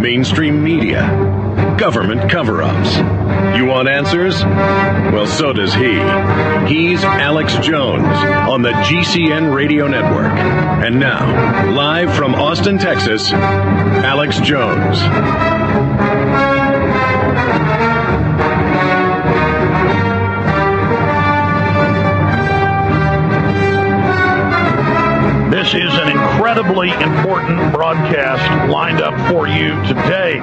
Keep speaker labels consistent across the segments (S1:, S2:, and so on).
S1: mainstream media, government cover-ups. You want answers? Well, so does he. He's Alex Jones on the GCN Radio Network. And now, live from Austin, Texas, Alex Jones.
S2: This is an incredibly important broadcast lined up for you today.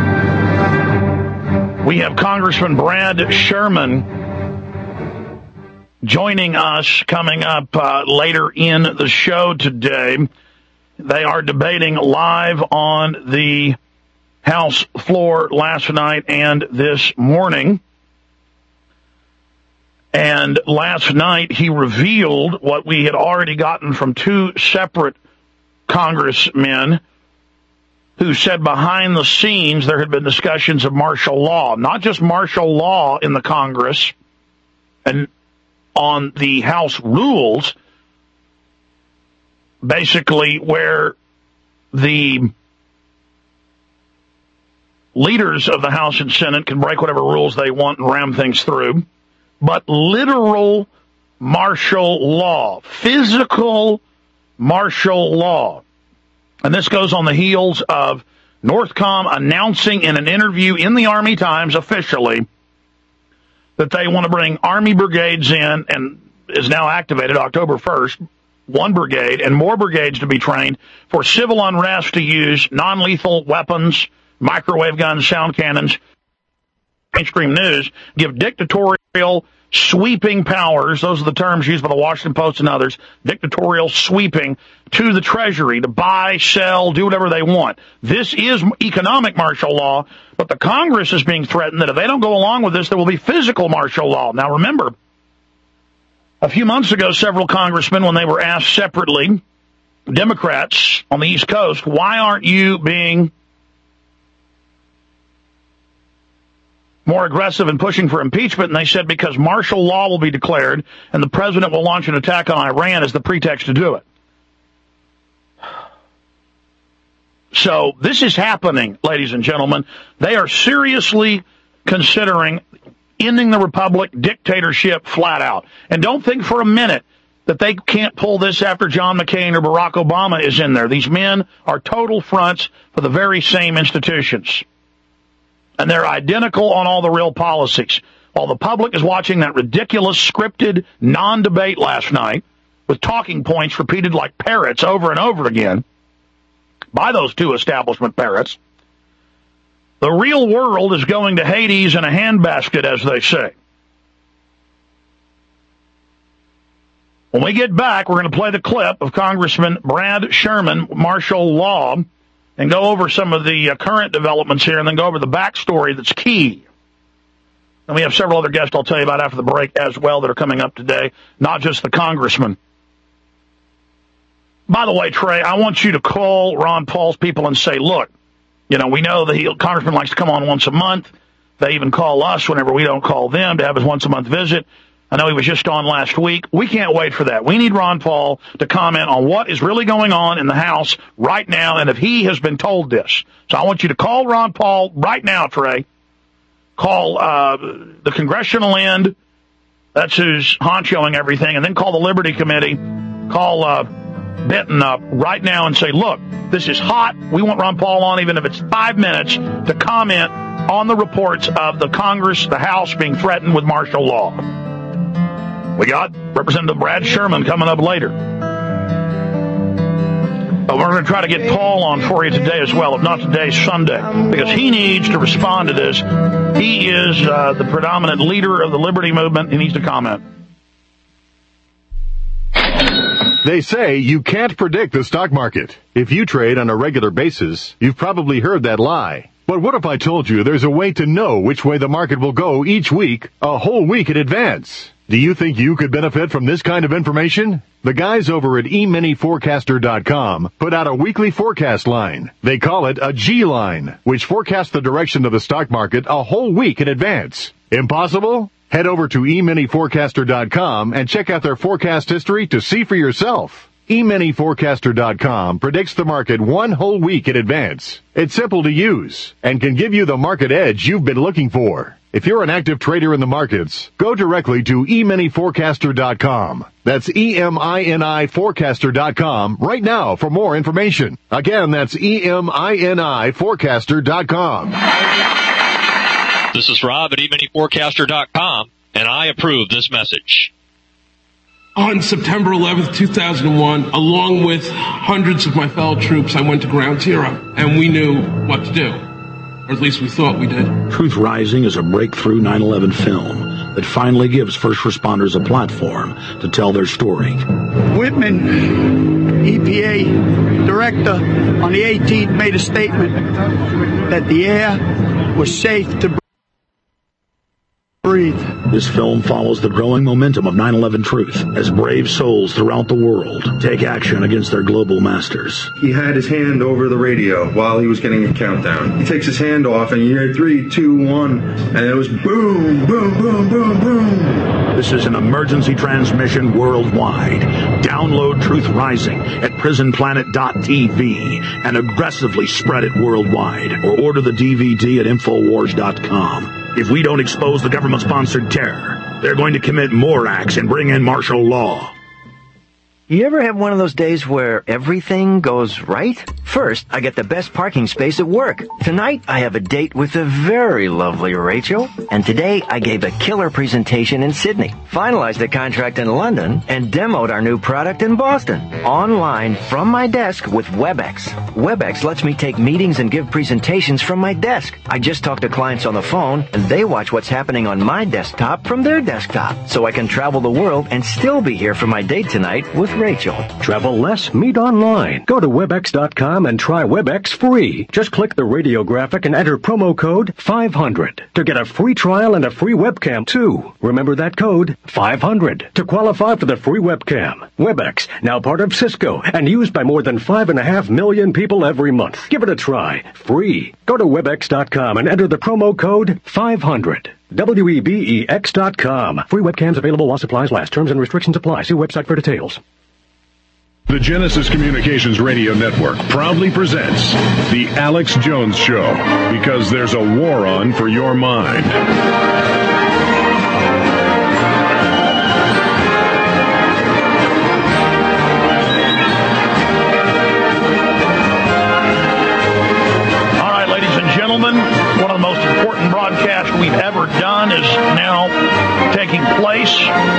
S2: We have Congressman Brad Sherman joining us coming up later in the show today. They are debating live on the House floor last night and this morning. And last night he revealed what we had already gotten from two separate congressmen who said behind the scenes there had been discussions of martial law, not just martial law in the Congress and on the House rules, basically where the leaders of the House and Senate can break whatever rules they want and ram things through, but literal martial law, physical martial law. And this goes on the heels of Northcom announcing in an interview in the Army Times officially that they want to bring Army brigades in, and is now activated October 1st, one brigade and more brigades to be trained for civil unrest to use non-lethal weapons, microwave guns, sound cannons. Mainstream news give dictatorial sweeping powers, those are the terms used by the Washington Post and others, dictatorial sweeping to the Treasury to buy, sell, do whatever they want. This is economic martial law, but the Congress is being threatened that if they don't go along with this, there will be physical martial law. Now remember, a few months ago, several congressmen, when they were asked separately, Democrats on the East Coast, why aren't you being more aggressive in pushing for impeachment? And they said because martial law will be declared and the president will launch an attack on Iran as the pretext to do it. So this is happening, ladies and gentlemen. They are seriously considering ending the republic, dictatorship flat out. And don't think for a minute that they can't pull this after John McCain or Barack Obama is in there. These men are total fronts for the very same institutions. And they're identical on all the real policies. While the public is watching that ridiculous scripted non-debate last night with talking points repeated like parrots over and over again by those two establishment parrots, the real world is going to Hades in a handbasket, as they say. When we get back, we're going to play the clip of Congressman Brad Sherman, martial law, and go over some of the current developments here, and then go over the backstory that's key. And we have several other guests I'll tell you about after the break as well that are coming up today, not just the congressman. By the way, Trey, I want you to call Ron Paul's people and say, look, you know, we know the congressman likes to come on once a month. They even call us whenever we don't call them to have his once-a-month visit. I know he was just on last week. We can't wait for that. We need Ron Paul to comment on what is really going on in the House right now and if he has been told this. So I want you to call Ron Paul right now, Trey. Call the congressional end. That's who's honchoing everything. And then call the Liberty Committee. Call Benton up right now and say, look, this is hot. We want Ron Paul on, even if it's 5 minutes, to comment on the reports of the Congress, the House being threatened with martial law. We got Representative Brad Sherman coming up later. But we're going to try to get Paul on for you today as well, if not today, Sunday, because he needs to respond to this. He is the predominant leader of the Liberty Movement. He needs to comment.
S3: They say you can't predict the stock market. If you trade on a regular basis, you've probably heard that lie. But what if I told you there's a way to know which way the market will go each week, a whole week in advance? Do you think you could benefit from this kind of information? The guys over at eMiniForecaster.com put out a weekly forecast line. They call it a G-line, which forecasts the direction of the stock market a whole week in advance. Impossible? Head over to eMiniForecaster.com and check out their forecast history to see for yourself. eManyForecaster.com predicts the market 1 whole week in advance. It's simple to use and can give you the market edge you've been looking for. If you're an active trader in the markets, go directly to eManyForecaster.com. That's EMINIForecaster.com right now for more information. Again, that's EMINIForecaster.com.
S4: This is Rob at eManyForecaster.com, and I approve this message.
S5: On September 11th, 2001, along with hundreds of my fellow troops, I went to Ground Zero, and we knew what to do. Or at least we thought we did.
S2: Truth Rising is a breakthrough 9/11 film that finally gives first responders a platform to tell their story.
S6: Whitman, EPA director, on the 18th made a statement that the air was safe to breathe.
S2: This film follows the growing momentum of 9/11 truth as brave souls throughout the world take action against their global masters.
S7: He had his hand over the radio while he was getting a countdown. He takes his hand off and you hear 3, 2, 1, and it was boom, boom, boom, boom, boom.
S2: This is an emergency transmission worldwide. Download Truth Rising at prisonplanet.tv and aggressively spread it worldwide, or order the DVD at Infowars.com. If we don't expose the government-sponsored terror, they're going to commit more acts and bring in martial law.
S8: You ever have one of those days where everything goes right? First, I get the best parking space at work. Tonight, I have a date with the very lovely Rachel. And today, I gave a killer presentation in Sydney, finalized a contract in London, and demoed our new product in Boston. Online, from my desk with WebEx. WebEx lets me take meetings and give presentations from my desk. I just talk to clients on the phone, and they watch what's happening on my desktop from their desktop. So I can travel the world and still be here for my date tonight with Rachel.
S9: Travel less, meet online. Go to Webex.com and try Webex free. Just click the radio graphic and enter promo code 500 to get a free trial and a free webcam too. Remember that code, 500, to qualify for the free webcam. Webex, now part of Cisco and used by more than 5.5 million people every month. Give it a try. Free. Go to Webex.com and enter the promo code 500. Webex.com. Free webcams available while supplies last. Terms and restrictions apply. See website for details.
S1: The Genesis Communications Radio Network proudly presents The Alex Jones Show, because there's a war on for your mind.
S2: All right, ladies and gentlemen, one of the most important broadcasts we've ever done is now taking place.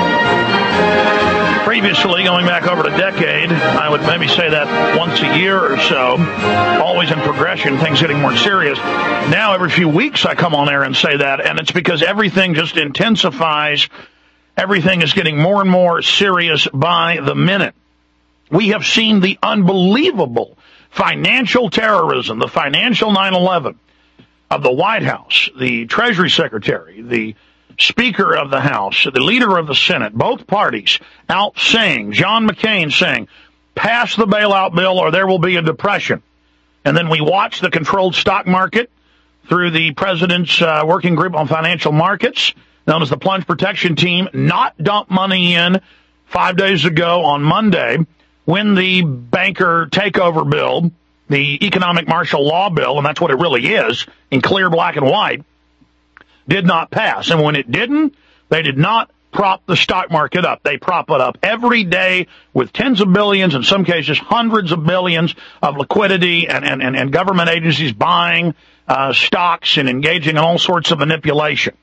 S2: Previously, going back over a decade, I would maybe say that once a year or so, always in progression, things getting more serious. Now, every few weeks, I come on air and say that, and it's because everything just intensifies. Everything is getting more and more serious by the minute. We have seen the unbelievable financial terrorism, the financial 9/11 of the White House, the Treasury Secretary, the Speaker of the House, the leader of the Senate, both parties out saying, John McCain saying, pass the bailout bill or there will be a depression. And then we watch the controlled stock market through the president's working group on financial markets, known as the Plunge Protection Team, not dump money in 5 days ago on Monday when the banker takeover bill, the economic martial law bill, and that's what it really is, in clear black and white, did not pass. And when it didn't, they did not prop the stock market up. They prop it up every day with tens of billions, in some cases hundreds of billions of liquidity and government agencies buying stocks and engaging in all sorts of manipulation.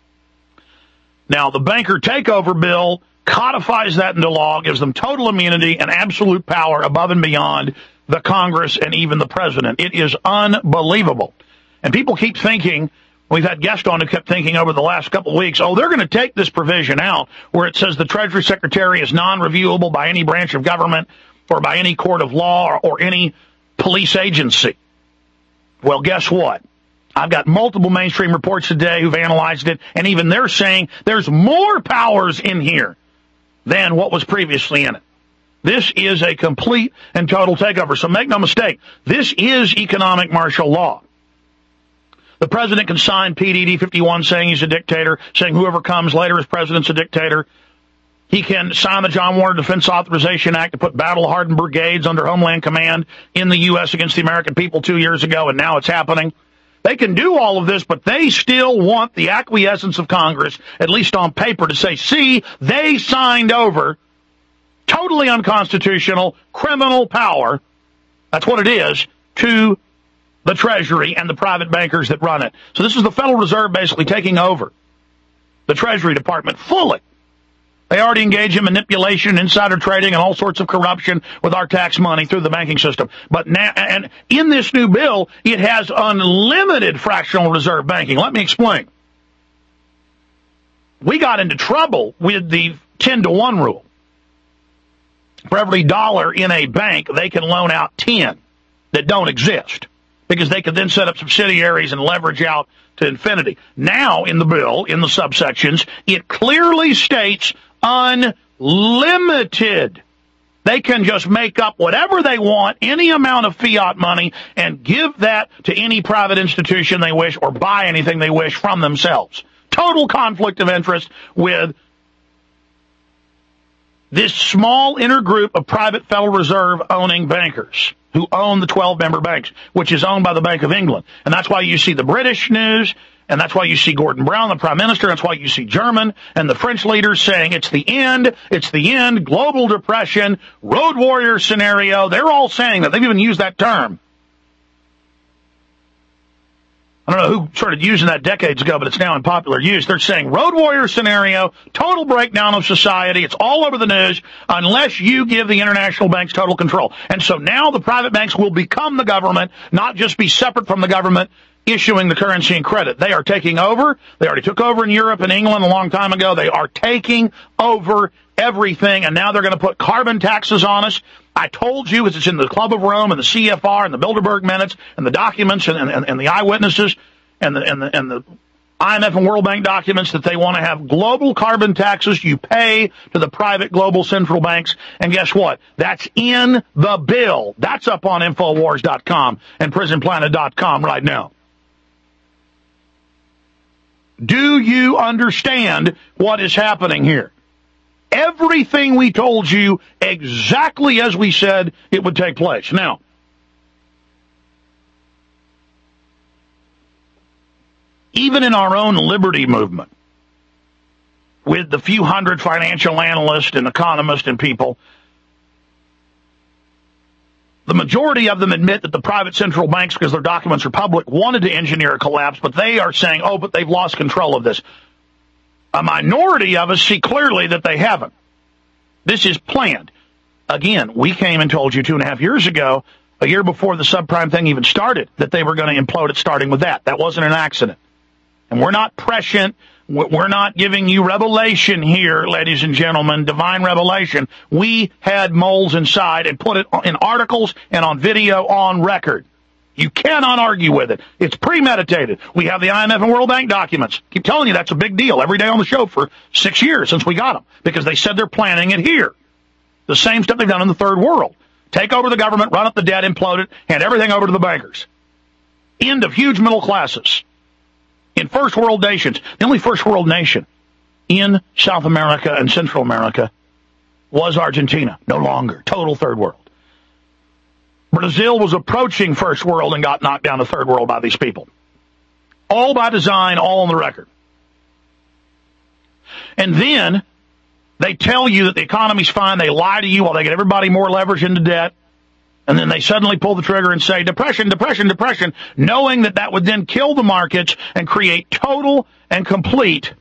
S2: Now, the banker takeover bill codifies that into law, gives them total immunity and absolute power above and beyond the Congress and even the president. It is unbelievable. And people keep thinking, we've had guests on who kept thinking over the last couple of weeks, they're going to take this provision out where it says the Treasury Secretary is non-reviewable by any branch of government or by any court of law or any police agency. Well, guess what? I've got multiple mainstream reports today who've analyzed it, and even they're saying there's more powers in here than what was previously in it. This is a complete and total takeover. So make no mistake, this is economic martial law. The president can sign PDD 51 saying he's a dictator, saying whoever comes later as president's a dictator. He can sign the John Warner Defense Authorization Act to put battle-hardened brigades under Homeland Command in the U.S. against the American people 2 years ago, and now it's happening. They can do all of this, but they still want the acquiescence of Congress, at least on paper, to say, see, they signed over totally unconstitutional criminal power, that's what it is, to the Treasury and the private bankers that run it. So this is the Federal Reserve basically taking over the Treasury Department fully. They already engage in manipulation, insider trading, and all sorts of corruption with our tax money through the banking system. But now, and in this new bill, it has unlimited fractional reserve banking. Let me explain. We got into trouble with the 10-to-1 rule. For every dollar in a bank, they can loan out 10 that don't exist, because they could then set up subsidiaries and leverage out to infinity. Now, in the bill, in the subsections, it clearly states unlimited. They can just make up whatever they want, any amount of fiat money, and give that to any private institution they wish, or buy anything they wish from themselves. Total conflict of interest with this small inner group of private Federal Reserve owning bankers who own the 12-member banks, which is owned by the Bank of England. And that's why you see the British news, and that's why you see Gordon Brown, the Prime Minister, and that's why you see German and the French leaders saying it's the end, global depression, road warrior scenario. They're all saying that. They've even used that term. I don't know who started using that decades ago, but it's now in popular use. They're saying road warrior scenario, total breakdown of society. It's all over the news unless you give the international banks total control. And so now the private banks will become the government, not just be separate from the government issuing the currency and credit. They are taking over. They already took over in Europe and England a long time ago. They are taking over everything, and now they're going to put carbon taxes on us. I told you, it's in the Club of Rome and the CFR and the Bilderberg minutes and the documents and the eyewitnesses and the IMF and World Bank documents that they want to have global carbon taxes you pay to the private global central banks. And guess what? That's in the bill. That's up on Infowars.com and PrisonPlanet.com right now. Do you understand what is happening here? Everything we told you exactly as we said it would take place. Now, even in our own liberty movement, with the few hundred financial analysts and economists and people, the majority of them admit that the private central banks, because their documents are public, wanted to engineer a collapse, but they are saying, oh, but they've lost control of this. A minority of us see clearly that they haven't. This is planned. Again, we came and told you 2.5 years ago, a year before the subprime thing even started, that they were going to implode it starting with that. That wasn't an accident. And we're not prescient. We're not giving you revelation here, ladies and gentlemen, divine revelation. We had moles inside and put it in articles and on video on record. You cannot argue with it. It's premeditated. We have the IMF and World Bank documents. Keep telling you that's a big deal every day on the show for 6 years since we got them, because they said they're planning it here. The same stuff they've done in the third world. Take over the government, run up the debt, implode it, hand everything over to the bankers. End of huge middle classes. In first world nations, the only first world nation in South America and Central America was Argentina. No longer. Total third world. Brazil was approaching first world and got knocked down to third world by these people. All by design, all on the record. And then they tell you that the economy's fine. They lie to you while they get everybody more leverage into debt. And then they suddenly pull the trigger and say, depression, depression, depression, knowing that that would then kill the markets and create total and complete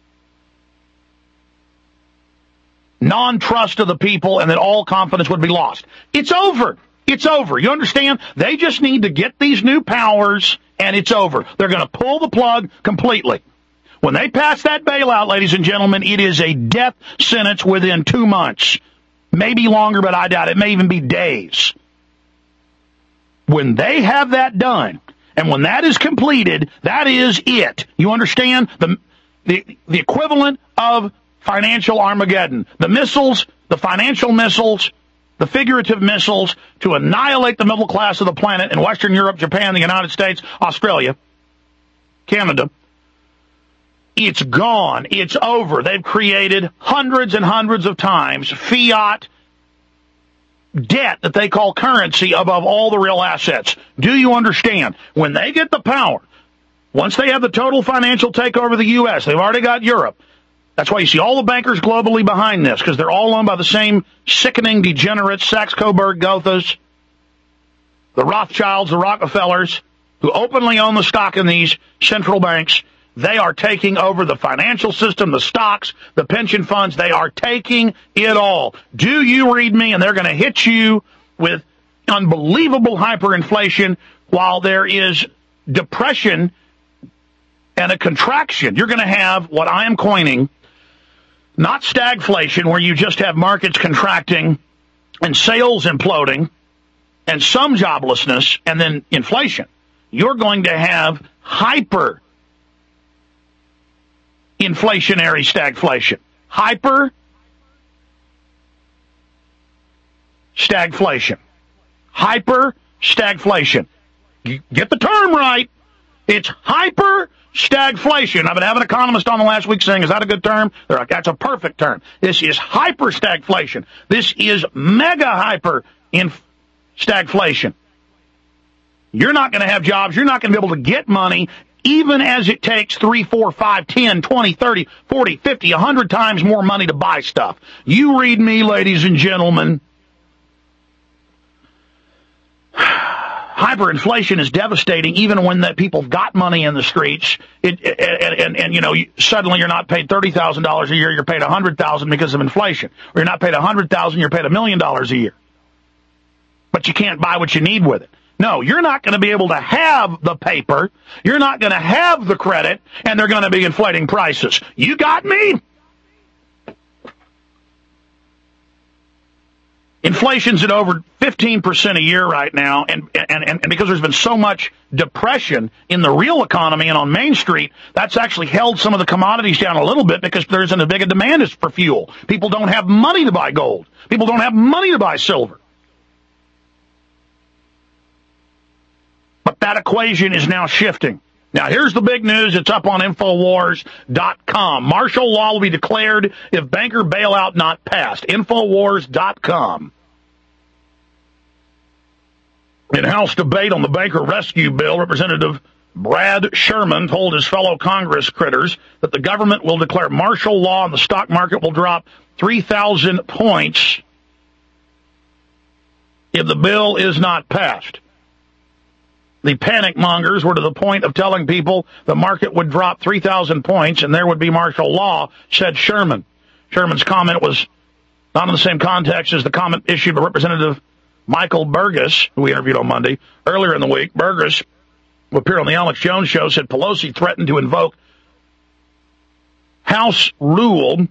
S2: non-trust of the people, and that all confidence would be lost. It's over. It's over. You understand? They just need to get these new powers, and it's over. They're going to pull the plug completely. When they pass that bailout, ladies and gentlemen, it is a death sentence within 2 months. Maybe longer, but I doubt it. It may even be days. When they have that done, and when that is completed, that is it. You understand? The equivalent of financial Armageddon. The missiles, the financial missiles, the figurative missiles to annihilate the middle class of the planet in Western Europe, Japan, the United States, Australia, Canada. It's gone. It's over. They've created hundreds and hundreds of times fiat debt that they call currency above all the real assets. Do you understand? When they get the power, once they have the total financial takeover of the U.S., they've already got Europe. That's why you see all the bankers globally behind this, because they're all owned by the same sickening degenerates, Sachs-Coburg, Goethas, the Rothschilds, the Rockefellers, who openly own the stock in these central banks. They are taking over the financial system, the stocks, the pension funds. They are taking it all. Do you read me? And they're going to hit you with unbelievable hyperinflation while there is depression and a contraction. You're going to have what I am coining not stagflation, where you just have markets contracting and sales imploding and some joblessness and then inflation. You're going to have hyper inflationary stagflation. Hyper stagflation. Hyper stagflation. Get the term right. It's hyper stagflation. I've been having an economist on the last week saying, is that a good term? They're like, that's a perfect term. This is hyper stagflation. This is mega hyper stagflation. You're not going to have jobs. You're not going to be able to get money, even as it takes 3, 4, 5, 10, 20, 30, 40, 50, 100 times more money to buy stuff. You read me, ladies and gentlemen. Hyperinflation is devastating, even when that people got money in the streets. And you know, suddenly you're not paid $30,000 a year. You're paid $100,000 because of inflation. Or you're not paid $100,000. You're paid $1 million a year. But you can't buy what you need with it. No, you're not going to be able to have the paper. You're not going to have the credit, and they're going to be inflating prices. You got me? Inflation's at over 15% a year right now, and because there's been so much depression in the real economy and on Main Street, that's actually held some of the commodities down a little bit because there isn't as big a demand as for fuel. People don't have money to buy gold. People don't have money to buy silver. But that equation is now shifting. Now, here's the big news. It's up on Infowars.com. Martial law will be declared if banker bailout not passed. Infowars.com. In House debate on the banker rescue bill, Representative Brad Sherman told his fellow Congress critters that the government will declare martial law and the stock market will drop 3,000 points if the bill is not passed. The panic mongers were to the point of telling people the market would drop 3,000 points and there would be martial law, said Sherman. Sherman's comment was not in the same context as the comment issued by Representative Michael Burgess, who we interviewed on Monday. Earlier in the week, Burgess, who appeared on the Alex Jones show, said Pelosi threatened to invoke House Rule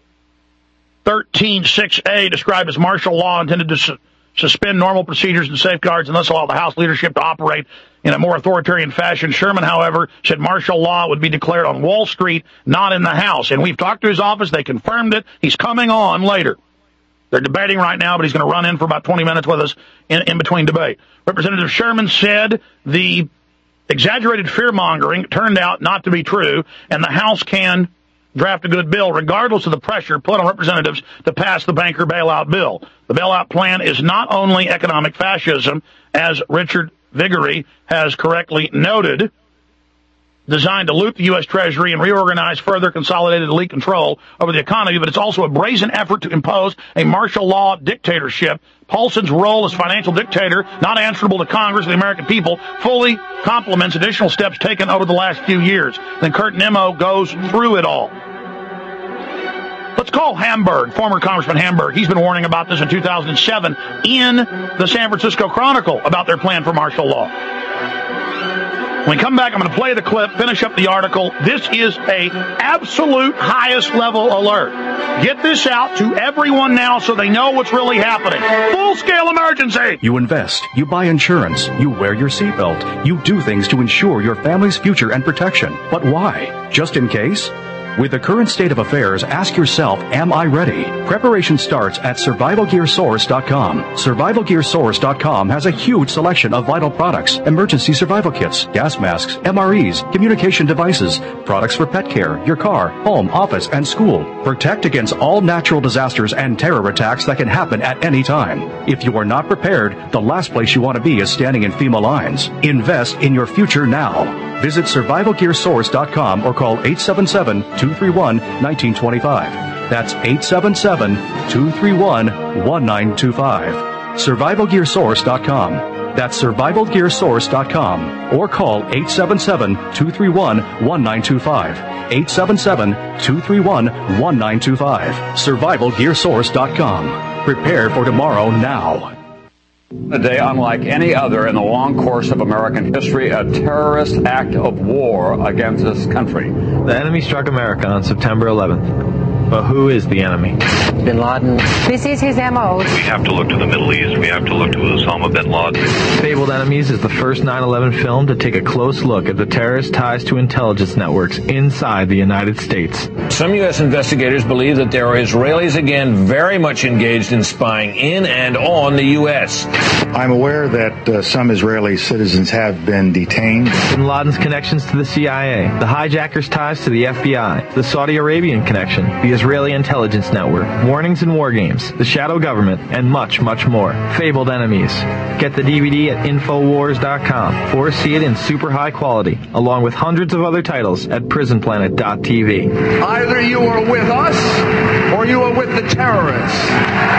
S2: 13.6a, described as martial law intended to suspend normal procedures and safeguards and thus allow the House leadership to operate in a more authoritarian fashion. Sherman, however, said martial law would be declared on Wall Street, not in the House. And we've talked to his office. They confirmed it. He's coming on later. They're debating right now, but he's going to run in for about 20 minutes with us in between debate. Representative Sherman said the exaggerated fear-mongering turned out not to be true, and the House can draft a good bill, regardless of the pressure put on representatives to pass the banker bailout bill. The bailout plan is not only economic fascism, as Richard Viguerie has correctly noted, designed to loot the U.S. Treasury and reorganize further consolidated elite control over the economy, but it's also a brazen effort to impose a martial law dictatorship. Paulson's role as financial dictator, not answerable to Congress and the American people, fully complements additional steps taken over the last few years. Then Kurt Nimmo goes through it all. Let's call Hamburg, former Congressman Hamburg. He's been warning about this in 2007 in the San Francisco Chronicle about their plan for martial law. When we come back, I'm going to play the clip, finish up the article. This is a absolute highest level alert. Get this out to everyone now so they know what's really happening. Full-scale emergency!
S10: You invest, you buy insurance, you wear your seatbelt, you do things to ensure your family's future and protection. But why? Just in case? With the current state of affairs, ask yourself, am I ready? Preparation starts at survivalgearsource.com. Survivalgearsource.com has a huge selection of vital products, emergency survival kits, gas masks, MREs, communication devices, products for pet care, your car, home, office, and school. Protect against all natural disasters and terror attacks that can happen at any time. If you are not prepared, the last place you want to be is standing in FEMA lines. Invest in your future now. Visit survivalgearsource.com or call 877-231-1925. That's 877-231-1925. Survivalgearsource.com. That's survivalgearsource.com or call 877-231-1925. 877-231-1925. Survivalgearsource.com. Prepare for tomorrow now.
S11: A day unlike any other in the long course of American history, a terrorist act of war against this country.
S12: The enemy struck America on September 11th. But who is the enemy?
S13: Bin Laden. This is his MO.
S14: We have to look to the Middle East. We have to look to Osama bin Laden.
S12: Fabled Enemies is the first 9/11 film to take a close look at the terrorist ties to intelligence networks inside the United States.
S15: Some U.S. investigators believe that there are Israelis again very much engaged in spying in and on the U.S.
S16: I'm aware that some Israeli citizens have been detained.
S12: Bin Laden's connections to the CIA, the hijackers' ties to the FBI, the Saudi Arabian connection, the Israeli intelligence network, warnings and war games, the shadow government, and much, much more. Fabled Enemies. Get the DVD at Infowars.com or see it in super high quality, along with hundreds of other titles at PrisonPlanet.tv.
S17: Either you are with us or you are with the terrorists.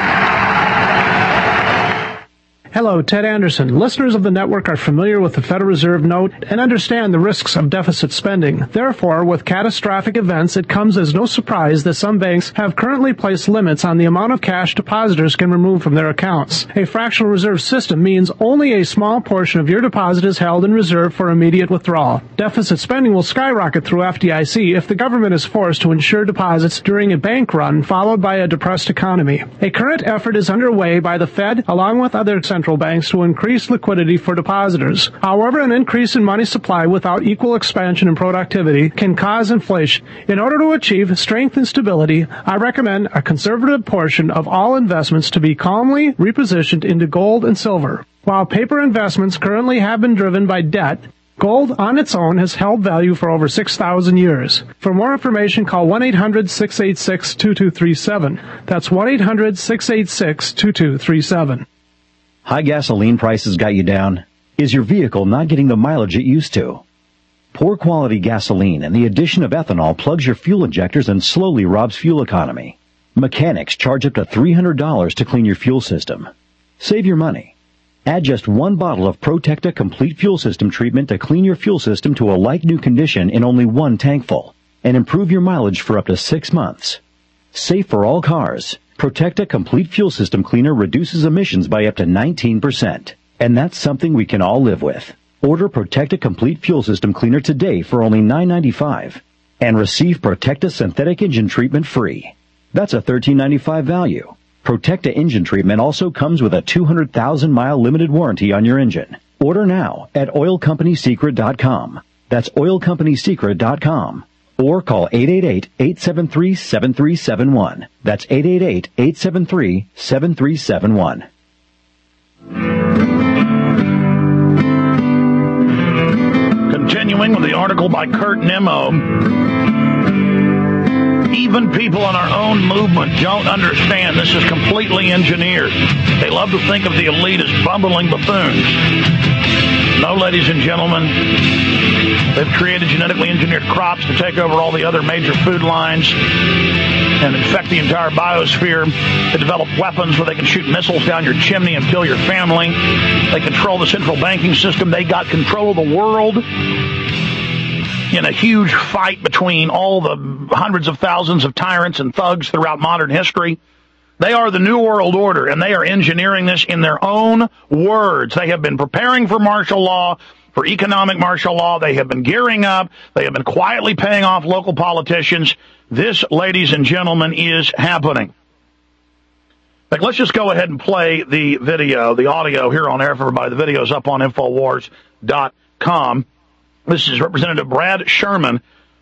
S18: Hello, Ted Anderson. Listeners of the network are familiar with the Federal Reserve note and understand the risks of deficit spending. Therefore, with catastrophic events, it comes as no surprise that some banks have currently placed limits on the amount of cash depositors can remove from their accounts. A fractional reserve system means only a small portion of your deposit is held in reserve for immediate withdrawal. Deficit spending will skyrocket through FDIC if the government is forced to insure deposits during a bank run followed by a depressed economy. A current effort is underway by the Fed along with other central banks to increase liquidity for depositors. However, an increase in money supply without equal expansion and productivity can cause inflation. In order to achieve strength and stability, I recommend a conservative portion of all investments to be calmly repositioned into gold and silver. While paper investments currently have been driven by debt, gold on its own has held value for over 6,000 years. For more information, call 1-800-686-2237. That's 1-800-686-2237.
S19: High gasoline prices got you down? Is your vehicle not getting the mileage it used to? Poor quality gasoline and the addition of ethanol plugs your fuel injectors and slowly robs fuel economy. Mechanics charge up to $300 to clean your fuel system. Save your money. Add just one bottle of Protecta Complete Fuel System treatment to clean your fuel system to a like-new condition in only one tankful and improve your mileage for up to 6 months. Safe for all cars. Protecta Complete Fuel System Cleaner reduces emissions by up to 19%. And that's something we can all live with. Order Protecta Complete Fuel System Cleaner today for only $9.95 and receive Protecta Synthetic Engine Treatment free. That's a $13.95 value. Protecta Engine Treatment also comes with a 200,000-mile limited warranty on your engine. Order now at oilcompanysecret.com. That's oilcompanysecret.com. Or call 888-873-7371. That's 888-873-7371.
S2: Continuing with the article by Kurt Nimmo, even people in our own movement don't understand this is completely engineered. They love to think of the elite as bumbling buffoons. No, ladies and gentlemen, they've created genetically engineered crops to take over all the other major food lines and infect the entire biosphere. They develop weapons where they can shoot missiles down your chimney and kill your family. They control the central banking system. They got control of the world in a huge fight between all the hundreds of thousands of tyrants and thugs throughout modern history. They are the New World Order, and they are engineering this in their own words. They have been preparing for martial law, for economic martial law. They have been gearing up. They have been quietly paying off local politicians. This, ladies and gentlemen, is happening. But let's just go ahead and play the video, the audio here on air for everybody. The video's up on Infowars.com. This is Representative Brad Sherman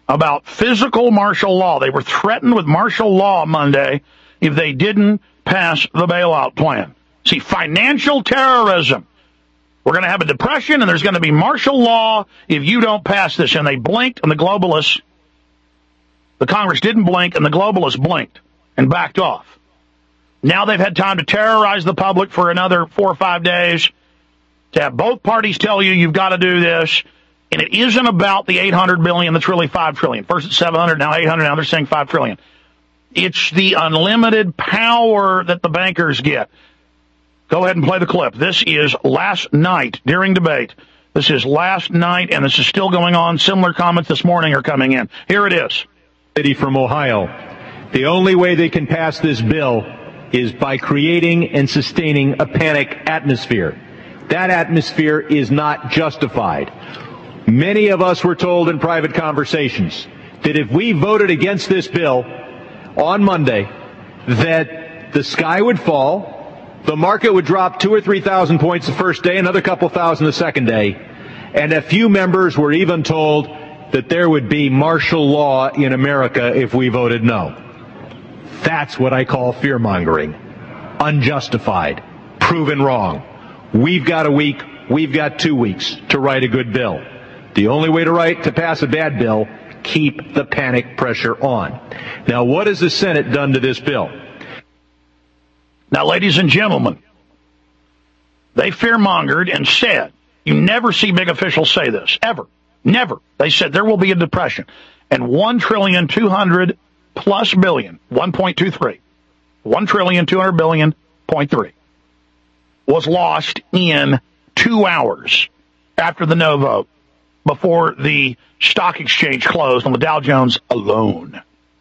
S2: about physical martial law. They were threatened with martial law Monday if they didn't pass the bailout plan. See, financial terrorism. We're going to have a depression, and there's going to be martial law if you don't pass this. And they blinked, and the globalists, the Congress didn't blink, and the globalists blinked and backed off. Now they've had time to terrorize the public for another 4 or 5 days, to have both parties tell you you've got to do this. And it isn't about the $800 billion that's really $5 trillion. First it's $700, now $800, now they're saying $5 trillion. It's the unlimited power that the bankers get. Go ahead and play the clip. This is last night during debate. This is last night, and this is still going on. Similar comments this morning are coming in. Here it is.
S20: City from Ohio. The only way they can pass this bill is by creating and sustaining a panic atmosphere. That atmosphere is not justified. Many of us were told in private conversations that if we voted against this bill on Monday, that the sky would fall, the market would drop 2,000 or 3,000 points the first day, another couple thousand the second day, and a few members were even told that there would be martial law in America if we voted no. That's what I call fear-mongering. Unjustified. Proven wrong. We've got a week, we've got 2 weeks to write a good bill. The only way to pass a bad bill, keep the panic pressure on. Now, what has the Senate done to this bill?
S2: Now, ladies and gentlemen, they fear-mongered and said, you never see big officials say this, ever, never. They said there will be a depression, and $1,200+ billion, 1.23, $1,200 billion.3 was lost in 2 hours after the no vote, before the stock exchange closed on the Dow Jones alone.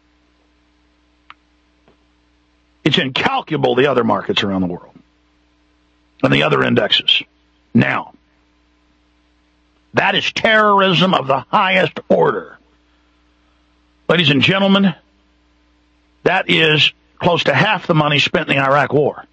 S2: It's incalculable, the other markets around the world and the other indexes. Now, that is terrorism of the highest order. Ladies and gentlemen, that is close to half the money spent in the Iraq war.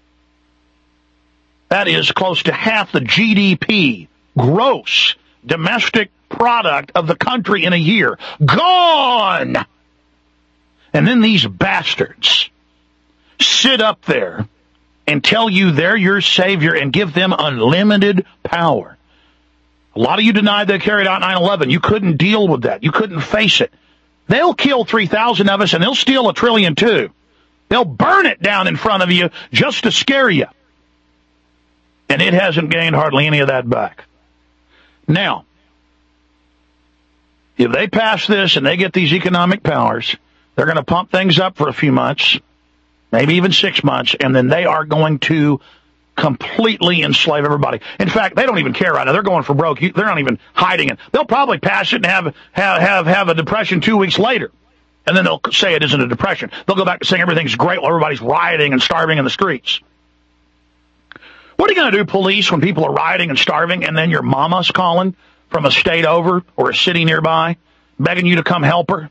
S2: That is close to half the GDP, gross domestic product of the country in a year. Gone! And then these bastards sit up there and tell you they're your savior and give them unlimited power. A lot of you denied they carried out 9/11. You couldn't deal with that. You couldn't face it. They'll kill 3,000 of us, and they'll steal $1 trillion too. They'll burn it down in front of you just to scare you. And it hasn't gained hardly any of that back. Now, if they pass this and they get these economic powers, they're going to pump things up for a few months, maybe even 6 months, and then they are going to completely enslave everybody. In fact, they don't even care right now. They're going for broke. They're not even hiding it. They'll probably pass it and have a depression 2 weeks later, and then they'll say it isn't a depression. They'll go back to saying everything's great while everybody's rioting and starving in the streets. What are you going to do, police, when people are rioting and starving, and then your mama's calling from a state over or a city nearby, begging you to come help her?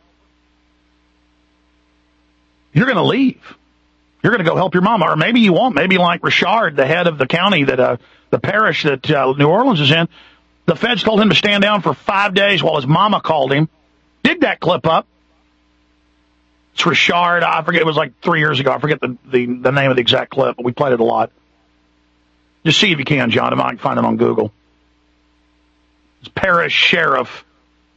S2: You're going to leave. You're going to go help your mama, or maybe you won't. Maybe like Richard, the head of the county that the parish that New Orleans is in, the feds told him to stand down for 5 days while his mama called him. Dig that clip up. It's Richard. I forget. It was like 3 years ago. I forget the name of the exact clip, but we played it a lot. Just see if you can, John. If I can find it on Google. His parish sheriff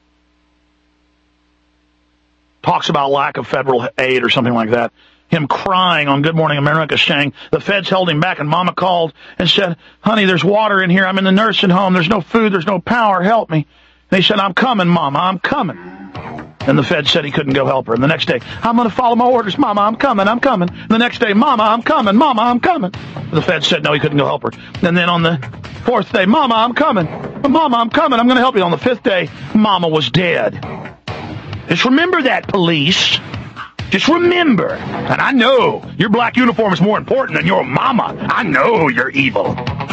S2: talks about lack of federal aid or something like that. Him crying on Good Morning America saying the feds held him back, and Mama called and said, honey, there's water in here. I'm in the nursing home. There's no food. There's no power. Help me. And he said, I'm coming, Mama. I'm coming. And the fed said he couldn't go help her. And the next day, I'm going to follow my orders. Mama, I'm coming. I'm coming. And the next day, Mama, I'm coming. Mama, I'm coming. The fed said no, he couldn't go help her. And then on the fourth day, Mama, I'm coming. Mama, I'm coming. I'm going to help you. On the fifth day, Mama was dead. Just remember that, police. Just remember. And I know your black uniform is more important than your mama. I know you're evil.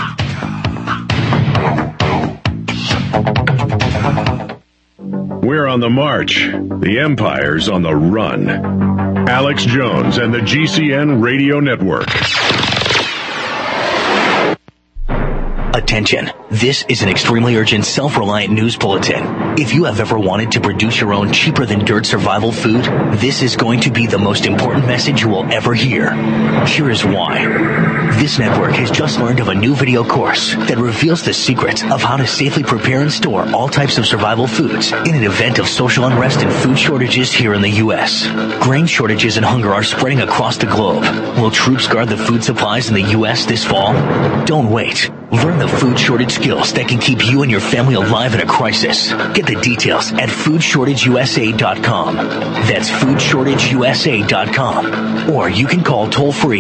S1: We're on the march. The empire's on the run. Alex Jones and the GCN Radio Network.
S21: Attention, this is an extremely urgent, self-reliant news bulletin. If you have ever wanted to produce your own cheaper-than-dirt survival food, this is going to be the most important message you will ever hear. Here is why. This network has just learned of a new video course that reveals the secrets of how to safely prepare and store all types of survival foods in an event of social unrest and food shortages here in the U.S. Grain shortages and hunger are spreading across the globe. Will troops guard the food supplies in the U.S. this fall? Don't wait. Learn the food shortage skills that can keep you and your family alive in a crisis. Get the details at foodshortageusa.com. That's foodshortageusa.com. Or you can call toll-free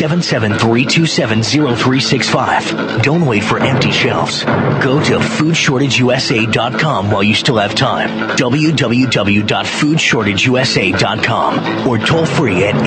S21: 877-327-0365. Don't wait for empty shelves. Go to foodshortageusa.com while you still have time. www.foodshortageusa.com. Or toll-free at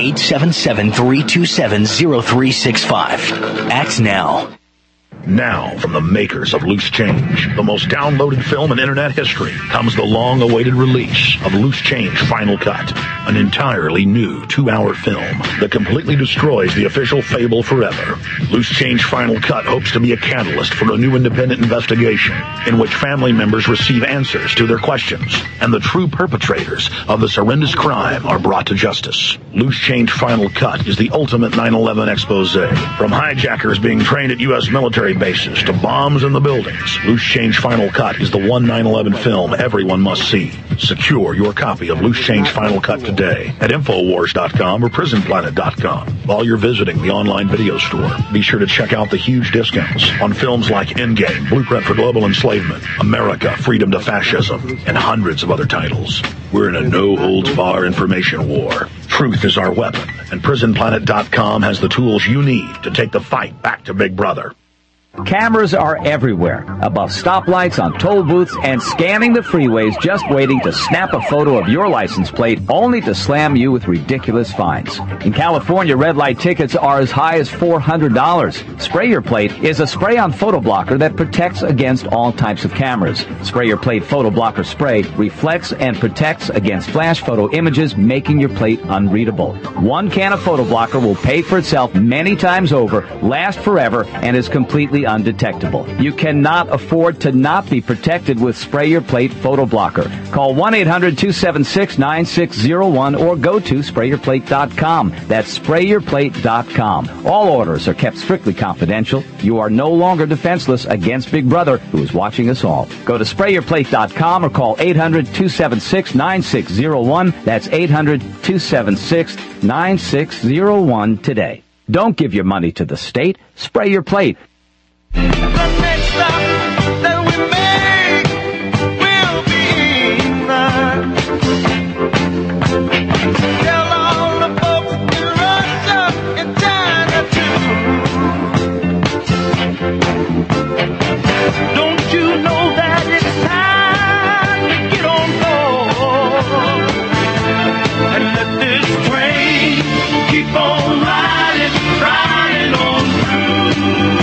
S21: 877-327-0365. Act now.
S2: Now, from the makers of Loose Change, the most downloaded film in internet history, comes the long-awaited release of Loose Change Final Cut, an entirely new 2-hour film that completely destroys the official fable forever. Loose Change Final Cut hopes to be a catalyst for a new independent investigation in which family members receive answers to their questions and the true perpetrators of this horrendous crime are brought to justice. Loose Change Final Cut is the ultimate 9/11 expose. From hijackers being trained at U.S. military bases to bombs in the buildings, Loose Change Final Cut is the one 9/11 film everyone must see. Secure your copy of Loose Change Final Cut today at Infowars.com or PrisonPlanet.com. While you're visiting the online video store, be sure to check out the huge discounts on films like Endgame, Blueprint for Global Enslavement, America, Freedom to Fascism, and hundreds of other titles. We're in a no-holds-barred information war. Truth is our weapon, and PrisonPlanet.com has the tools you need to take the fight back to Big Brother.
S22: Cameras are everywhere, above stoplights, on toll booths, and scanning the freeways, just waiting to snap a photo of your license plate, only to slam you with ridiculous fines. In California, red light tickets are as high as $400. Spray Your Plate is a spray-on photo blocker that protects against all types of cameras. Spray Your Plate photo blocker spray reflects and protects against flash photo images, making your plate unreadable. One can of photo blocker will pay for itself many times over, last forever, and is completely undetectable. You cannot afford to not be protected with Spray Your Plate photo blocker. Call 1-800-276-9601 or go to sprayyourplate.com. That's sprayyourplate.com. All orders are kept strictly confidential. You are no longer defenseless against Big Brother, who is watching us all. Go to sprayyourplate.com or call 800-276-9601. That's 800-276-9601 today. Don't give your money to the state. Spray Your Plate.
S23: The next stop that we make will be mine. Tell all the folks in Russia and China too. Don't you know that it's time to get on board and let this train keep on riding, riding on through.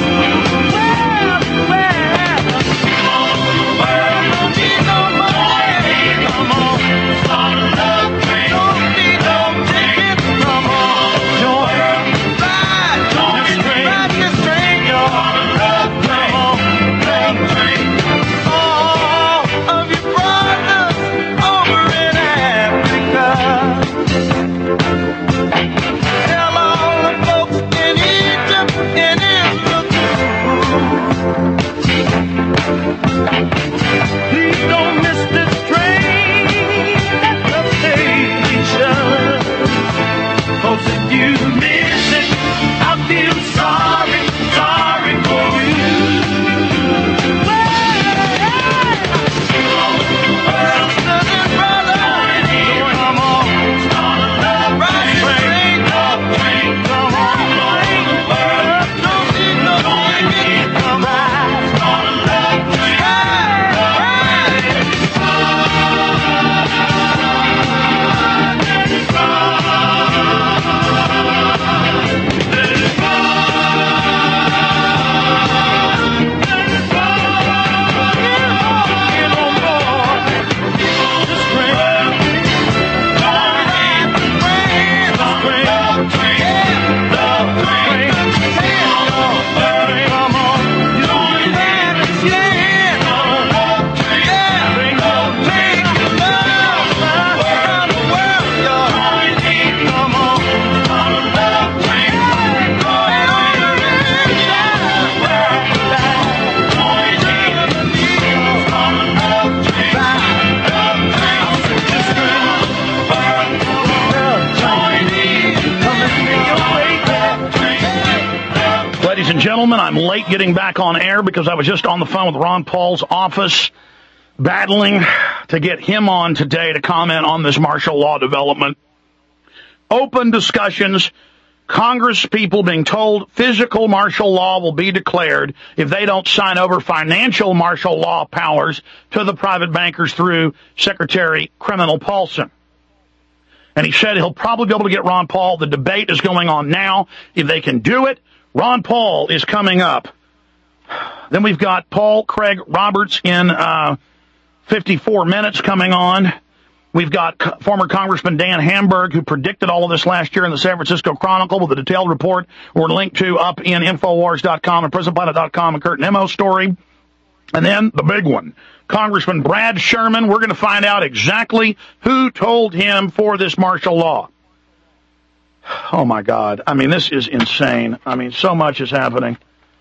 S2: gentlemen, I'm late getting back on air because I was just on the phone with Ron Paul's office, battling to get him on today to comment on this martial law development. Open discussions, Congress people being told physical martial law will be declared if they don't sign over financial martial law powers to the private bankers through Secretary Criminal Paulson. And he said he'll probably be able to get Ron Paul. The debate is going on now. If they can do it, Ron Paul is coming up. Then we've got Paul Craig Roberts in 54 minutes coming on. We've got former Congressman Dan Hamburg, who predicted all of this last year in the San Francisco Chronicle with a detailed report we're linked to up in Infowars.com and PrisonPlanet.com, and Kurt Nemo's story. And then the big one, Congressman Brad Sherman. We're going to find out exactly who told him for this martial law. Oh, my God. I mean, this is insane. I mean, so much is happening.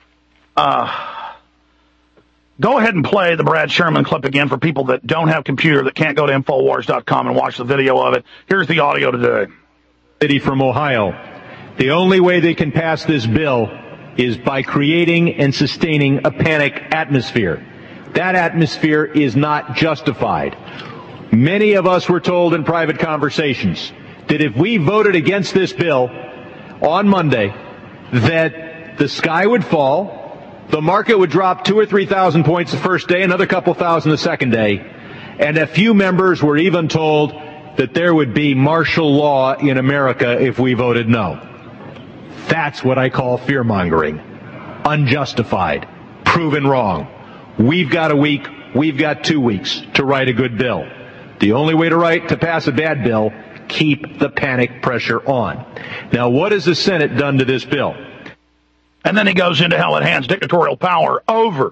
S2: Go ahead and play the Brad Sherman clip again for people that don't have a computer, that can't go to Infowars.com and watch the video of it. Here's the audio today.
S20: City from Ohio. The only way they can pass this bill is by creating and sustaining a panic atmosphere. That atmosphere is not justified. Many of us were told in private conversations that if we voted against this bill on Monday, that the sky would fall, the market would drop 2,000 or 3,000 points the first day, another couple thousand the second day, and a few members were even told that there would be martial law in America if we voted no. That's what I call fear-mongering. Unjustified. Proven wrong. We've got a week, we've got 2 weeks to write a good bill. The only way to pass a bad bill, keep the panic pressure on. Now, what has the Senate done to this bill?
S2: And then he goes into how it hands dictatorial power over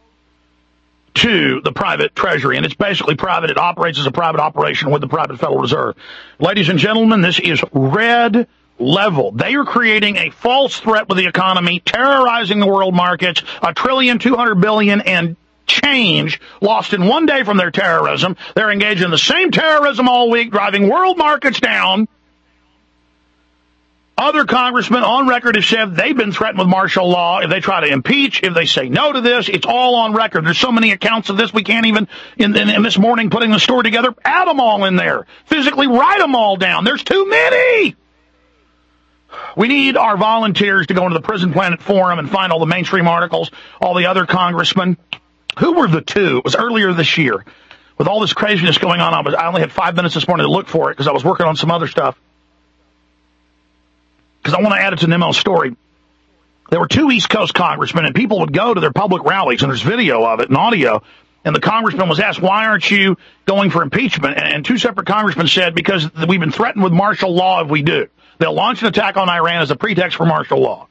S2: to the private treasury. And it's basically private. It operates as a private operation with the private Federal Reserve. Ladies and gentlemen, this is red level. They are creating a false threat with the economy, terrorizing the world markets, $1.2 trillion and change lost in one day from their terrorism. They're engaged in the same terrorism all week, driving world markets down. Other congressmen on record have said they've been threatened with martial law if they try to impeach, if they say no to this. It's all on record. There's so many accounts of this, we can't even, in this morning, putting the story together, add them all in there. Physically write them all down. There's too many. We need our volunteers to go into the Prison Planet forum and find all the mainstream articles, all the other congressmen. Who were the two? It was earlier this year. With all this craziness going on, I only had 5 minutes this morning to look for it because I was working on some other stuff. Because I want to add it to Nemo's story. There were two East Coast congressmen, and people would go to their public rallies, and there's video of it and audio, and the congressman was asked, why aren't you going for impeachment? And two separate congressmen said, because we've been threatened with martial law if we do. They'll launch an attack on Iran as a pretext for martial law.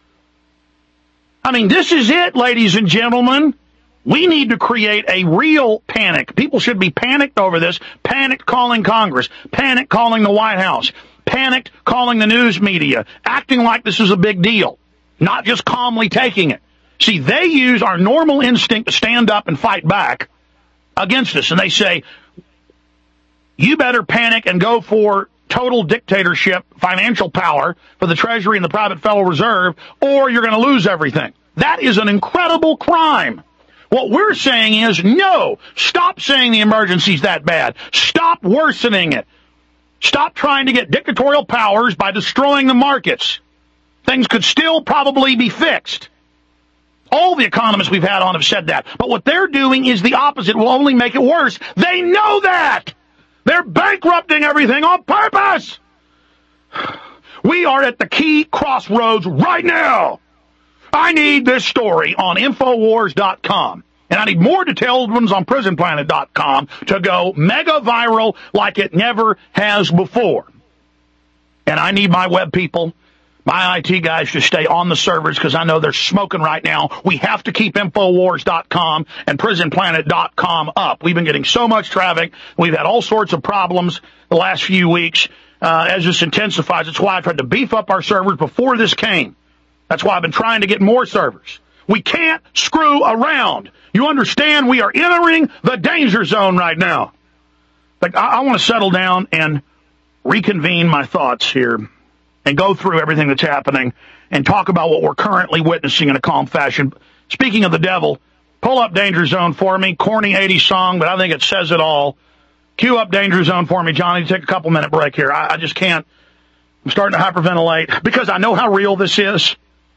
S2: I mean, this is it, ladies and gentlemen. We need to create a real panic. People should be panicked over this, panicked calling Congress, panicked calling the White House, panicked calling the news media, acting like this is a big deal, not just calmly taking it. See, they use our normal instinct to stand up and fight back against us, and they say, you better panic and go for total dictatorship, financial power for the Treasury and the private Federal Reserve, or you're going to lose everything. That is an incredible crime. What we're saying is, no, stop saying the emergency's that bad. Stop worsening it. Stop trying to get dictatorial powers by destroying the markets. Things could still probably be fixed. All the economists we've had on have said that. But what they're doing is the opposite, will only make it worse. They know that. They're bankrupting everything on purpose. We are at the key crossroads right now. I need this story on Infowars.com. And I need more detailed ones on PrisonPlanet.com to go mega viral like it never has before. And I need my web people, my IT guys to stay on the servers because I know they're smoking right now. We have to keep Infowars.com and PrisonPlanet.com up. We've been getting so much traffic. We've had all sorts of problems the last few weeks as this intensifies. That's why I tried to beef up our servers before this came. That's why I've been trying to get more servers. We can't screw around. You understand? We are entering the danger zone right now. Like, I want to settle down and reconvene my thoughts here and go through everything that's happening and talk about what we're currently witnessing in a calm fashion. Speaking of the devil, pull up Danger Zone for me. Corny 80s song, but I think it says it all. Cue up Danger Zone for me, Johnny. Take a couple-minute break here. I just can't. I'm starting to hyperventilate because I know how real this is.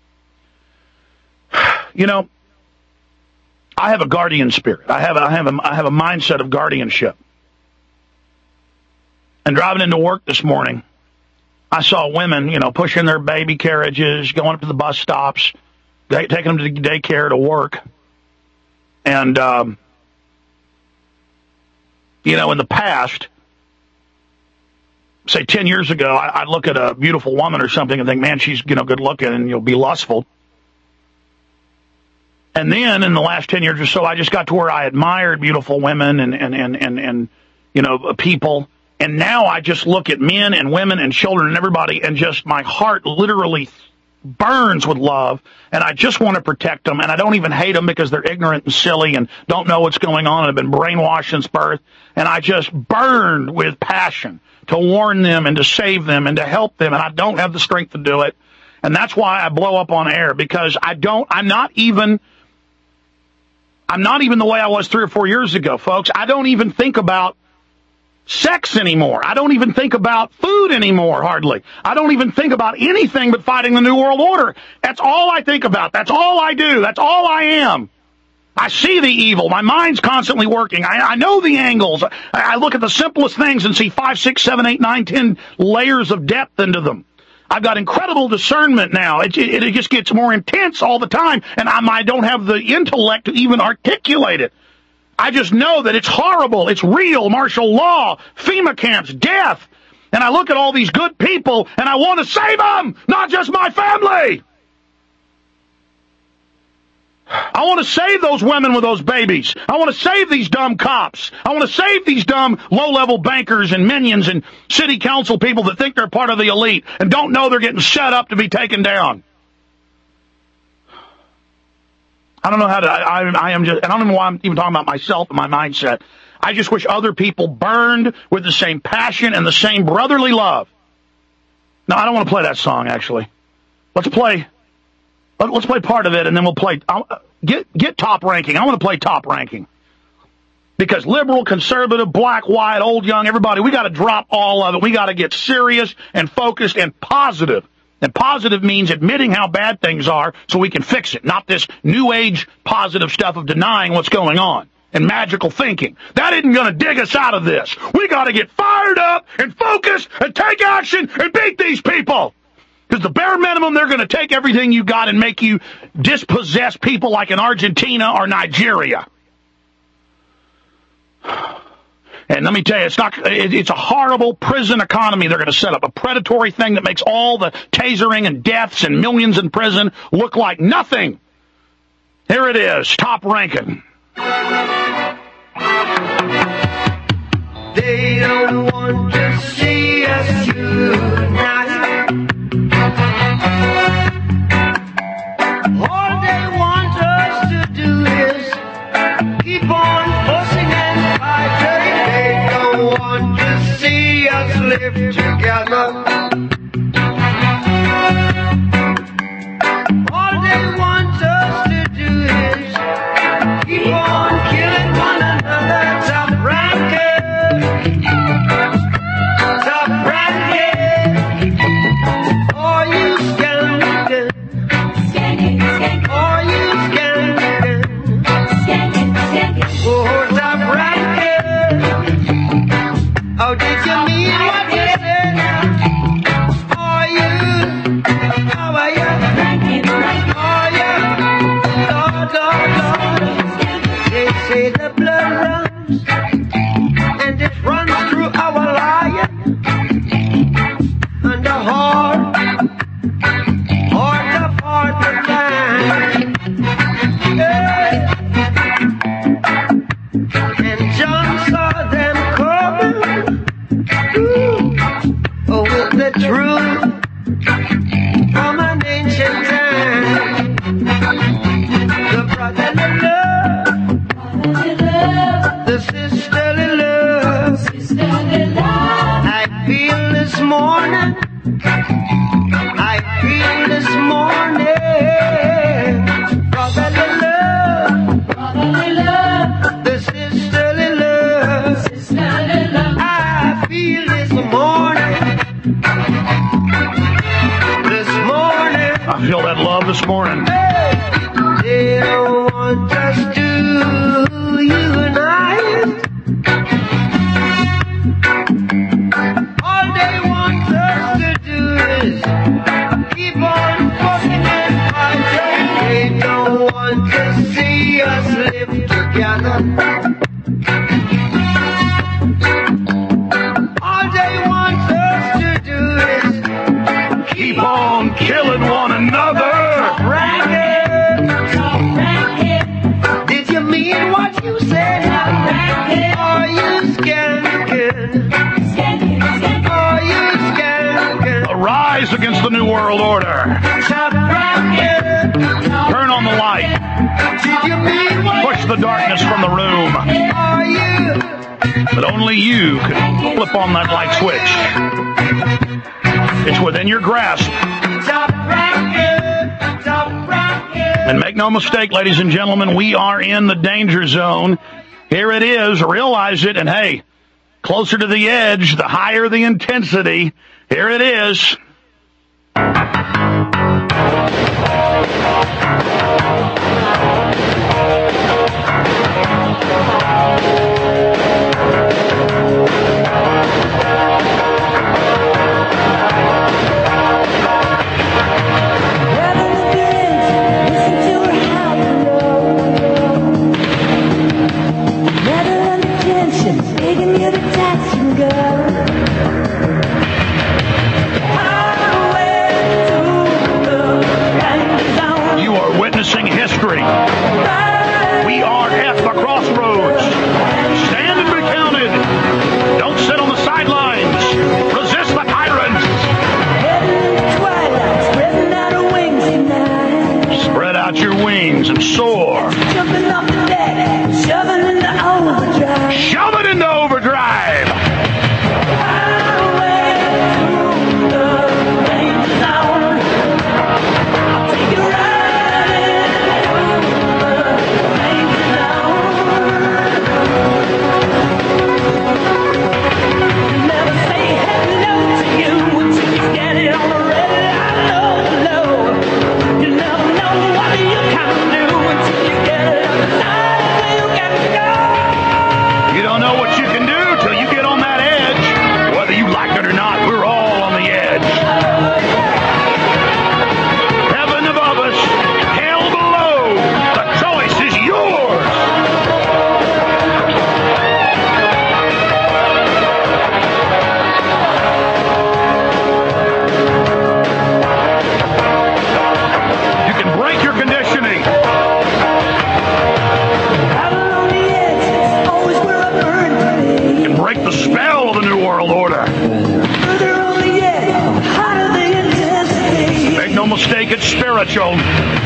S2: You know, I have a guardian spirit. I have a mindset of guardianship. And driving into work this morning, I saw women, you know, pushing their baby carriages, going up to the bus stops, taking them to daycare to work. And, you know, in the past, say 10 years ago, I'd look at a beautiful woman or something and think, man, she's, you know, good looking, and you'll be lustful. And then in the last 10 years or so, I just got to where I admired beautiful women and you know, people. And now I just look at men and women and children and everybody, and just my heart literally burns with love, and I just want to protect them, and I don't even hate them because they're ignorant and silly and don't know what's going on and have been brainwashed since birth, and I just burned with passion to warn them and to save them and to help them, and I don't have the strength to do it, and that's why I blow up on air, because I'm not even the way I was 3 or 4 years ago, folks. I don't even think about sex anymore. I don't even think about food anymore, hardly. I don't even think about anything but fighting the New World Order. That's all I think about. That's all I do. That's all I am. I see the evil. My mind's constantly working. I know the angles. I look at the simplest things and see 5, 6, 7, 8, 9, 10 layers of depth into them. I've got incredible discernment now. It just gets more intense all the time, and I don't have the intellect to even articulate it. I just know that it's horrible. It's real. Martial law, FEMA camps, death. And I look at all these good people, and I want to save them, not just my family. I want to save those women with those babies. I want to save these dumb cops. I want to save these dumb low-level bankers and minions and city council people that think they're part of the elite and don't know they're getting set up to be taken down. I don't know how to, I don't even know why I'm even talking about myself and my mindset. I just wish other people burned with the same passion and the same brotherly love. No, I don't want to play that song, actually. Let's play part of it, and then we'll play, get Top Ranking. I want to play Top Ranking. Because liberal, conservative, black, white, old, young, everybody, we got to drop all of it. We got to get serious and focused and positive. And positive means admitting how bad things are so we can fix it, not this new age positive stuff of denying what's going on and magical thinking. That isn't going to dig us out of this. We got to get fired up and focused and take action and beat these people. Because the bare minimum, they're going to take everything you got and make you dispossess people like in Argentina or Nigeria. And let me tell you, it's a horrible prison economy they're going to set up, a predatory thing that makes all the tasering and deaths and millions in prison look like nothing. Here it is, Top Ranking.
S23: They don't want to see us unite. All they want us to do is keep on fussing and fighting. They don't want to see us live together. All they want us to do is keep on killing one another. Top Ranking, Top Ranking. Are you skanking? Are you skanking? Oh, Top Ranking. Oh, did you mean what you said? Are you? How are you? Are you? Lord, Lord, Lord. They say the blood runs, and it runs through our lion, and the heart of man. Yeah. And John saw them coming, with the truth from an ancient time. The brotherly love They don't want us to unite. All they want us to do is keep on fucking and fighting. They don't want to see us live together. All they want us to do is
S2: keep on killing one another.
S23: Did you mean what you said? Are you skanking? Are you skanking?
S2: Arise against the New World Order. Turn on the light.
S23: Did you mean what
S2: push the darkness from the room?
S23: Are you?
S2: But only you can flip on that light switch. It's within your grasp. And make no mistake, ladies and gentlemen, we are in the danger zone. Here it is. Realize it. And hey, closer to the edge, the higher the intensity. Here it is. You are witnessing history. We are at the crossroads. Stand and be counted. Don't sit on the sidelines. Resist the tyrants. Spread out your wings and soar.
S23: Jumping off the deck, shoving into overdrive.
S2: Shove it into overdrive. You don't know what you can do till you get on that edge. Whether you like it or not, we're all on the edge. Heaven above us, hell below. The choice is yours. You can break your conditioning. Break the spell of the New World Order. Make no mistake, it's spiritual.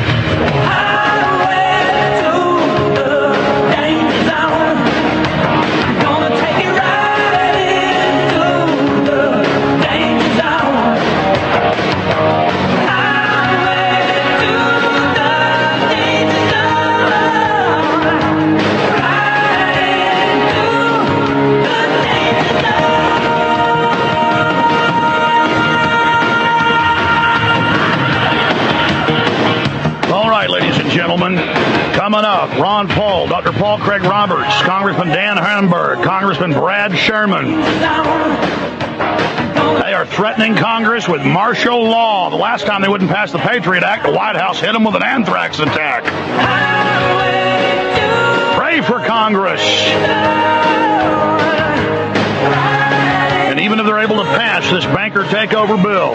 S2: Gentlemen, coming up, Ron Paul, Dr. Paul Craig Roberts, Congressman Dan Hamburg, Congressman Brad Sherman. They are threatening Congress with martial law. The last time they wouldn't pass the Patriot Act, the White House hit them with an anthrax attack. Pray for Congress. And even if they're able to pass this banker takeover bill,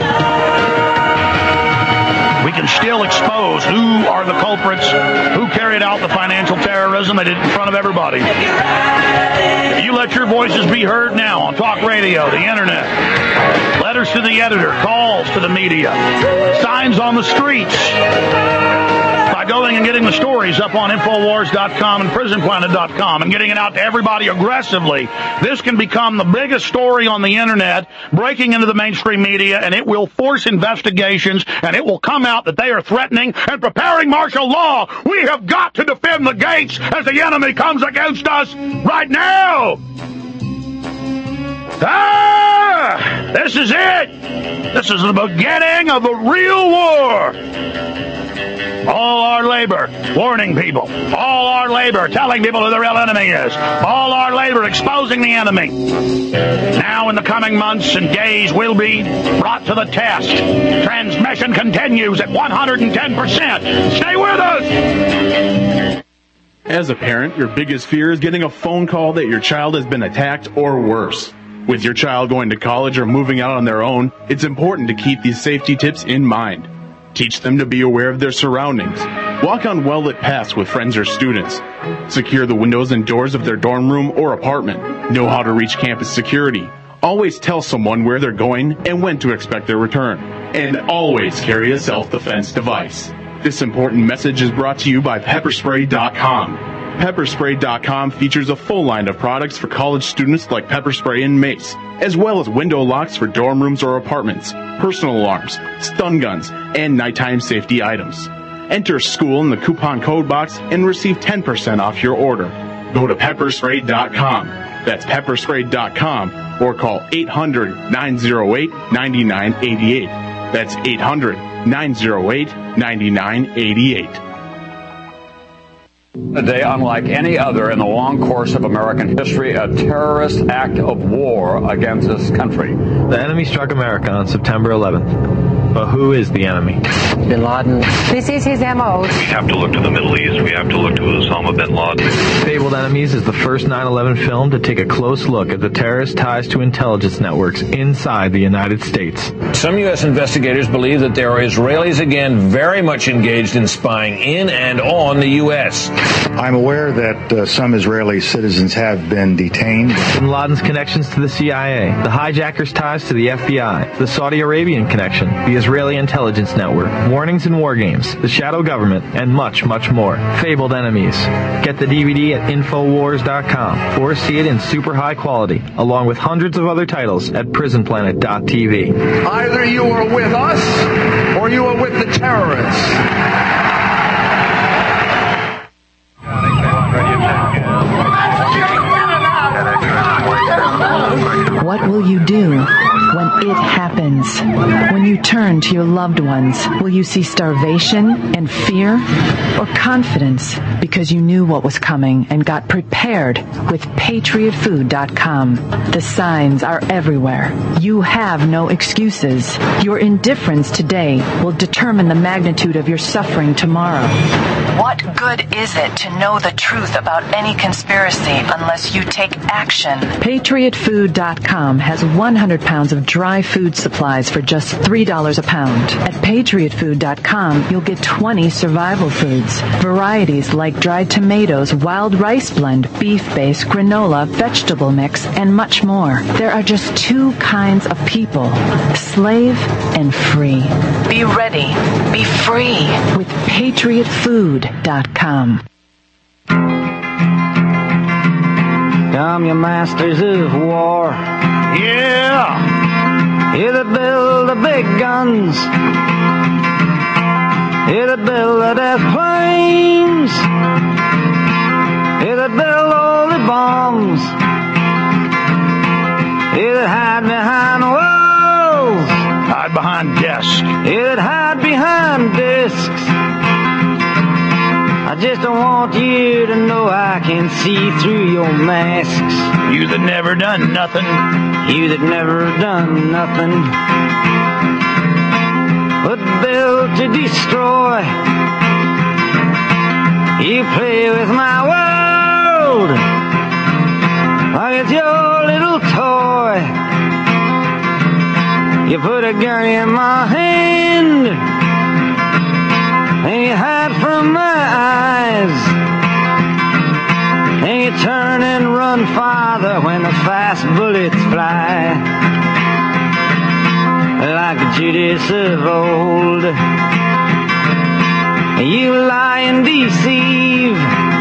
S2: we can still expose who are the culprits, who carried out the financial terrorism. They did it in front of everybody. If you let your voices be heard now on talk radio, the internet, letters to the editor, calls to the media, signs on the streets, by going and getting the stories up on Infowars.com and PrisonPlanet.com and getting it out to everybody aggressively, this can become the biggest story on the internet, breaking into the mainstream media, and it will force investigations, and it will come out that they are threatening and preparing martial law. We have got to defend the gates as the enemy comes against us right now. This is it! This is the beginning of a real war! All our labor warning people. All our labor telling people who the real enemy is. All our labor exposing the enemy. Now in the coming months and days will be brought to the test. Transmission continues at 110%. Stay with us!
S3: As a parent, your biggest fear is getting a phone call that your child has been attacked or worse. With your child going to college or moving out on their own, it's important to keep these safety tips in mind. Teach them to be aware of their surroundings. Walk on well-lit paths with friends or students. Secure the windows and doors of their dorm room or apartment. Know how to reach campus security. Always tell someone where they're going and when to expect their return. And always carry a self-defense device. This important message is brought to you by Pepperspray.com. Pepperspray.com features a full line of products for college students like pepper spray and mace, as well as window locks for dorm rooms or apartments, personal alarms, stun guns, and nighttime safety items. Enter school in the coupon code box and receive 10% off your order. Go to Pepperspray.com. That's Pepperspray.com or call 800-908-9988. That's 800-908-9988.
S11: A day unlike any other in the long course of American history, a terrorist act of war against this country.
S12: The enemy struck America on September 11th. But who is the enemy?
S13: Bin Laden. This is his MO.
S14: We have to look to the Middle East. We have to look to Osama bin Laden.
S12: Fabled Enemies is the first 9/11 film to take a close look at the terrorist ties to intelligence networks inside the United States.
S15: Some U.S. investigators believe that there are Israelis again very much engaged in spying in and on the U.S.
S16: I'm aware that some Israeli citizens have been detained.
S12: Bin Laden's connections to the CIA, the hijackers' ties to the FBI, the Saudi Arabian connection, the Israeli intelligence network, warnings and war games, the shadow government, and much, much more. Fabled Enemies. Get the DVD at Infowars.com or see it in super high quality, along with hundreds of other titles at PrisonPlanet.tv.
S17: Either you are with us or you are with the terrorists.
S4: What will you do when it happens? When you turn to your loved ones, will you see starvation and fear, or confidence because you knew what was coming and got prepared with PatriotFood.com? The signs are everywhere. You have no excuses. Your indifference today will determine the magnitude of your suffering tomorrow. What good is it to know the truth about any conspiracy unless you take action? PatriotFood.com has 100 pounds of dry food supplies for just $3 a pound. At PatriotFood.com, you'll get 20 survival foods. Varieties like dried tomatoes, wild rice blend, beef-based, granola, vegetable mix, and much more. There are just two kinds of people, slave and free. Be ready. Be free with PatriotFood.com.
S5: Come, you masters of war.
S2: Yeah!
S5: You that build the big guns. You that build the death planes. You that build all the bombs. You that hide behind walls.
S2: Hide behind desks.
S5: You that hide behind discs. I just don't want you to know I can see through your masks.
S2: You that never done nothing.
S5: You that never done nothing but build to destroy. You play with my world like it's your little toy. You put a gun in my hand and you hide from my eyes, and you turn and run farther when the fast bullets fly. Like Judas of old, you lie and deceive.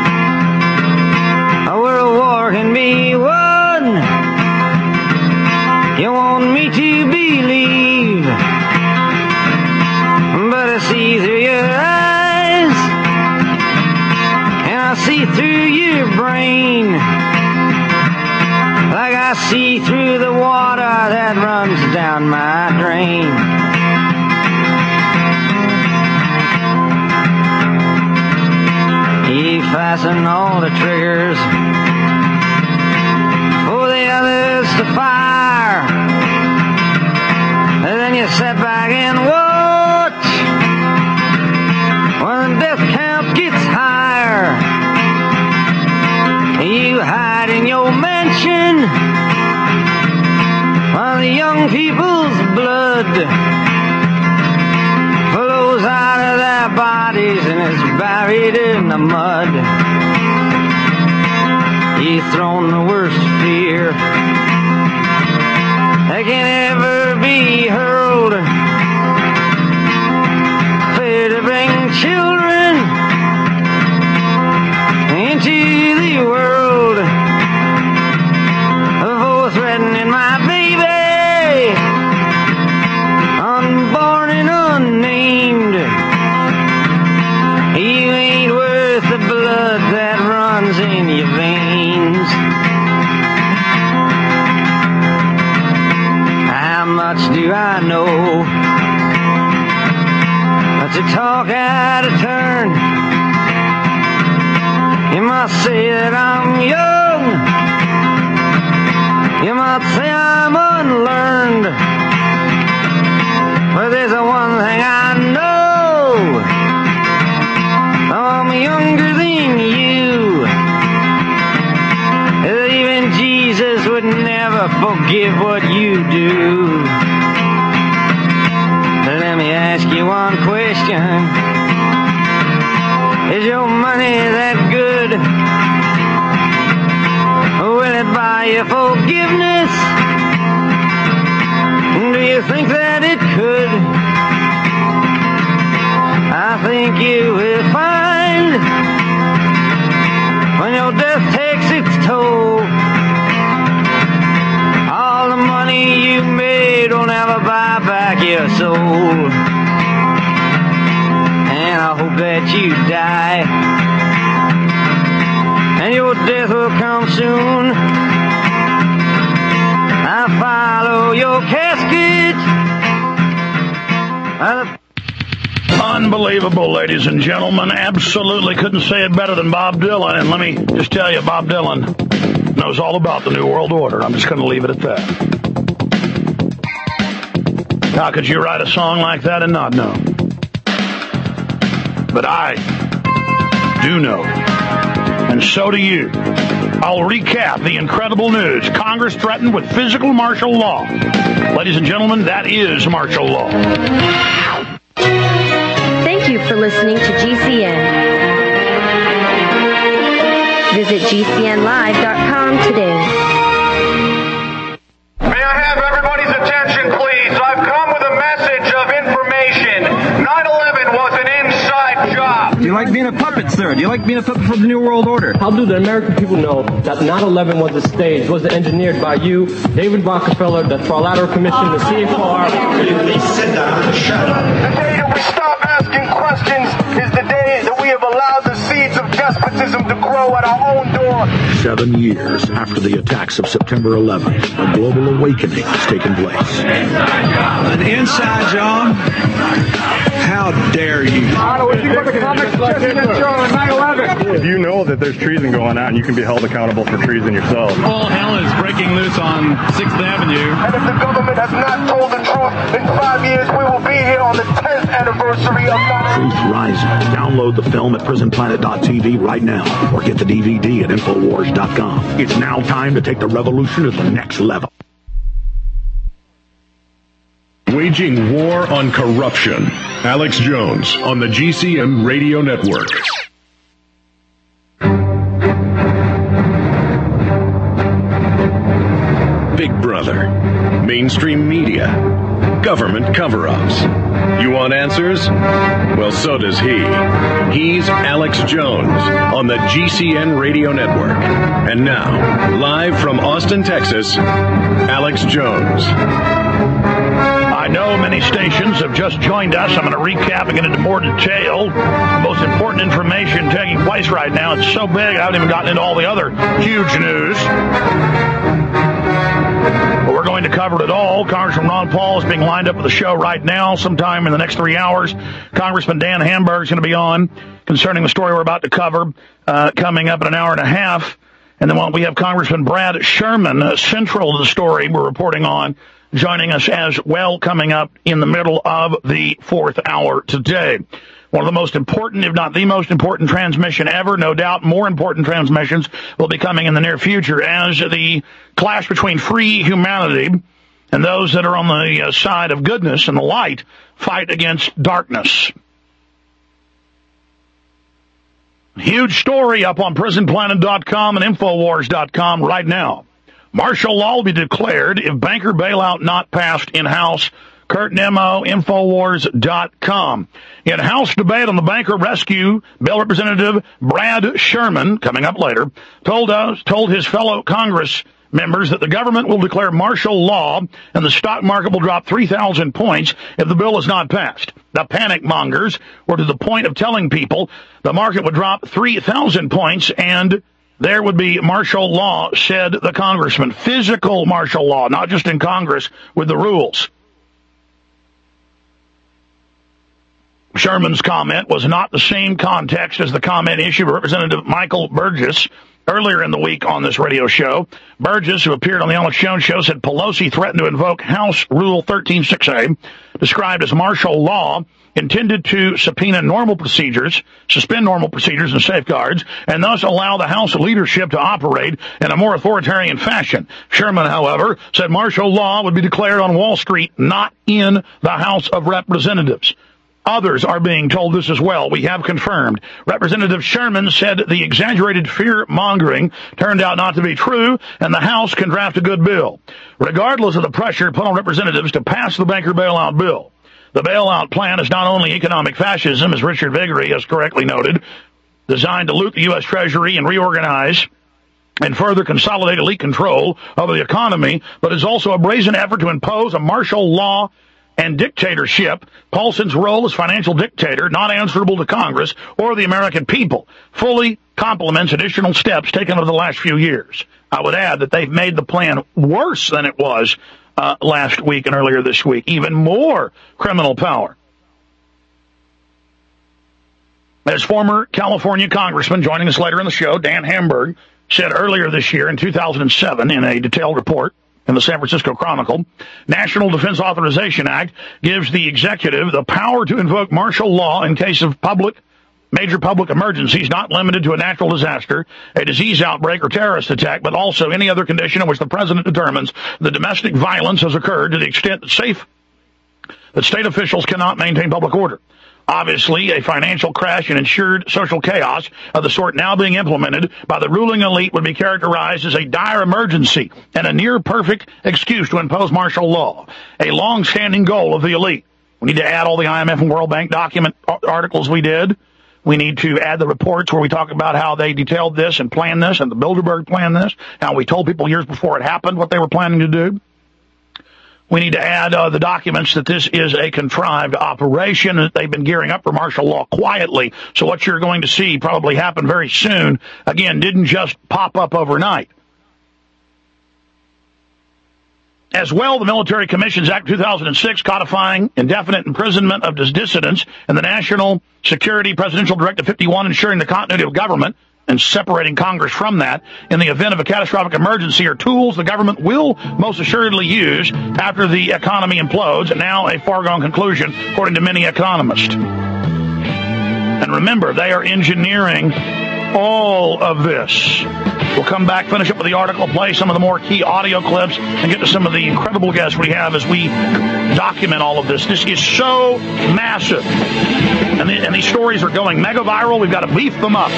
S5: A world war can be won. You want me to believe, but I see through your eyes, and I see through your brain. like I see through the water that runs down my drain. He fastened all the triggers for the others to fire. And then you sit back and watch when the death count gets higher. You hide in your mansion while the young people's blood flows out of their bodies and is buried in the mud. He's thrown the worst fear that can ever be hurled. Fear to bring children into the world, for threatening my baby, unborn and unnamed. You ain't worth the blood that runs in your veins. How much do I know? To talk out of turn. You might say that I'm young. You might say I'm unlearned. But there's one thing I know. I'm younger than you. Even Jesus would never forgive what you do. Let me ask you one question. Is your money that good? Will it buy you forgiveness? Do you think that it could? I think you will find when your death takes its toll, all the money you made will never buy back your soul. And I hope that you die, and your death will come soon. I follow your casket.
S2: Unbelievable, ladies and gentlemen. Absolutely couldn't say it better than Bob Dylan. And let me just tell you, Bob Dylan knows all about the New World Order. I'm just going to leave it at that. How could you write a song like that and not know? But I do know, and so do you. I'll recap the incredible news. Congress threatened with physical martial law. Ladies and gentlemen, that is martial law.
S6: Thank you for listening to GCN. Visit GCNlive.com today.
S17: May I have everybody's attention, please? I've come with a message of information. 9/11 was an inside job.
S7: Do you like being a puppet, sir? Do you like being a puppet for the New World Order?
S8: How do the American people know that 9/11 was a stage, was engineered by you, David Rockefeller, the Trilateral Commission, the CFR?
S17: Please sit down and shut up. The day that we stop asking questions is the day that we have allowed the seeds of despotism to grow at our own door.
S24: 7 years after the attacks of September 11th, a global awakening has taken place.
S25: An inside job? How dare you?
S3: If you know that there's treason going on, you can be held accountable for treason yourself.
S26: All hell is breaking loose on 6th Avenue.
S17: And if the government has not told the truth, in 5 years we will be here on the 10th anniversary of 9/11.
S24: Truth Rising. Download the film at prisonplanet.tv right now, or get the DVD at Infowars.com. It's now time to take the revolution to the next level.
S1: Waging war on corruption. Alex Jones on the GCN Radio Network. Big Brother. Mainstream media. Government cover-ups. You want answers? Well, so does he. He's Alex Jones on the GCN Radio Network. And now, live from Austin, Texas, Alex Jones.
S2: I know many stations have just joined us. I'm going to recap and get into more detail. The most important information taking place right now. It's so big, I haven't even gotten into all the other huge news. But we're going to cover it all. Congressman Ron Paul is being lined up for the show right now. Sometime in the next 3 hours, Congressman Dan Hamburg is going to be on concerning the story we're about to cover coming up in an hour and a half. And then we have Congressman Brad Sherman, central to the story we're reporting on, joining us as well coming up in the middle of the fourth hour today. One of the most important, if not the most important transmission ever. No doubt more important transmissions will be coming in the near future as the clash between free humanity and those that are on the side of goodness and the light fight against darkness. Huge story up on PrisonPlanet.com and Infowars.com right now. Martial law will be declared if banker bailout not passed in-house. Kurt Nimmo, Infowars.com. In House debate on the banker rescue bill, Representative Brad Sherman, coming up later, told his fellow Congress members that the government will declare martial law and the stock market will drop 3,000 points if the bill is not passed. The panic mongers were to the point of telling people the market would drop 3,000 points and there would be martial law, said the congressman. Physical martial law, not just in Congress with the rules. Sherman's comment was not the same context as the comment issued by Representative Michael Burgess earlier in the week on this radio show. Burgess, who appeared on the Alex Jones show, said Pelosi threatened to invoke House Rule 13-6A, described as martial law, intended to subpoena normal procedures, suspend normal procedures and safeguards, and thus allow the House leadership to operate in a more authoritarian fashion. Sherman, however, said martial law would be declared on Wall Street, not in the House of Representatives. Others are being told this as well. We have confirmed. Representative Sherman said the exaggerated fear-mongering turned out not to be true, and the House can draft a good bill, regardless of the pressure put on representatives to pass the banker bailout bill. The bailout plan is not only economic fascism, as Richard Viguerie has correctly noted, designed to loot the U.S. Treasury and reorganize and further consolidate elite control over the economy, but is also a brazen effort to impose a martial law and dictatorship. Paulson's role as financial dictator, not answerable to Congress or the American people, fully complements additional steps taken over the last few years. I would add that they've made the plan worse than it was last week and earlier this week. Even more criminal power. As former California congressman joining us later in the show, Dan Hamburg, said earlier this year in 2007 in a detailed report in the San Francisco Chronicle, National Defense Authorization Act gives the executive the power to invoke martial law in case of major public emergencies, not limited to a natural disaster, a disease outbreak, or terrorist attack, but also any other condition in which the president determines the domestic violence has occurred to the extent that state officials cannot maintain public order. Obviously, a financial crash and ensured social chaos of the sort now being implemented by the ruling elite would be characterized as a dire emergency and a near-perfect excuse to impose martial law, a long-standing goal of the elite. We need to add all the IMF and World Bank document articles we did. We need to add the reports where we talk about how they detailed this and planned this, and the Bilderberg planned this, how we told people years before it happened what they were planning to do. We need to add the documents that this is a contrived operation, that they've been gearing up for martial law quietly. So what you're going to see probably happen very soon, again, didn't just pop up overnight. As well, the Military Commissions Act 2006, codifying indefinite imprisonment of dissidents, and the National Security Presidential Directive 51, ensuring the continuity of government and separating Congress from that in the event of a catastrophic emergency, are tools the government will most assuredly use after the economy implodes, and now a foregone conclusion, according to many economists. And remember, they are engineering all of this. We'll come back, finish up with the article, play some of the more key audio clips, and get to some of the incredible guests we have as we document all of this. This is so massive. And these stories are going mega viral. We've got to beef them up.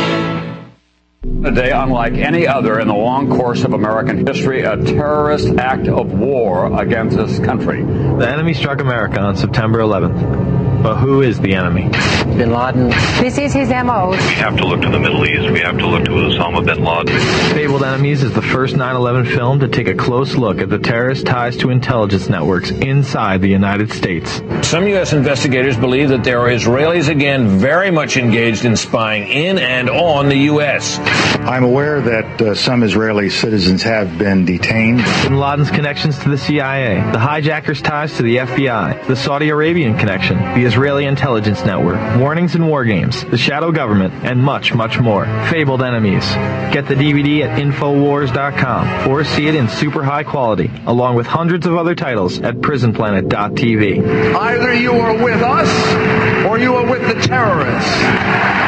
S11: A day unlike any other in the long course of American history, a terrorist act of war against this country.
S12: The enemy struck America on September 11th. But who is the enemy?
S13: Bin Laden. This is his MO.
S14: We have to look to the Middle East. We have to look to Osama bin Laden.
S12: Fabled Enemies is the first 9/11 film to take a close look at the terrorist ties to intelligence networks inside the United States.
S15: Some U.S. investigators believe that there are Israelis again very much engaged in spying in and on the U.S.
S16: I'm aware that some Israeli citizens have been detained.
S12: Bin Laden's connections to the CIA, the hijackers' ties to the FBI, the Saudi Arabian connection, the Israeli intelligence network, warnings and war games, the shadow government, and much, much more. Fabled Enemies. Get the DVD at Infowars.com or see it in super high quality, along with hundreds of other titles at PrisonPlanet.tv.
S9: Either you are with us or you are with the terrorists.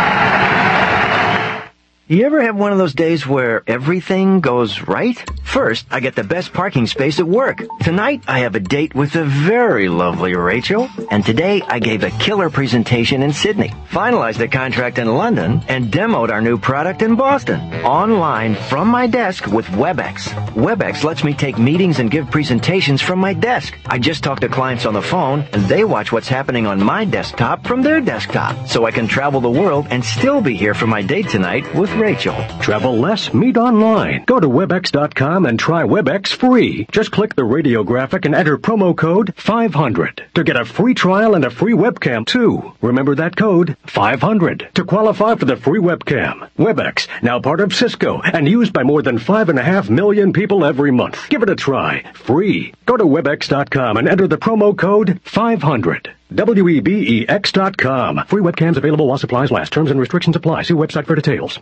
S10: You ever have one of those days where everything goes right? First, I get the best parking space at work. Tonight, I have a date with the very lovely Rachel. And today, I gave a killer presentation in Sydney, finalized a contract in London, and demoed our new product in Boston. Online, from my desk with WebEx. WebEx lets me take meetings and give presentations from my desk. I just talk to clients on the phone, and they watch what's happening on my desktop from their desktop. So I can travel the world and still be here for my date tonight with Rachel.
S18: Travel less, meet online. Go to WebEx.com and try WebEx free. Just click the radio graphic and enter promo code 500 to get a free trial and a free webcam too. Remember that code, 500, to qualify for the free webcam. WebEx, now part of Cisco and used by more than 5.5 million people every month. Give it a try. Free. Go to WebEx.com and enter the promo code 500. WEBEX.com. Free webcams available while supplies last. Terms and restrictions apply. See website for details.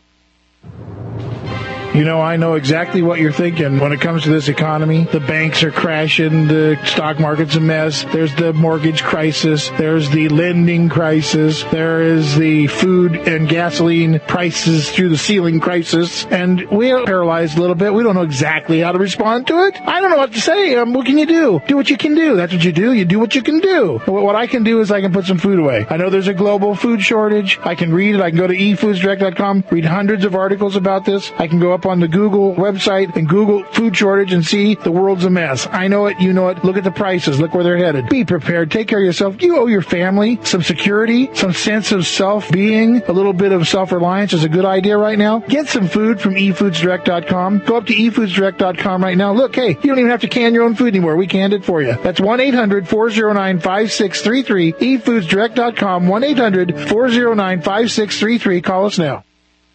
S19: You know, I know exactly what you're thinking when it comes to this economy. The banks are crashing. The stock market's a mess. There's the mortgage crisis. There's the lending crisis. There is the food and gasoline prices through the ceiling crisis. And we're paralyzed a little bit. We don't know exactly how to respond to it. I don't know what to say. What can you do? Do what you can do. That's what you do. You do what you can do. What I can do is I can put some food away. I know there's a global food shortage. I can read it. I can go to efoodsdirect.com, read hundreds of articles about this. I can go up on the Google website and Google food shortage and see the world's a mess. I know it. You know it. Look at the prices. Look where they're headed. Be prepared. Take care of yourself. You owe your family some security, some sense of self-being. A little bit of self-reliance is a good idea right now. Get some food from efoodsdirect.com. Go up to efoodsdirect.com right now. Look, hey, you don't even have to can your own food anymore. We canned it for you. That's 1-800-409-5633. efoodsdirect.com. 1-800-409-5633. Call us now.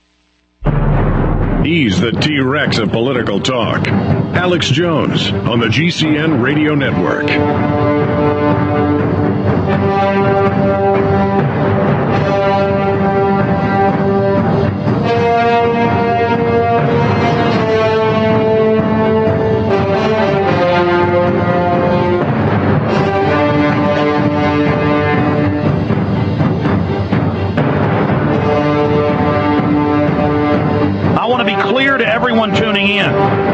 S1: He's the T-Rex of political talk. Alex Jones on the GCN Radio Network.
S2: Everyone tuning in.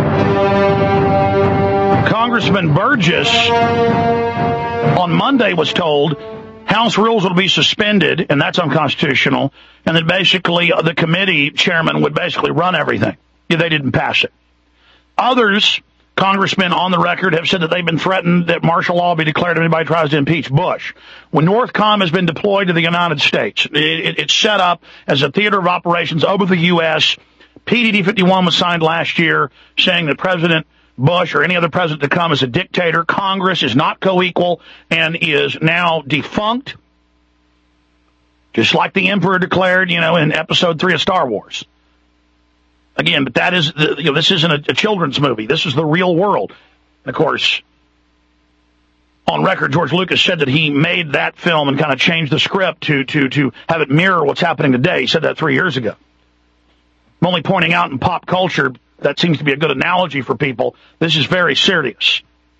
S2: Congressman Burgess on Monday was told House rules will be suspended, and that's unconstitutional, and that basically the committee chairman would basically run everything if they didn't pass it. Others, congressmen on the record, have said that they've been threatened that martial law be declared if anybody tries to impeach Bush. When NORTHCOM has been deployed to the United States, it's set up as a theater of operations over the U.S., PDD 51 was signed last year saying that President Bush or any other president to come is a dictator. Congress is not co-equal and is now defunct, just like the Emperor declared, in Episode 3 of Star Wars. Again, but that is, this isn't a children's movie. This is the real world. And of course, on record, George Lucas said that he made that film and kind of changed the script to have it mirror what's happening today. He said that 3 years ago. I'm only pointing out in pop culture, that seems to be a good analogy for people. This is very serious.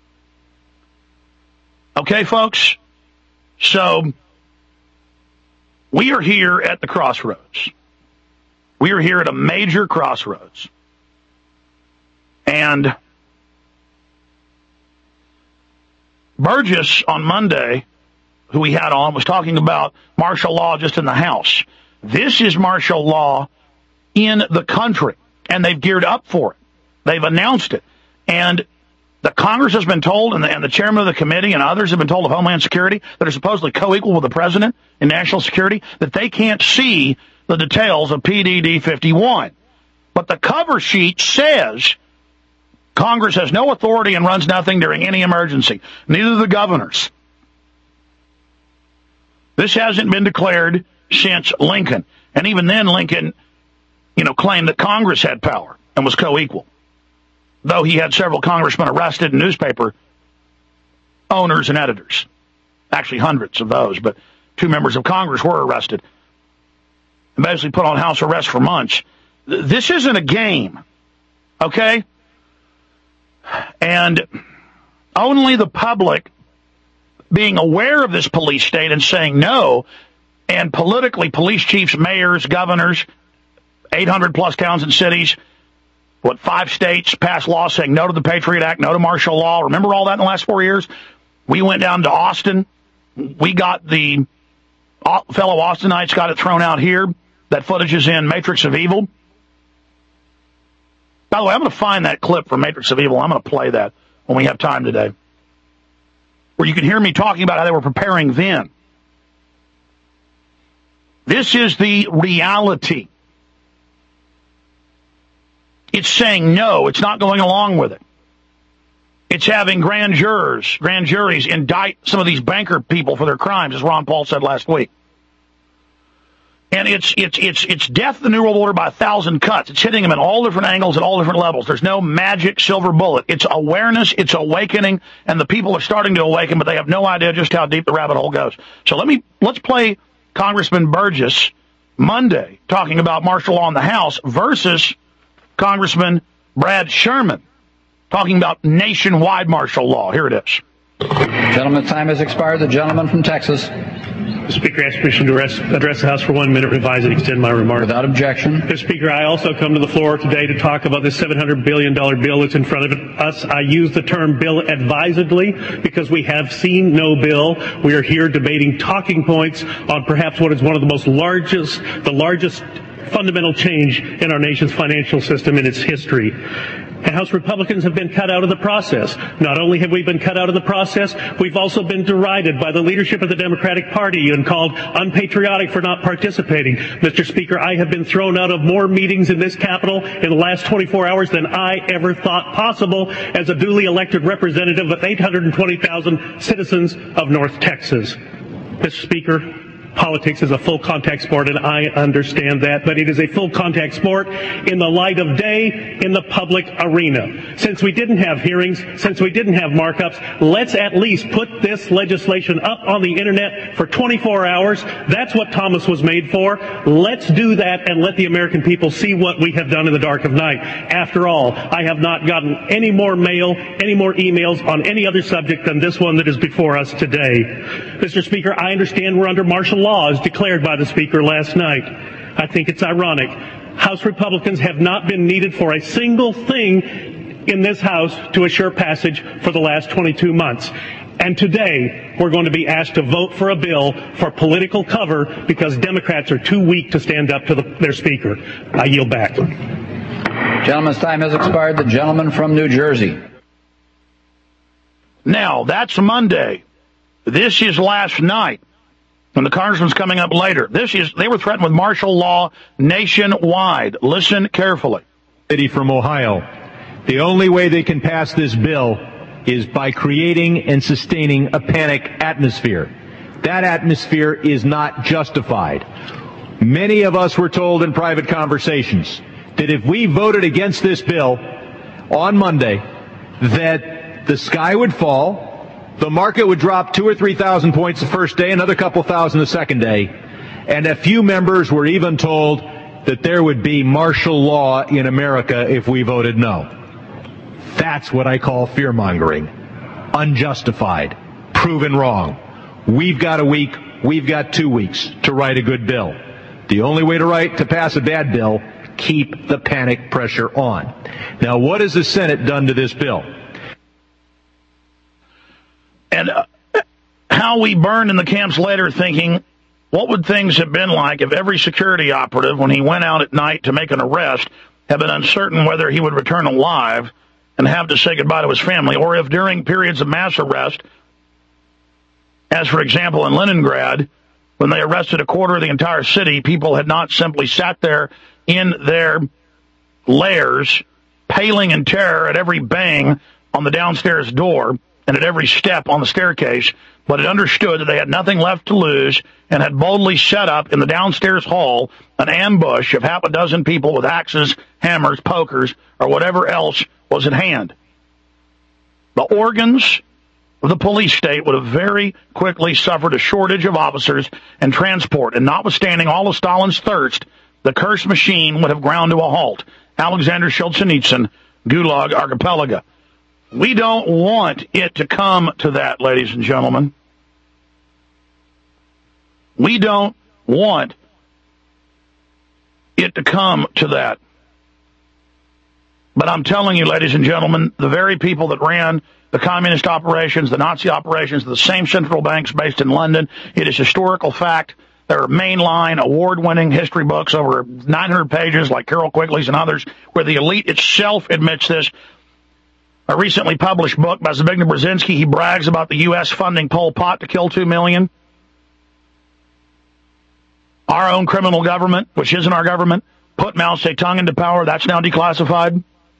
S2: Okay, folks? So, we are here at the crossroads. We are here at a major crossroads. And Burgess on Monday, who we had on, was talking about martial law just in the House. This is martial law in the country, and they've geared up for it. They've announced it. And The Congress has been told, and the chairman of the committee and others have been told of Homeland Security that are supposedly co-equal with the president in national security, that they can't see the details of PDD 51. But the cover sheet says Congress has no authority and runs nothing during any emergency. Neither do the governors. This hasn't been declared since Lincoln. And even then, Lincoln, claimed that Congress had power and was co-equal, though he had several congressmen arrested and newspaper owners and editors. Actually, hundreds of those, but 2 members of Congress were arrested and basically put on house arrest for months. This isn't a game, okay? And only the public being aware of this police state and saying no, and politically, police chiefs, mayors, governors, 800-plus towns and cities, 5 states passed laws saying no to the Patriot Act, no to martial law. Remember all that in the last 4 years? We went down to Austin. We got the fellow Austinites got it thrown out here. That footage is in Matrix of Evil. By the way, I'm going to find that clip from Matrix of Evil. I'm going to play that when we have time today, where you can hear me talking about how they were preparing then. This is the reality. It's saying no. It's not going along with it. It's having grand juries indict some of these banker people for their crimes, as Ron Paul said last week. And it's death the New World Order by 1,000 cuts. It's hitting them in all different angles at all different levels. There's no magic silver bullet. It's awareness, it's awakening, and the people are starting to awaken, but they have no idea just how deep the rabbit hole goes. So let's play Congressman Burgess Monday talking about martial law in the House versus Congressman Brad Sherman talking about nationwide martial law. Here it is.
S4: Gentleman's time has expired. The gentleman from Texas.
S5: Mr. Speaker, I ask permission to address the House for 1 minute, revise and extend my remarks.
S4: Without objection.
S5: Mr. Speaker, I also come to the floor today to talk about this $700 billion bill that's in front of us. I use the term bill advisedly because we have seen no bill. We are here debating talking points on perhaps what is one of the largest fundamental change in our nation's financial system in its history. And House Republicans have been cut out of the process. Not only have we been cut out of the process, we've also been derided by the leadership of the Democratic Party and called unpatriotic for not participating. Mr. Speaker, I have been thrown out of more meetings in this Capitol in the last 24 hours than I ever thought possible as a duly elected representative of 820,000 citizens of North Texas. Mr. Speaker, politics is a full contact sport, and I understand that, but it is a full contact sport in the light of day in the public arena. Since we didn't have hearings, since we didn't have markups, let's at least put this legislation up on the internet for 24 hours. That's what Thomas was made for. Let's do that and let the American people see what we have done in the dark of night. After all, I have not gotten any more mail, any more emails on any other subject than this one that is before us today. Mr. Speaker, I understand we're under martial law as declared by the Speaker last night. I think it's ironic. House Republicans have not been needed for a single thing in this House to assure passage for the last 22 months. And today, we're going to be asked to vote for a bill for political cover because Democrats are too weak to stand up to their Speaker. I yield back.
S4: Gentleman's time has expired. The gentleman from New Jersey.
S2: Now, that's Monday. This is last night. And the congressman's coming up later. They were threatened with martial law nationwide. Listen carefully.
S20: City from Ohio. The only way they can pass this bill is by creating and sustaining a panic atmosphere. That atmosphere is not justified. Many of us were told in private conversations that if we voted against this bill on Monday, that the sky would fall, the market would drop 2,000 or 3,000 points the first day, another couple thousand the second day, and a few members were even told that there would be martial law in America if we voted no. That's what I call fear-mongering. Unjustified. Proven wrong. We've got a week, we've got 2 weeks to write a good bill. The only way to pass a bad bill, keep the panic pressure on. Now, what has the Senate done to this bill?
S2: And how we burned in the camps later thinking, what would things have been like if every security operative, when he went out at night to make an arrest, had been uncertain whether he would return alive and have to say goodbye to his family, or if during periods of mass arrest, as for example in Leningrad, when they arrested a quarter of the entire city, people had not simply sat there in their lairs, paling in terror at every bang on the downstairs door and at every step on the staircase, but had understood that they had nothing left to lose and had boldly set up in the downstairs hall an ambush of half a dozen people with axes, hammers, pokers, or whatever else was at hand. The organs of the police state would have very quickly suffered a shortage of officers and transport, and notwithstanding all of Stalin's thirst, the cursed machine would have ground to a halt. Alexander Solzhenitsyn, Gulag Archipelago. We don't want it to come to that, ladies and gentlemen. We don't want it to come to that. But I'm telling you, ladies and gentlemen, the very people that ran the communist operations, the Nazi operations, the same central banks based in London, it is historical fact. There are mainline, award-winning history books over 900 pages, like Carol Quigley's and others, where the elite itself admits this. A recently published book by Zbigniew Brzezinski, he brags about the U.S. funding Pol Pot to kill 2 million. Our own criminal government, which isn't our government, put Mao Zedong into power. That's now declassified.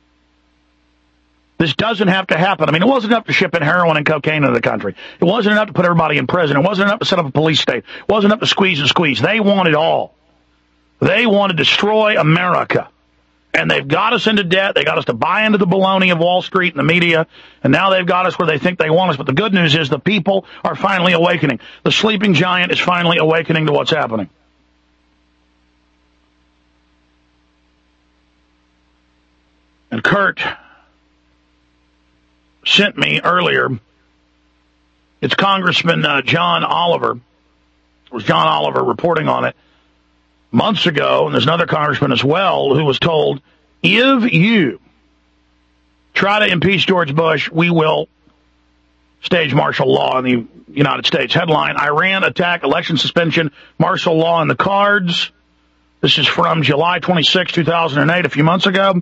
S2: This doesn't have to happen. I mean, it wasn't enough to ship in heroin and cocaine into the country. It wasn't enough to put everybody in prison. It wasn't enough to set up a police state. It wasn't enough to squeeze and squeeze. They want it all. They want to destroy America. And they've got us into debt. They got us to buy into the baloney of Wall Street and the media. And now they've got us where they think they want us. But the good news is the people are finally awakening. The sleeping giant is finally awakening to what's happening. And Kurt sent me earlier, it's Congressman John Oliver. It was John Oliver reporting on it months ago, and there's another congressman as well who was told, if you try to impeach George Bush, we will stage martial law in the United States. Headline, Iran attack, election suspension, martial law in the cards. This is from July 26, 2008, a few months ago.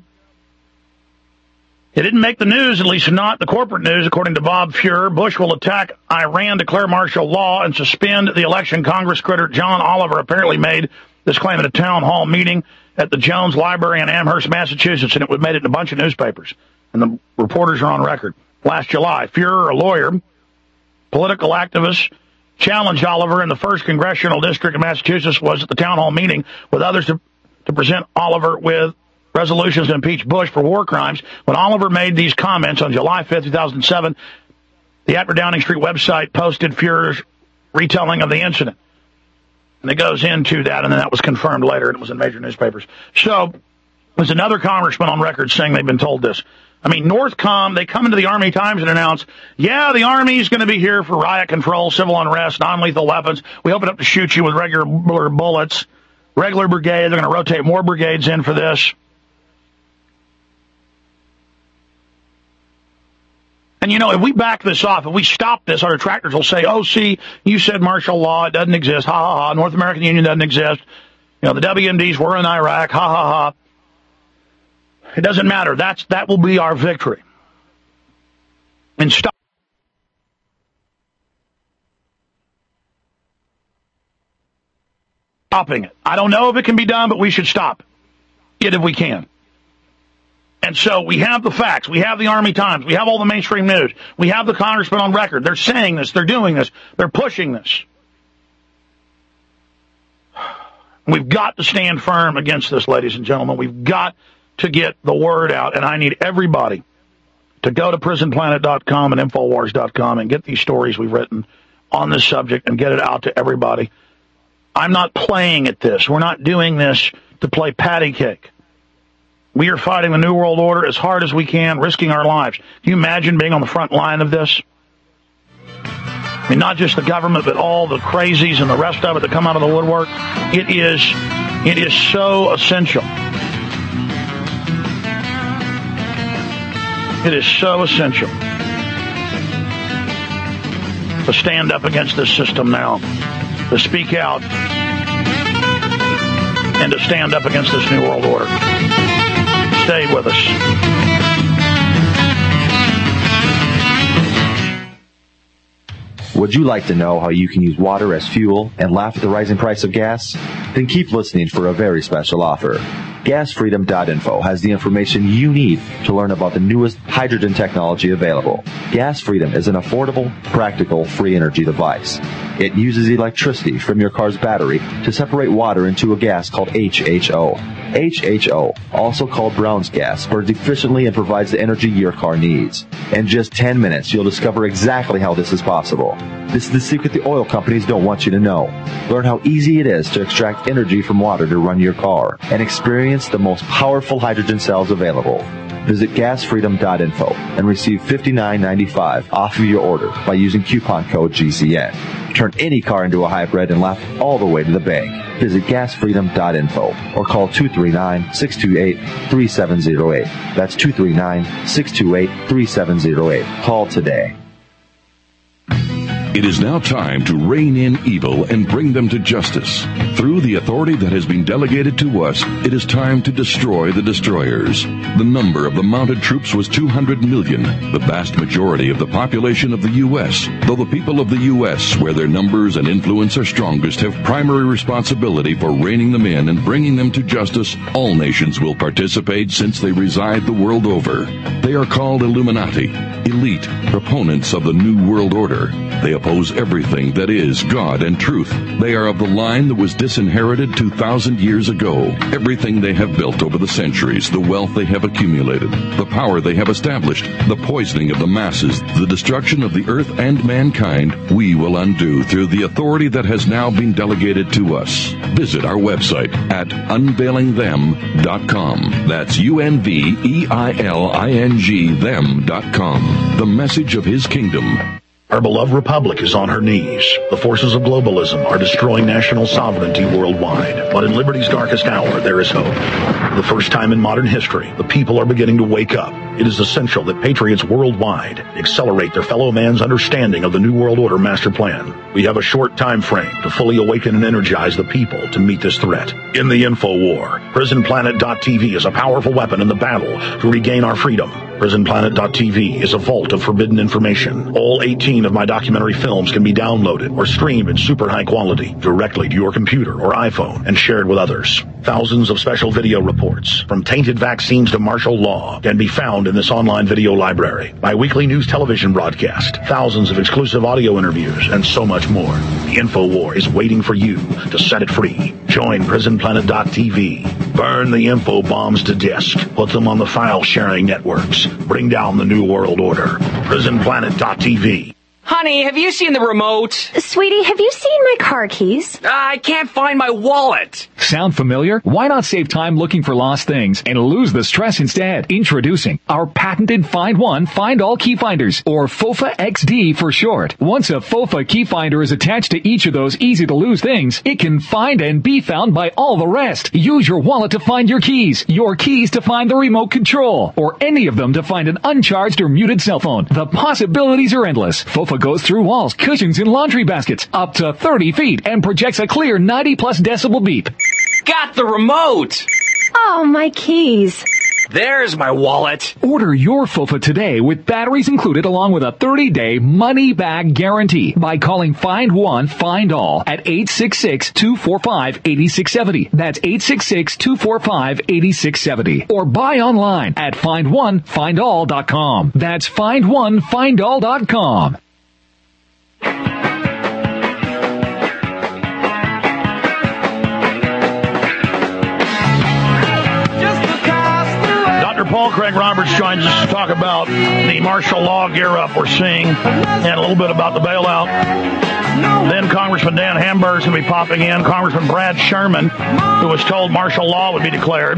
S2: It didn't make the news, at least not the corporate news, according to Bob Fuhrer. Bush will attack Iran, declare martial law, and suspend the election. Congress critter John Oliver apparently made this claim at a town hall meeting at the Jones Library in Amherst, Massachusetts, and it made it in a bunch of newspapers. And the reporters are on record. Last July, Fuhrer, a lawyer, political activist, challenged Oliver in the 1st Congressional District of Massachusetts, was at the town hall meeting with others to present Oliver with resolutions to impeach Bush for war crimes. When Oliver made these comments on July 5th, 2007, the At Downing Street website posted Fuhrer's retelling of the incident. And it goes into that, and then that was confirmed later, and it was in major newspapers. So there's another congressman on record saying they've been told this. I mean, Northcom, they come into the Army Times and announce, yeah, the Army's going to be here for riot control, civil unrest, non-lethal weapons. We open up to shoot you with regular bullets. Regular brigade, they're going to rotate more brigades in for this. And, if we back this off, if we stop this, our detractors will say, oh, see, you said martial law, it doesn't exist, ha, ha, ha, North American Union doesn't exist, the WMDs were in Iraq, ha, ha, ha. It doesn't matter. That will be our victory. And stopping it. I don't know if it can be done, but we should stop it if we can. And so we have the facts. We have the Army Times. We have all the mainstream news. We have the congressmen on record. They're saying this. They're doing this. They're pushing this. We've got to stand firm against this, ladies and gentlemen. We've got to get the word out. And I need everybody to go to prisonplanet.com and Infowars.com and get these stories we've written on this subject and get it out to everybody. I'm not playing at this. We're not doing this to play patty cake. We are fighting the New World Order as hard as we can, risking our lives. Can you imagine being on the front line of this? I mean, not just the government, but all the crazies and the rest of it that come out of the woodwork. It is so essential. It is so essential to stand up against this system now, to speak out, and to stand up against this New World Order. Stay with us.
S6: Would you like to know how you can use water as fuel and laugh at the rising price of gas? Then keep listening for a very special offer. GasFreedom.info has the information you need to learn about the newest hydrogen technology available. Gas Freedom is an affordable, practical, free energy device. It uses electricity from your car's battery to separate water into a gas called HHO. HHO, also called Brown's gas, burns efficiently and provides the energy your car needs. In just 10 minutes, you'll discover exactly how this is possible. This is the secret the oil companies don't want you to know. Learn how easy it is to extract energy from water to run your car and experience the most powerful hydrogen cells available. Visit gasfreedom.info and receive $59.95 off of your order by using coupon code GCN. Turn any car into a hybrid and laugh all the way to the bank. Visit gasfreedom.info or call 239-628-3708. That's 239-628-3708. Call today.
S7: It is now time to rein in evil and bring them to justice. Through the authority that has been delegated to us, it is time to destroy the destroyers. The number of the mounted troops was 200 million, the vast majority of the population of the U.S. Though the people of the U.S., where their numbers and influence are strongest, have primary responsibility for reining them in and bringing them to justice, all nations will participate since they reside the world over. They are called Illuminati, elite, proponents of the New World Order. They oppose everything that is God and truth. They are of the line that was disinherited 2,000 years ago. Everything they have built over the centuries, the wealth they have accumulated, the power they have established, the poisoning of the masses, the destruction of the earth and mankind, we will undo through the authority that has now been delegated to us. Visit our website at unveilingthem.com. That's UNVEILING them.com. The message of His kingdom.
S2: Our beloved republic is on her knees. The forces of globalism are destroying national sovereignty worldwide. But in liberty's darkest hour, there is hope. For the first time in modern history, the people are beginning to wake up. It is essential that patriots worldwide accelerate their fellow man's understanding of the New World Order master plan. We have a short time frame to fully awaken and energize the people to meet this threat. In the info war, PrisonPlanet.tv is a powerful weapon in the battle to regain our freedom. PrisonPlanet.tv is a vault of forbidden information. All 18 of my documentary films can be downloaded or streamed in super high quality directly to your computer or iPhone and shared with others. Thousands of special video reports, from tainted vaccines to martial law, can be found in this online video library. My weekly news television broadcast, thousands of exclusive audio interviews, and so much more. The InfoWar is waiting for you to set it free. Join PrisonPlanet.tv. Burn the info bombs to disk. Put them on the file-sharing networks. Bring down the New World Order. PrisonPlanet.tv.
S8: Honey, have you seen the remote?
S21: Sweetie, have you seen my car keys?
S8: I can't find my wallet.
S22: Sound familiar? Why not save time looking for lost things and lose the stress instead? Introducing our patented Find One, Find All key finders, or FOFA XD for short. Once a FOFA key finder is attached to each of those easy-to-lose things, it can find and be found by all the rest. Use your wallet to find your keys to find the remote control, or any of them to find an uncharged or muted cell phone. The possibilities are endless. FOFA goes through walls, cushions, and laundry baskets up to 30 feet and projects a clear 90-plus decibel beep.
S8: Got the remote!
S21: Oh, my keys.
S8: There's my wallet.
S22: Order your FOFA today with batteries included along with a 30-day money-back guarantee by calling Find One, Find All at 866-245-8670. That's 866-245-8670. Or buy online at FindOneFindAll.com. That's FindOneFindAll.com.
S2: Paul Craig Roberts joins us to talk about the martial law gear-up we're seeing and a little bit about the bailout. Then Congressman Dan Hamburg is going to be popping in. Congressman Brad Sherman, who was told martial law would be declared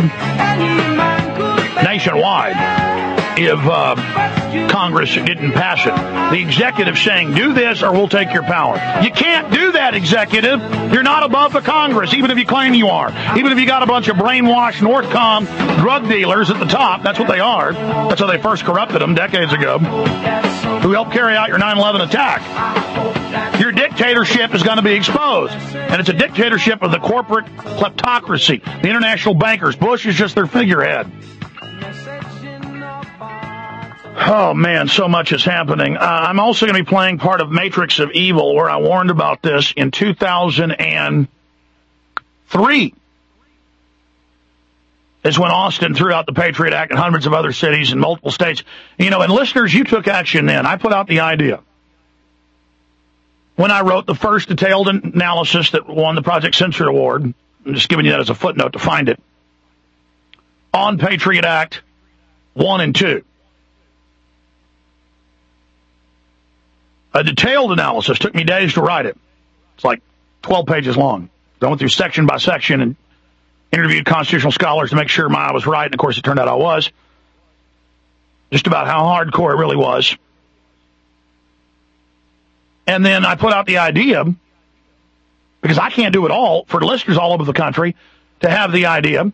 S2: nationwide if Congress didn't pass it. The executive saying, do this or we'll take your power. You can't do that, executive. You're not above the Congress, even if you claim you are. Even if you got a bunch of brainwashed Northcom drug dealers at the top, that's what they are. That's how they first corrupted them decades ago, who helped carry out your 9/11 attack. Your dictatorship is going to be exposed. And it's a dictatorship of the corporate kleptocracy, the international bankers. Bush is just their figurehead. Oh, man, so much is happening. I'm also going to be playing part of Matrix of Evil, where I warned about this in 2003. Is when Austin threw out the Patriot Act in hundreds of other cities in multiple states. You know, and listeners, you took action then. I put out the idea. When I wrote the first detailed analysis that won the Project Censor Award, I'm just giving you that as a footnote to find it, on Patriot Act 1 and 2. A detailed analysis took me days to write it. It's like 12 pages long. I went through section by section and interviewed constitutional scholars to make sure I was right, and of course it turned out I was. Just about how hardcore it really was. And then I put out the idea, because I can't do it all, for listeners all over the country, to have the idea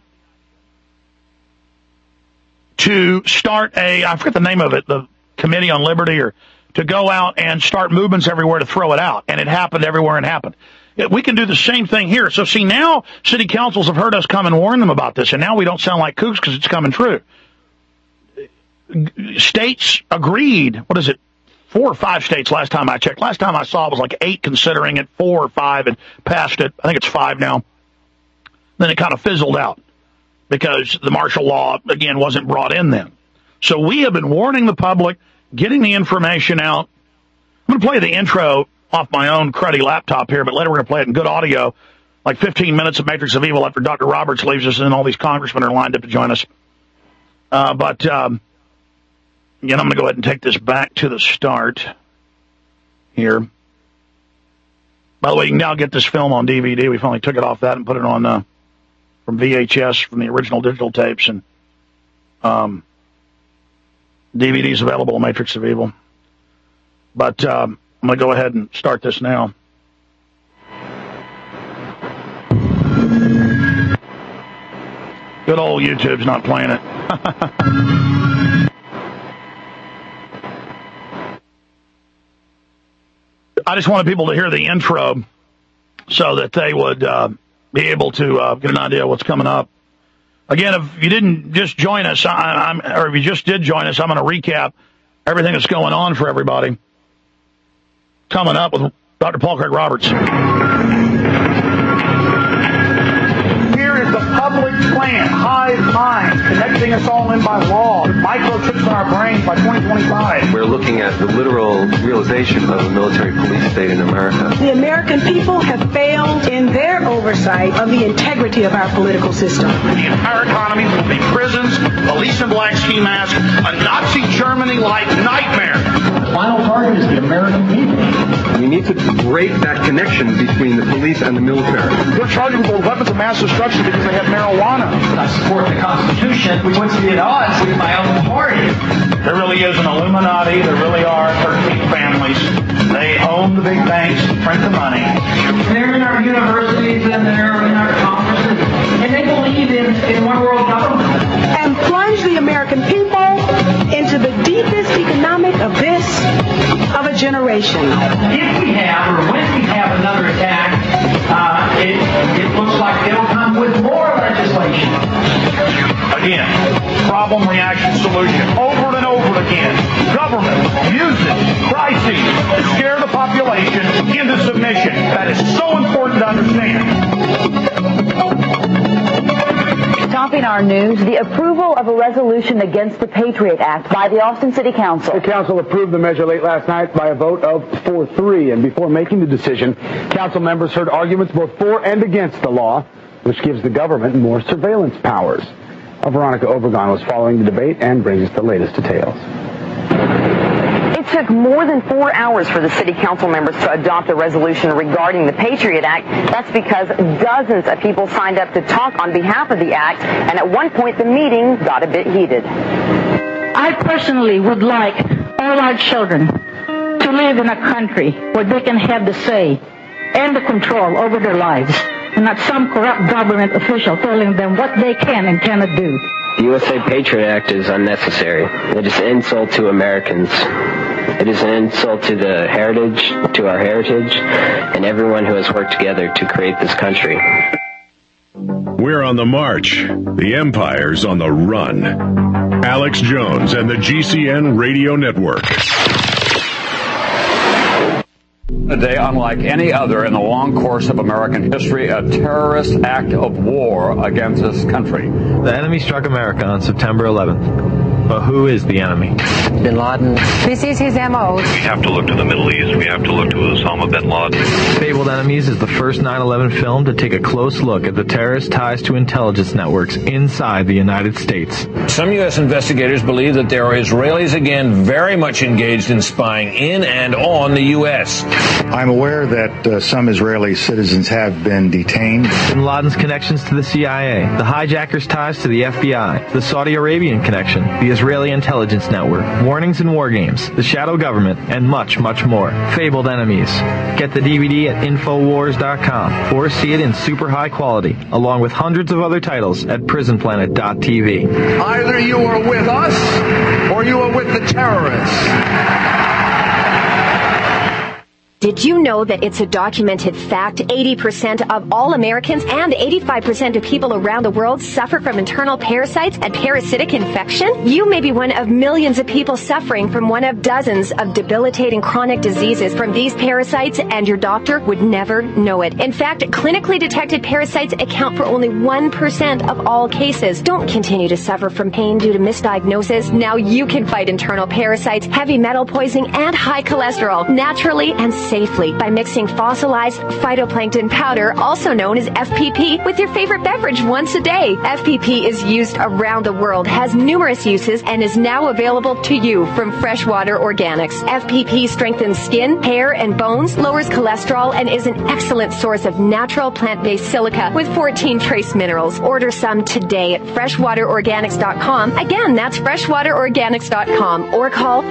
S2: to start I forget the name of it, the Committee on Liberty, or to go out and start movements everywhere to throw it out. And it happened everywhere and happened. We can do the same thing here. So see, now city councils have heard us come and warn them about this, and now we don't sound like kooks because it's coming true. States agreed. What is it? 4 or 5 states last time I checked. Last time I saw it was like 8 considering it, 4 or 5 and passed it. I think it's 5 now. Then it kind of fizzled out because the martial law, again, wasn't brought in then. So we have been warning the public, getting the information out. I'm going to play the intro off my own cruddy laptop here, but later we're going to play it in good audio, like 15 minutes of Matrix of Evil after Dr. Roberts leaves us, and then all these congressmen are lined up to join us. Again, I'm going to go ahead and take this back to the start here. By the way, you can now get this film on DVD. We finally took it off that and put it on from VHS, from the original digital tapes, and DVDs available on Matrix of Evil. But I'm going to go ahead and start this now. Good old YouTube's not playing it. I just wanted people to hear the intro so that they would be able to get an idea of what's coming up. Again, if you didn't just join us, or if you just did join us, I'm going to recap everything that's going on for everybody. Coming up with Dr. Paul Craig Roberts.
S3: Here is the public plan, hive mind, connecting us all in by law, microchips in our brains by 2025.
S17: We're looking at the literal realization of a military police state in America.
S23: The American people have failed in their oversight of the integrity of our political system.
S3: The entire economy will be prisons, police in black ski masks, a Nazi Germany-like nightmare.
S17: The final target is the American people. We need to break that connection between the police and the military.
S3: They're charging people with weapons of mass destruction because they have marijuana.
S24: I support the Constitution, which would be at odds with my own party.
S3: There really is an Illuminati. There really are 13 families. They own the big banks, print the money.
S24: They're in our universities and they're in our conferences, and they believe in one world government.
S23: And plunge the American people into the deepest economic abyss of a generation.
S24: If we have, or when we have another attack, it looks like it'll come with more legislation.
S3: Again, problem, reaction, solution. Over and over again. Government uses crises to scare the population into submission. That is so important to understand.
S25: Topping our news, the approval of a resolution against the Patriot Act by the Austin City Council.
S26: The council approved the measure late last night by a vote of 4-3, and before making the decision, council members heard arguments both for and against the law, which gives the government more surveillance powers. Veronica Obregon was following the debate and brings us the latest details.
S25: It took more than 4 hours for the city council members to adopt a resolution regarding the Patriot Act. That's because dozens of people signed up to talk on behalf of the act, and at one point the meeting got a bit heated.
S27: I personally would like all our children to live in a country where they can have the say and the control over their lives, and not some corrupt government official telling them what they can and cannot do.
S28: The USA Patriot Act is unnecessary. It is an insult to Americans. It is an insult to the heritage, to our heritage, and everyone who has worked together to create this country.
S1: We're on the march. The empire's on the run. Alex Jones and the GCN Radio Network.
S9: A day unlike any other in the long course of American history, a terrorist act of war against this country.
S10: The enemy struck America on September 11th. But who is the enemy?
S11: Bin Laden. This is his MO.
S12: We have to look to the Middle East. We have to look to Osama bin Laden.
S10: Fabled Enemies is the first 9/11 film to take a close look at the terrorist ties to intelligence networks inside the United States.
S13: Some U.S. investigators believe that there are Israelis again very much engaged in spying in and on the U.S.
S14: I'm aware that some Israeli citizens have been detained.
S10: Bin Laden's connections to the CIA, the hijackers' ties to the FBI, the Saudi Arabian connection, the Israeli intelligence network, warnings in war games, the shadow government, and much, much more. Fabled Enemies. Get the DVD at Infowars.com or see it in super high quality, along with hundreds of other titles at PrisonPlanet.tv.
S15: Either you are with us or you are with the terrorists.
S21: Did you know that it's a documented fact 80% of all Americans and 85% of people around the world suffer from internal parasites and parasitic infection? You may be one of millions of people suffering from one of dozens of debilitating chronic diseases from these parasites, and your doctor would never know it. In fact, clinically detected parasites account for only 1% of all cases. Don't continue to suffer from pain due to misdiagnosis. Now you can fight internal parasites, heavy metal poisoning, and high cholesterol naturally and safely by mixing fossilized phytoplankton powder, also known as FPP, with your favorite beverage once a day. FPP is used around the world, has numerous uses, and is now available to you from Freshwater Organics. FPP strengthens skin, hair, and bones, lowers cholesterol, and is an excellent source of natural plant-based silica with 14 trace minerals. Order some today at freshwaterorganics.com. Again, that's freshwaterorganics.com, or call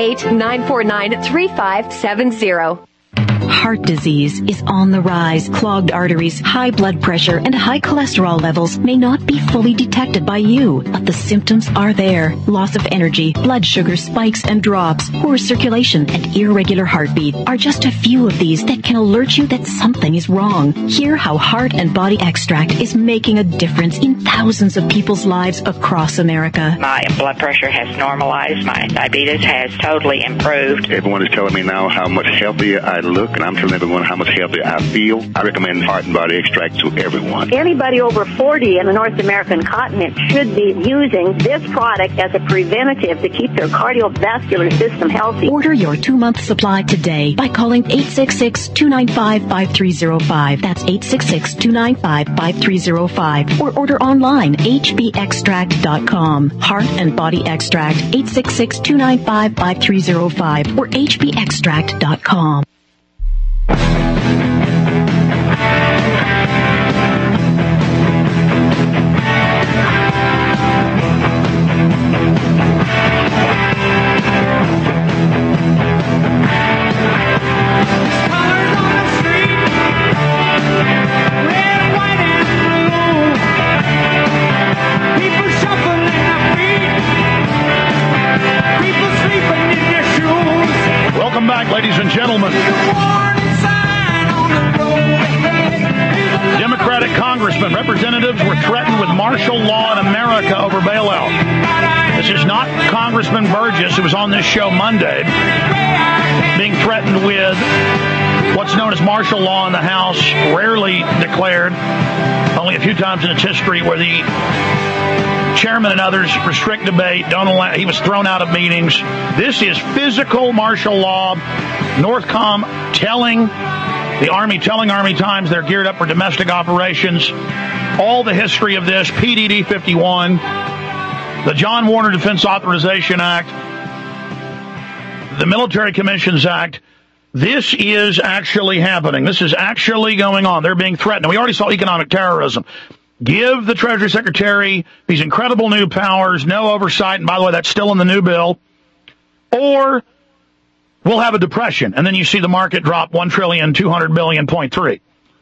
S21: 888-949-3570.
S16: Heart disease is on the rise. Clogged arteries, high blood pressure, and high cholesterol levels may not be fully detected by you, but the symptoms are there. Loss of energy, blood sugar spikes and drops, poor circulation, and irregular heartbeat are just a few of these that can alert you that something is wrong. Hear how Heart and Body Extract is making a difference in thousands of people's lives across America.
S29: My blood pressure has normalized. My diabetes has totally improved.
S30: Everyone is telling me now how much healthier I look, and I'm telling everyone how much healthier I feel. I recommend Heart and Body Extract to everyone.
S31: Anybody over 40 in the North American continent should be using this product as a preventative to keep their cardiovascular system healthy.
S16: Order your 2-month supply today by calling 866-295-5305. That's 866-295-5305. Or order online, hbextract.com. Heart and Body Extract, 866-295-5305 or hbextract.com.
S2: Welcome back, ladies and gentlemen. Democratic congressmen, representatives were threatened with martial law in America over bailout. This is not Congressman Burgess, who was on this show Monday, being threatened with what's known as martial law in the House, rarely declared, only a few times in its history, where the chairman and others restrict debate, don't allow. He was thrown out of meetings. This is physical martial law. Northcom telling Army Times they're geared up for domestic operations. All the history of this, PDD 51, the John Warner Defense Authorization Act, the Military Commissions Act. This is actually happening. This is actually going on. They're being threatened. We already saw economic terrorism. Give the Treasury Secretary these incredible new powers, no oversight, and by the way, that's still in the new bill, or we'll have a depression, and then you see the market drop $1,200,000,000,3.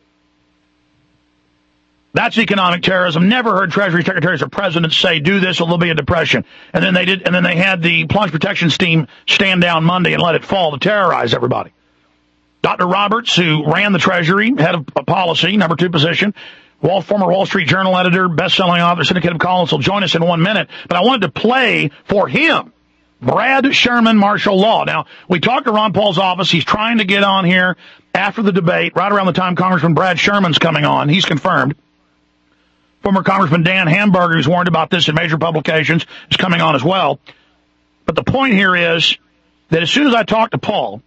S2: That's economic terrorism. Never heard Treasury Secretaries or presidents say, do this or there'll be a depression. And then they did, and then they had the plunge protection team stand down Monday and let it fall to terrorize everybody. Dr. Roberts, who ran the Treasury, head of policy, number 2 position, former Wall Street Journal editor, best-selling author, syndicated columnist, will join us in 1 minute. But I wanted to play for him Brad Sherman, martial law. Now, we talked to Ron Paul's office. He's trying to get on here after the debate, right around the time Congressman Brad Sherman's coming on. He's confirmed. Former Congressman Dan Hamburger, who's warned about this in major publications, is coming on as well. But the point here is that as soon as I talked to Paul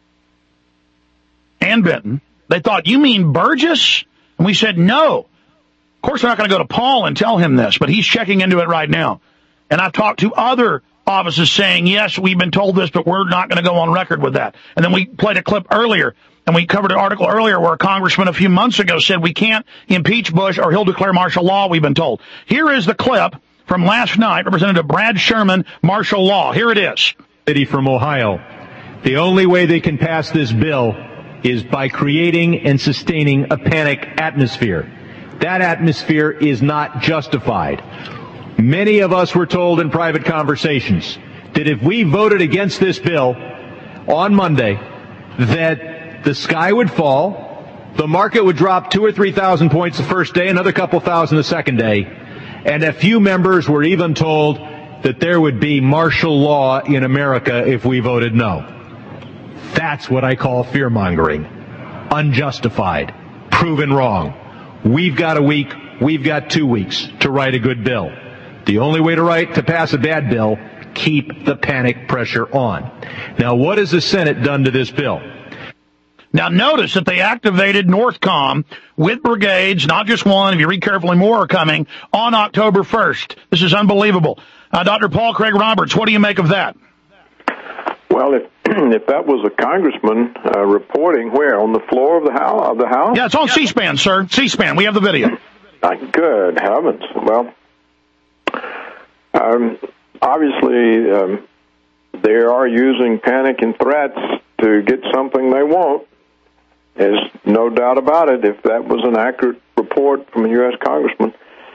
S2: and Benton, they thought, you mean Burgess? And we said, no. Of course, they're not going to go to Paul and tell him this, but he's checking into it right now. And I've talked to other offices saying, yes, we've been told this, but we're not going to go on record with that. And then we played a clip earlier, and we covered an article earlier where a congressman a few months ago said we can't impeach Bush or he'll declare martial law, we've been told. Here is the clip from last night, Representative Brad Sherman, martial law. Here it is.
S4: City from Ohio. The only way they can pass this bill is by creating and sustaining a panic atmosphere. That atmosphere is not justified. Many of us were told in private conversations that if we voted against this bill on Monday, that the sky would fall, the market would drop 2,000 or 3,000 points the first day, another couple thousand the second day, and a few members were even told that there would be martial law in America if we voted no. That's what I call fear-mongering. Unjustified. Proven wrong. We've got a week, we've got 2 weeks to write a good bill. The only way to pass a bad bill, keep the panic pressure on. Now, what has the Senate done to this bill?
S2: Now, notice that they activated Northcom with brigades, not just one, if you read carefully, more are coming, on October 1st. This is unbelievable. Dr. Paul Craig Roberts, what do you make of that?
S5: Well, if that was a congressman reporting where? On the floor of the House?
S2: Yeah, it's on C-SPAN, sir. C-SPAN. We have the video.
S5: Good heavens. Well, obviously, they are using panic and threats to get something they want. There's no doubt about it. If that was an accurate report from a U.S. congressman,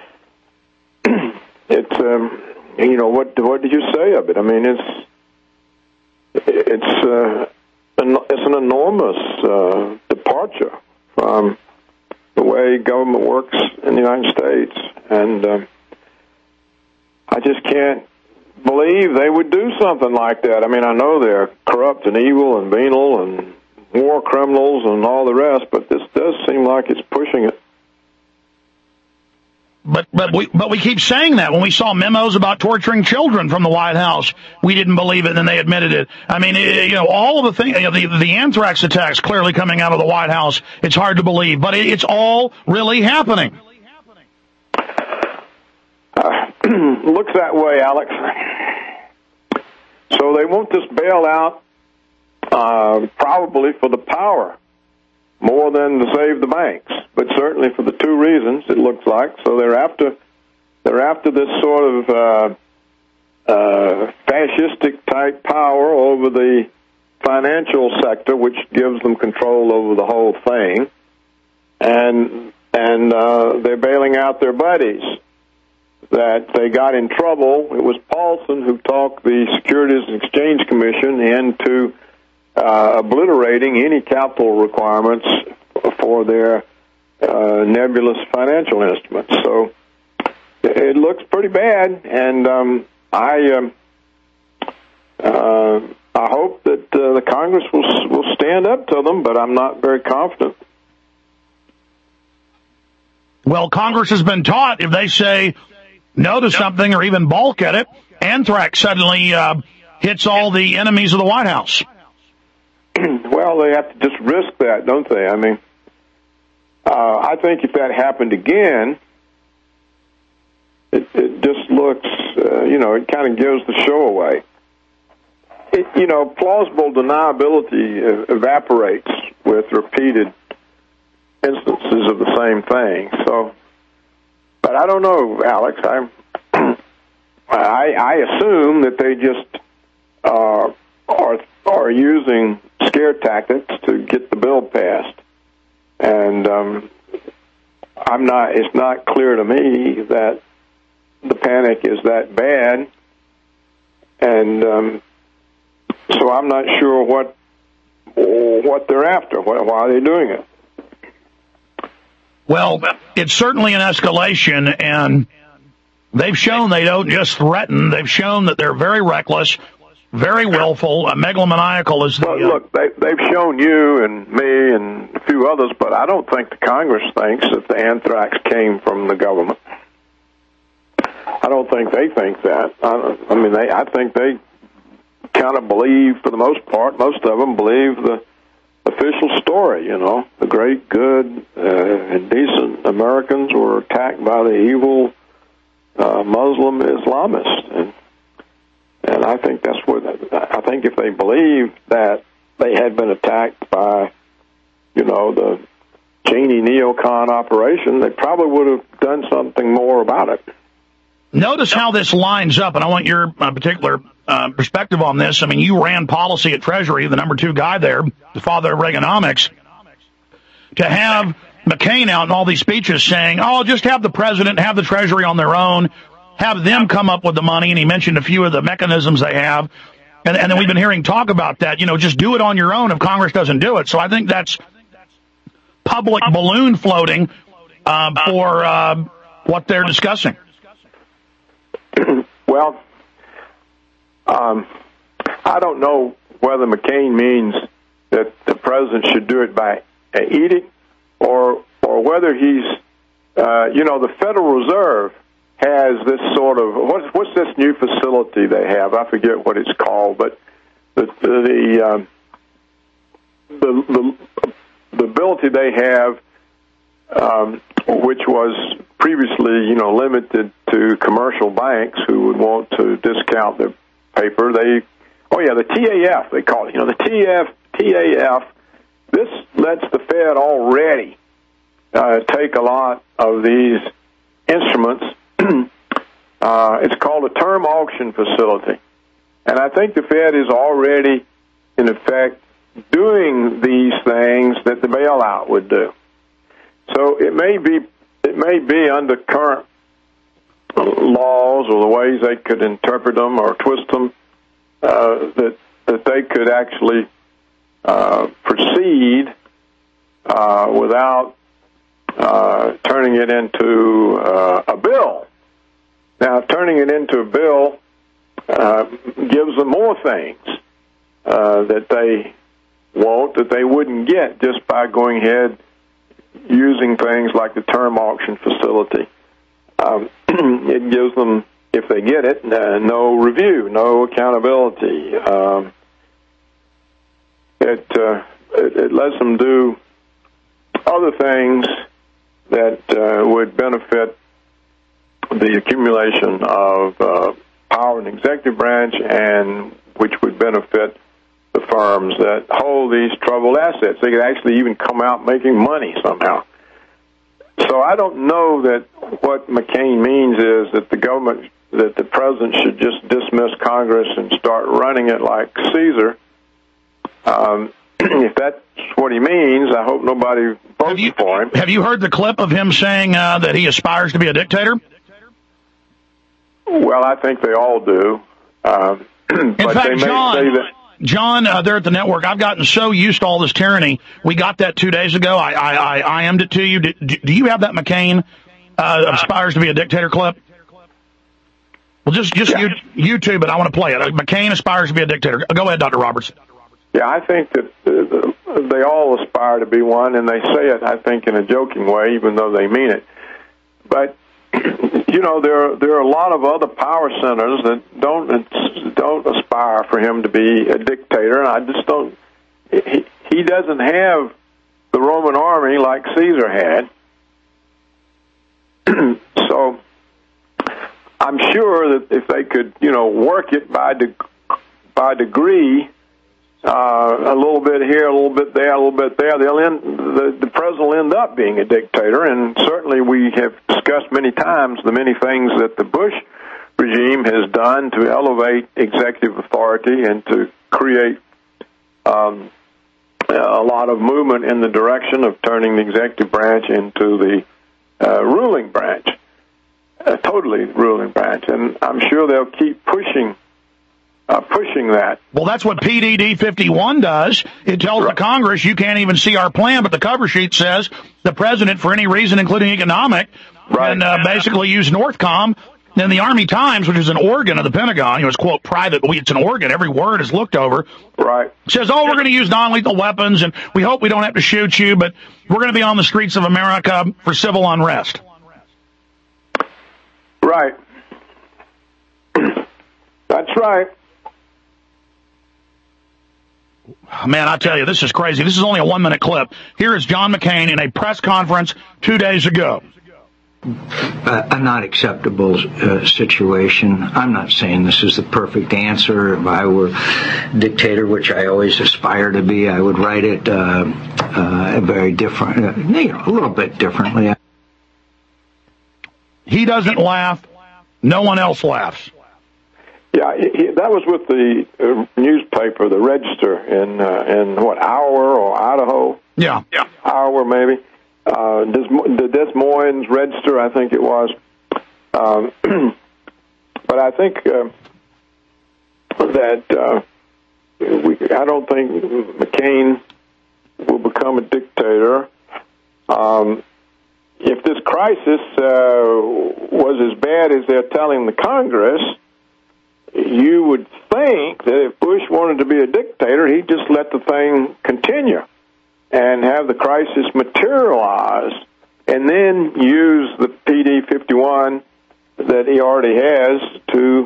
S5: it's what did you say of it? I mean, it's an enormous departure from the way government works in the United States, and I just can't believe they would do something like that. I mean, I know they're corrupt and evil and venal and war criminals and all the rest, but this does seem like it's pushing it.
S2: But we keep saying that. When we saw memos about torturing children from the White House, we didn't believe it, and then they admitted it. I mean, all of the things, the anthrax attacks clearly coming out of the White House, it's hard to believe, but it's all really happening.
S5: Looks that way, Alex. So they want this bailout probably for the power more than to save the banks, but certainly for the two reasons it looks like. So they're after this sort of fascistic type power over the financial sector, which gives them control over the whole thing, and they're bailing out their buddies that they got in trouble. It was Paulson who talked the Securities and Exchange Commission into obliterating any capital requirements for their nebulous financial instruments. So it looks pretty bad, and I hope that the Congress will stand up to them, but I'm not very confident.
S2: Well, Congress has been taught if they say no to something or even balk at it, anthrax suddenly hits all the enemies of the White House.
S5: Well, they have to just risk that, don't they? I mean, I think if that happened again, it just looks, it kind of gives the show away. Plausible deniability evaporates with repeated instances of the same thing. So, but I don't know, Alex. I assume that they just are using scare tactics to get the bill passed, and it's not clear to me that the panic is that bad, and so I'm not sure what they're after. Why are they doing it?
S2: Well, it's certainly an escalation, and they've shown they don't just threaten. They've shown that they're very reckless, very willful, megalomaniacal is the...
S5: Well, look, they've shown you and me and a few others, but I don't think the Congress thinks that the anthrax came from the government. I don't think they think that. I think they kind of believe, for the most part, most of them believe the official story, The great, good, and decent Americans were attacked by the evil Muslim Islamists. And I think that's what, I think if they believed that they had been attacked by, the Cheney neocon operation, they probably would have done something more about it.
S2: Notice how this lines up, and I want your particular perspective on this. I mean, you ran policy at Treasury, the number 2 guy there, the father of Reaganomics, to have McCain out in all these speeches saying, just have the president, have the Treasury on their own, have them come up with the money, and he mentioned a few of the mechanisms they have, and then we've been hearing talk about that, just do it on your own if Congress doesn't do it. So I think that's public balloon floating for what they're discussing.
S5: Well, I don't know whether McCain means that the president should do it by edict or whether he's, the Federal Reserve has this sort of, what's this new facility they have? I forget what it's called, but the ability they have, which was previously, limited to commercial banks who would want to discount their paper. The TAF, they call it. The TAF, this lets the Fed already take a lot of these instruments. It's called a term auction facility. And I think the Fed is already, in effect, doing these things that the bailout would do. So it may be under current laws or the ways they could interpret them or twist them, that they could actually proceed without turning it into a bill. Now, turning it into a bill gives them more things that they want that they wouldn't get just by going ahead using things like the term auction facility. It gives them, if they get it, no review, no accountability. It lets them do other things that would benefit the accumulation of power in the executive branch, and which would benefit the firms that hold these troubled assets. They could actually even come out making money somehow. So I don't know that what McCain means is that the president should just dismiss Congress and start running it like Caesar. If that's what he means, I hope nobody votes for him.
S2: Have you heard the clip of him saying that he aspires to be a dictator?
S5: Well, I think they all do.
S2: In fact, John, there at the network, I've gotten so used to all this tyranny. We got that 2 days ago. I IM'd it to you. Do you have that McCain aspires to be a dictator clip? Well, just YouTube it. I want to play it. McCain aspires to be a dictator. Go ahead, Dr. Roberts.
S5: Yeah, I think that they all aspire to be one, and they say it, I think, in a joking way, even though they mean it. But there are a lot of other power centers that don't aspire for him to be a dictator, and I just don't. He doesn't have the Roman army like Caesar had, so I'm sure that if they could, work it by degree, a little bit here, a little bit there, a little bit there, the president will end up being a dictator. And certainly we have discussed many times the many things that the Bush regime has done to elevate executive authority and to create a lot of movement in the direction of turning the executive branch into the ruling branch, totally ruling branch. And I'm sure they'll keep pushing pushing that.
S2: Well, that's what PDD 51 does. It tells the Congress you can't even see our plan, but the cover sheet says the president, for any reason, including economic, can basically use Northcom. Then the Army Times, which is an organ of the Pentagon, it's, quote, private, it's an organ, every word is looked over, says, we're going to use non-lethal weapons, and we hope we don't have to shoot you, but we're going to be on the streets of America for civil unrest.
S5: Right. That's right.
S2: Man, I tell you, this is crazy. This is only a 1-minute clip. Here is John McCain in a press conference 2 days ago.
S3: A not acceptable situation. I'm not saying this is the perfect answer. If I were dictator, which I always aspire to be, I would write it very different, a little bit differently.
S2: He doesn't laugh. No one else laughs.
S5: Yeah, that was with the newspaper, the Register, in what, Iowa or Idaho?
S2: Yeah.
S5: Iowa, maybe. The Des Moines Register, I think it was. But I think that I don't think McCain will become a dictator. If this crisis was as bad as they're telling the Congress, you would think that if Bush wanted to be a dictator, he'd just let the thing continue and have the crisis materialize, and then use the PD-51 that he already has to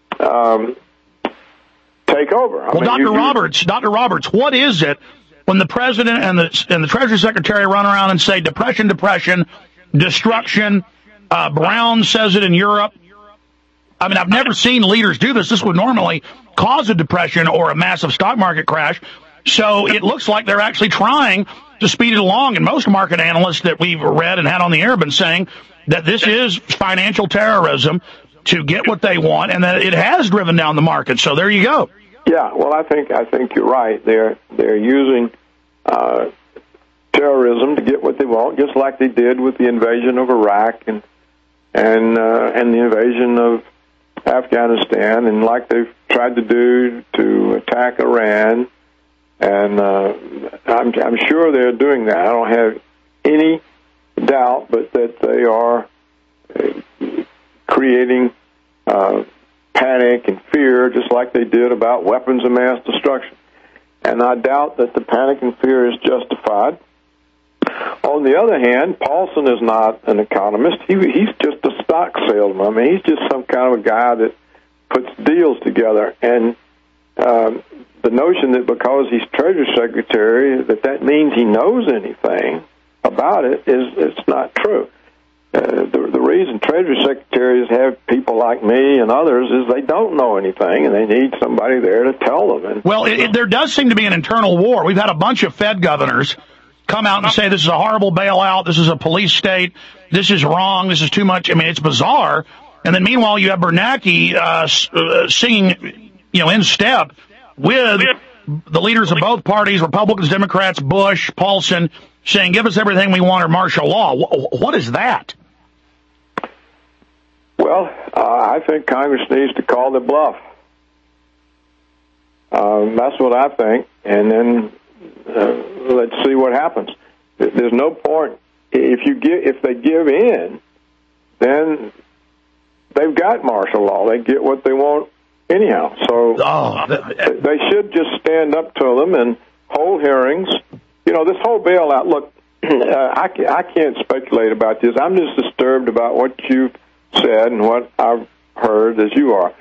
S5: take over.
S2: Well, Dr. Roberts, what is it when the president and the Treasury Secretary run around and say depression, destruction? Brown says it in Europe. I mean, I've never seen leaders do this. This would normally cause a depression or a massive stock market crash. So it looks like they're actually trying to speed it along. And most market analysts that we've read and had on the air have been saying that this is financial terrorism to get what they want, and that it has driven down the market. So there you go.
S5: Yeah, well, I think you're right. They're using terrorism to get what they want, just like they did with the invasion of Iraq and the invasion of Afghanistan, and like they've tried to do to attack Iran. And I'm sure they're doing that. I don't have any doubt, but that they are creating panic and fear, just like they did about weapons of mass destruction. And I doubt that the panic and fear is justified. On the other hand, Paulson is not an economist. He's just a stock salesman. I mean, he's just some kind of a guy that puts deals together. And the notion that because he's Treasury Secretary that means he knows anything about it it's not true. The reason Treasury Secretaries have people like me and others is they don't know anything, and they need somebody there to tell them.
S2: Well, there does seem to be an internal war. We've had a bunch of Fed governors come out and say this is a horrible bailout, this is a police state, this is wrong, this is too much. I mean, it's bizarre. And then meanwhile, you have Bernanke singing, in step with the leaders of both parties, Republicans, Democrats, Bush, Paulson, saying, give us everything we want or martial law. What is that?
S5: Well, I think Congress needs to call the bluff. That's what I think. And then let's see what happens. There's no point. If they give in, then they've got martial law. They get what they want anyhow. So they should just stand up to them and hold hearings. This whole bailout, look, I can't speculate about this. I'm just disturbed about what you've said and what I've heard as you are.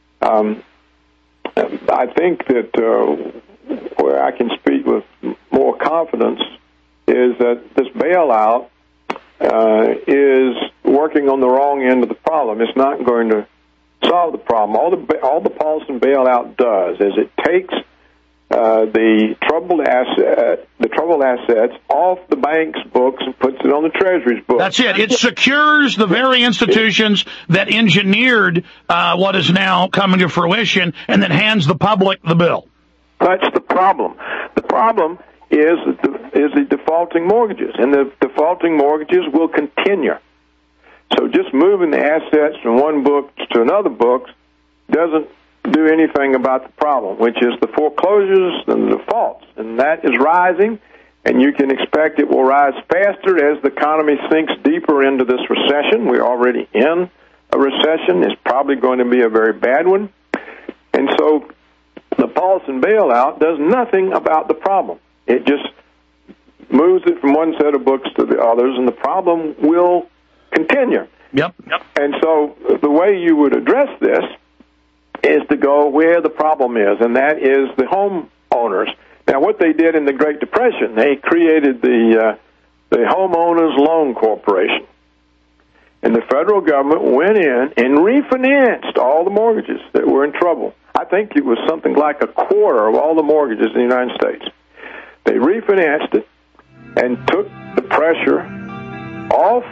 S5: I think that where I can speak with more confidence is that this bailout is working on the wrong end of the problem. It's not going to solve the problem. All the Paulson bailout does is it takes the troubled assets off the bank's books and puts it on the Treasury's books.
S2: That's it. It secures the very institutions that engineered what is now coming to fruition, and then hands the public the bill.
S5: That's the problem. The problem is the defaulting mortgages, and the defaulting mortgages will continue. So just moving the assets from one book to another book doesn't do anything about the problem, which is the foreclosures and the defaults. And that is rising, and you can expect it will rise faster as the economy sinks deeper into this recession. We're already in a recession. It's probably going to be a very bad one. And so the Paulson bailout does nothing about the problem. It just moves it from one set of books to the others, and the problem will continue.
S2: Yep.
S5: And so the way you would address this is to go where the problem is, and that is the homeowners. Now, what they did in the Great Depression, they created the Homeowners Loan Corporation. And the federal government went in and refinanced all the mortgages that were in trouble. I think it was something like a quarter of all the mortgages in the United States. They refinanced it and took the pressure off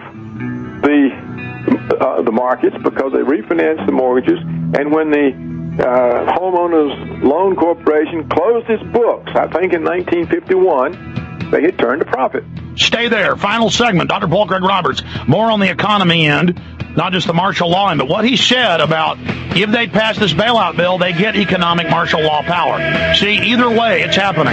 S5: the markets because they refinanced the mortgages. And when the Homeowners Loan Corporation closed its books, I think in 1951, they had turned a profit.
S2: Stay there. Final segment. Dr. Paul Craig Roberts. More on the economy end, not just the martial law end, but what he said about if they pass this bailout bill, they get economic martial law power. See, either way, it's happening.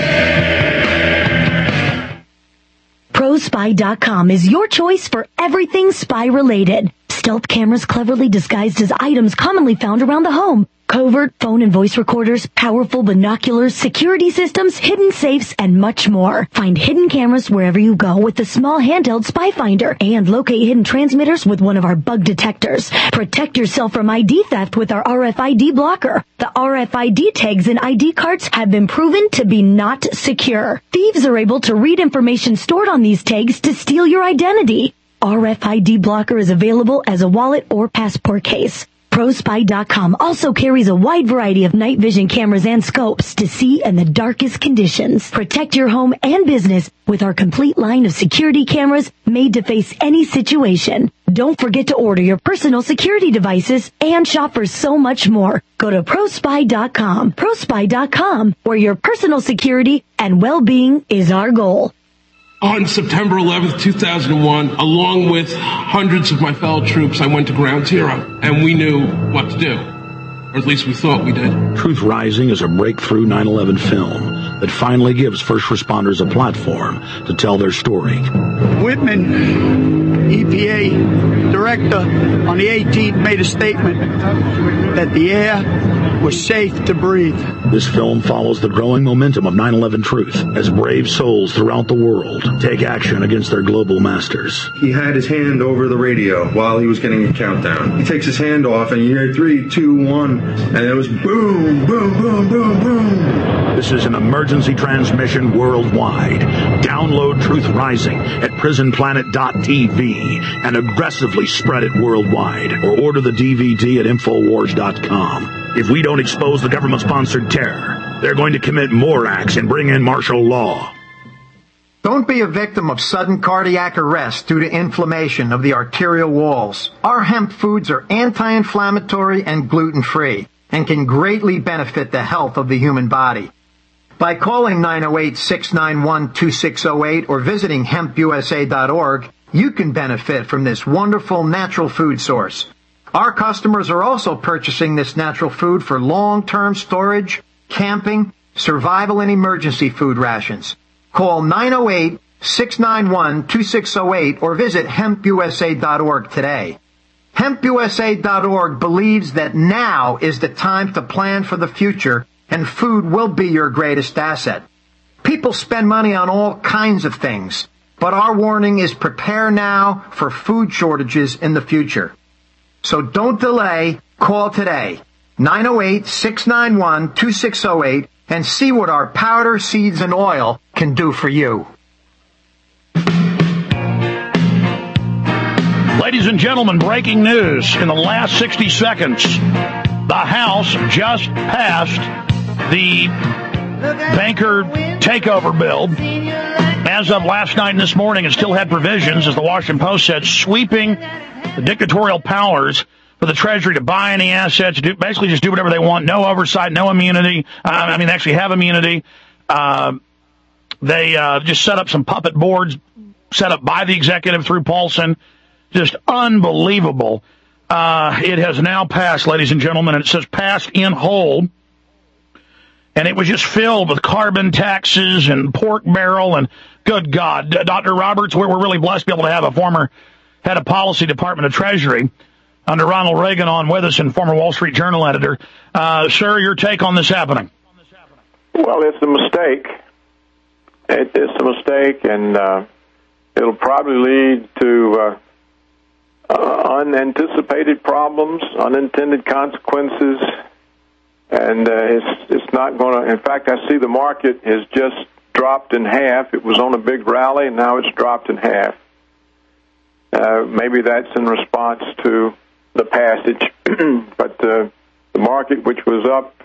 S16: ProSpy.com is your choice for everything spy-related. Stealth cameras cleverly disguised as items commonly found around the home. Covert phone and voice recorders, powerful binoculars, security systems, hidden safes, and much more. Find hidden cameras wherever you go with the small handheld Spy Finder and locate hidden transmitters with one of our bug detectors. Protect yourself from ID theft with our RFID blocker. The RFID tags in ID cards have been proven to be not secure. Thieves are able to read information stored on these tags to steal your identity. RFID blocker is available as a wallet or passport case. ProSpy.com also carries a wide variety of night vision cameras and scopes to see in the darkest conditions. Protect your home and business with our complete line of security cameras made to face any situation. Don't forget to order your personal security devices and shop for so much more. Go to ProSpy.com. ProSpy.com, where your personal security and well-being is our goal.
S6: On September 11th, 2001, along with hundreds of my fellow troops, I went to Ground Zero, and we knew what to do. Or at least we thought we did.
S2: Truth Rising is a breakthrough 9/11 film that finally gives first responders a platform to tell their story.
S7: Whitman, EPA director, on the 18th made a statement that the air was safe to breathe.
S2: This film follows the growing momentum of 9/11 truth as brave souls throughout the world take action against their global masters.
S8: He had his hand over the radio while he was getting a countdown. He takes his hand off and you hear 3, 2, 1, and it was boom, boom, boom, boom, boom.
S2: This is an emergency transmission worldwide. Download Truth Rising at prisonplanet.tv and aggressively spread it worldwide, or order the DVD at Infowars.com. If we don't expose the government-sponsored terror, they're going to commit more acts and bring in martial law.
S17: Don't be a victim of sudden cardiac arrest due to inflammation of the arterial walls. Our hemp foods are anti-inflammatory and gluten-free and can greatly benefit the health of the human body. By calling 908-691-2608 or visiting hempusa.org, you can benefit from this wonderful natural food source. Our customers are also purchasing this natural food for long-term storage, camping, survival, and emergency food rations. Call 908-691-2608 or visit hempusa.org today. HempUSA.org believes that now is the time to plan for the future, and food will be your greatest asset. People spend money on all kinds of things, but our warning is prepare now for food shortages in the future. So don't delay. Call today, 908-691-2608, and see what our powder, seeds, and oil can do for you.
S2: Ladies and gentlemen, breaking news in the last 60 seconds. The House just passed the banker takeover bill. As of last night and this morning, it still had provisions, as the Washington Post said, sweeping the dictatorial powers for the Treasury to buy any assets, basically just do whatever they want, no oversight, no immunity. They actually have immunity. They just set up some puppet boards set up by the executive through Paulson. Just unbelievable. It has now passed, ladies and gentlemen, and it says passed in whole. And it was just filled with carbon taxes and pork barrel and good God. Dr. Roberts, we're really blessed to be able to have a former head of policy, Department of Treasury, under Ronald Reagan on with us, and former Wall Street Journal editor. Sir, your take on this happening?
S5: Well, it's a mistake. It's a mistake, and it'll probably lead to unanticipated problems, unintended consequences, and it's not going to. In fact, I see the market has just dropped in half. It was on a big rally, and now it's dropped in half. Maybe that's in response to the passage, but the market, which was up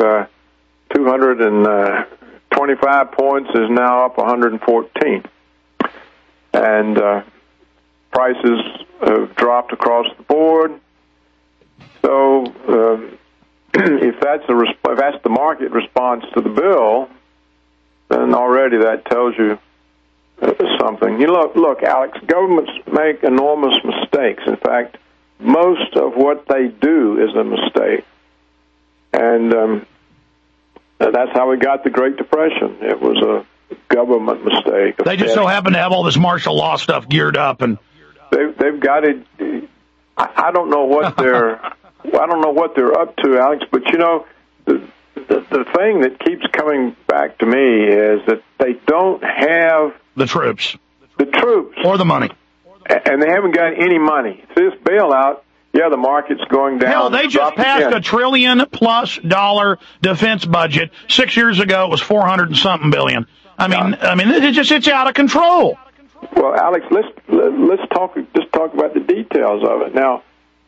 S5: 225 points, is now up 114, and prices have dropped across the board. So if that's the market response to the bill, then already that tells you something. Look, Alex, governments make enormous mistakes. In fact, most of what they do is a mistake. And that's how we got the Great Depression. It was a government mistake.
S2: They just so happen to have all this martial law stuff geared up, and
S5: they've got it. I don't know what they're up to, Alex. But the thing that keeps coming back to me is that they don't have
S2: the troops,
S5: or
S2: the money,
S5: and they haven't got any money. This bailout. Yeah, the market's going down.
S2: Hell, they just passed $1 trillion+ defense budget. 6 years ago, it was $400 and something billion. I mean, it's out of control.
S5: Well, Alex, let's talk about the details of it. Now,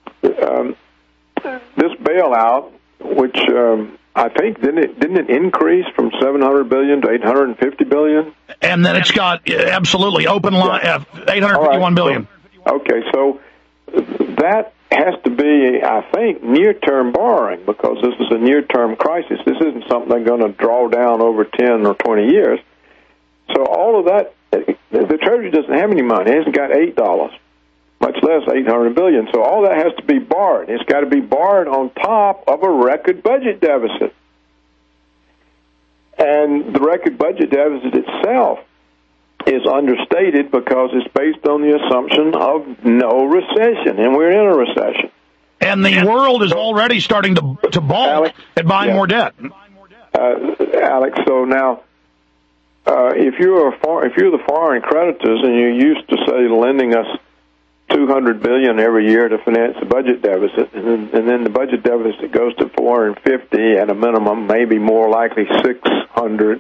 S5: this bailout, which I think didn't it increase from $700 billion to $850 billion?
S2: And then it's got absolutely open line $851 billion.
S5: So that has to be, I think, near-term borrowing, because this is a near-term crisis. This isn't something they're going to draw down over 10 or 20 years. So all of that, the Treasury doesn't have any money. It hasn't got $8, much less $800 billion. So all that has to be borrowed. It's got to be borrowed on top of a record budget deficit. And the record budget deficit itself is understated because it's based on the assumption of no recession, and we're in a recession.
S2: And the world is already starting to balk at buying more debt.
S5: Alex, so now, if you're the foreign creditors and you used to say lending us $200 billion every year to finance the budget deficit, and then the budget deficit goes to $450 at a minimum, maybe more likely $600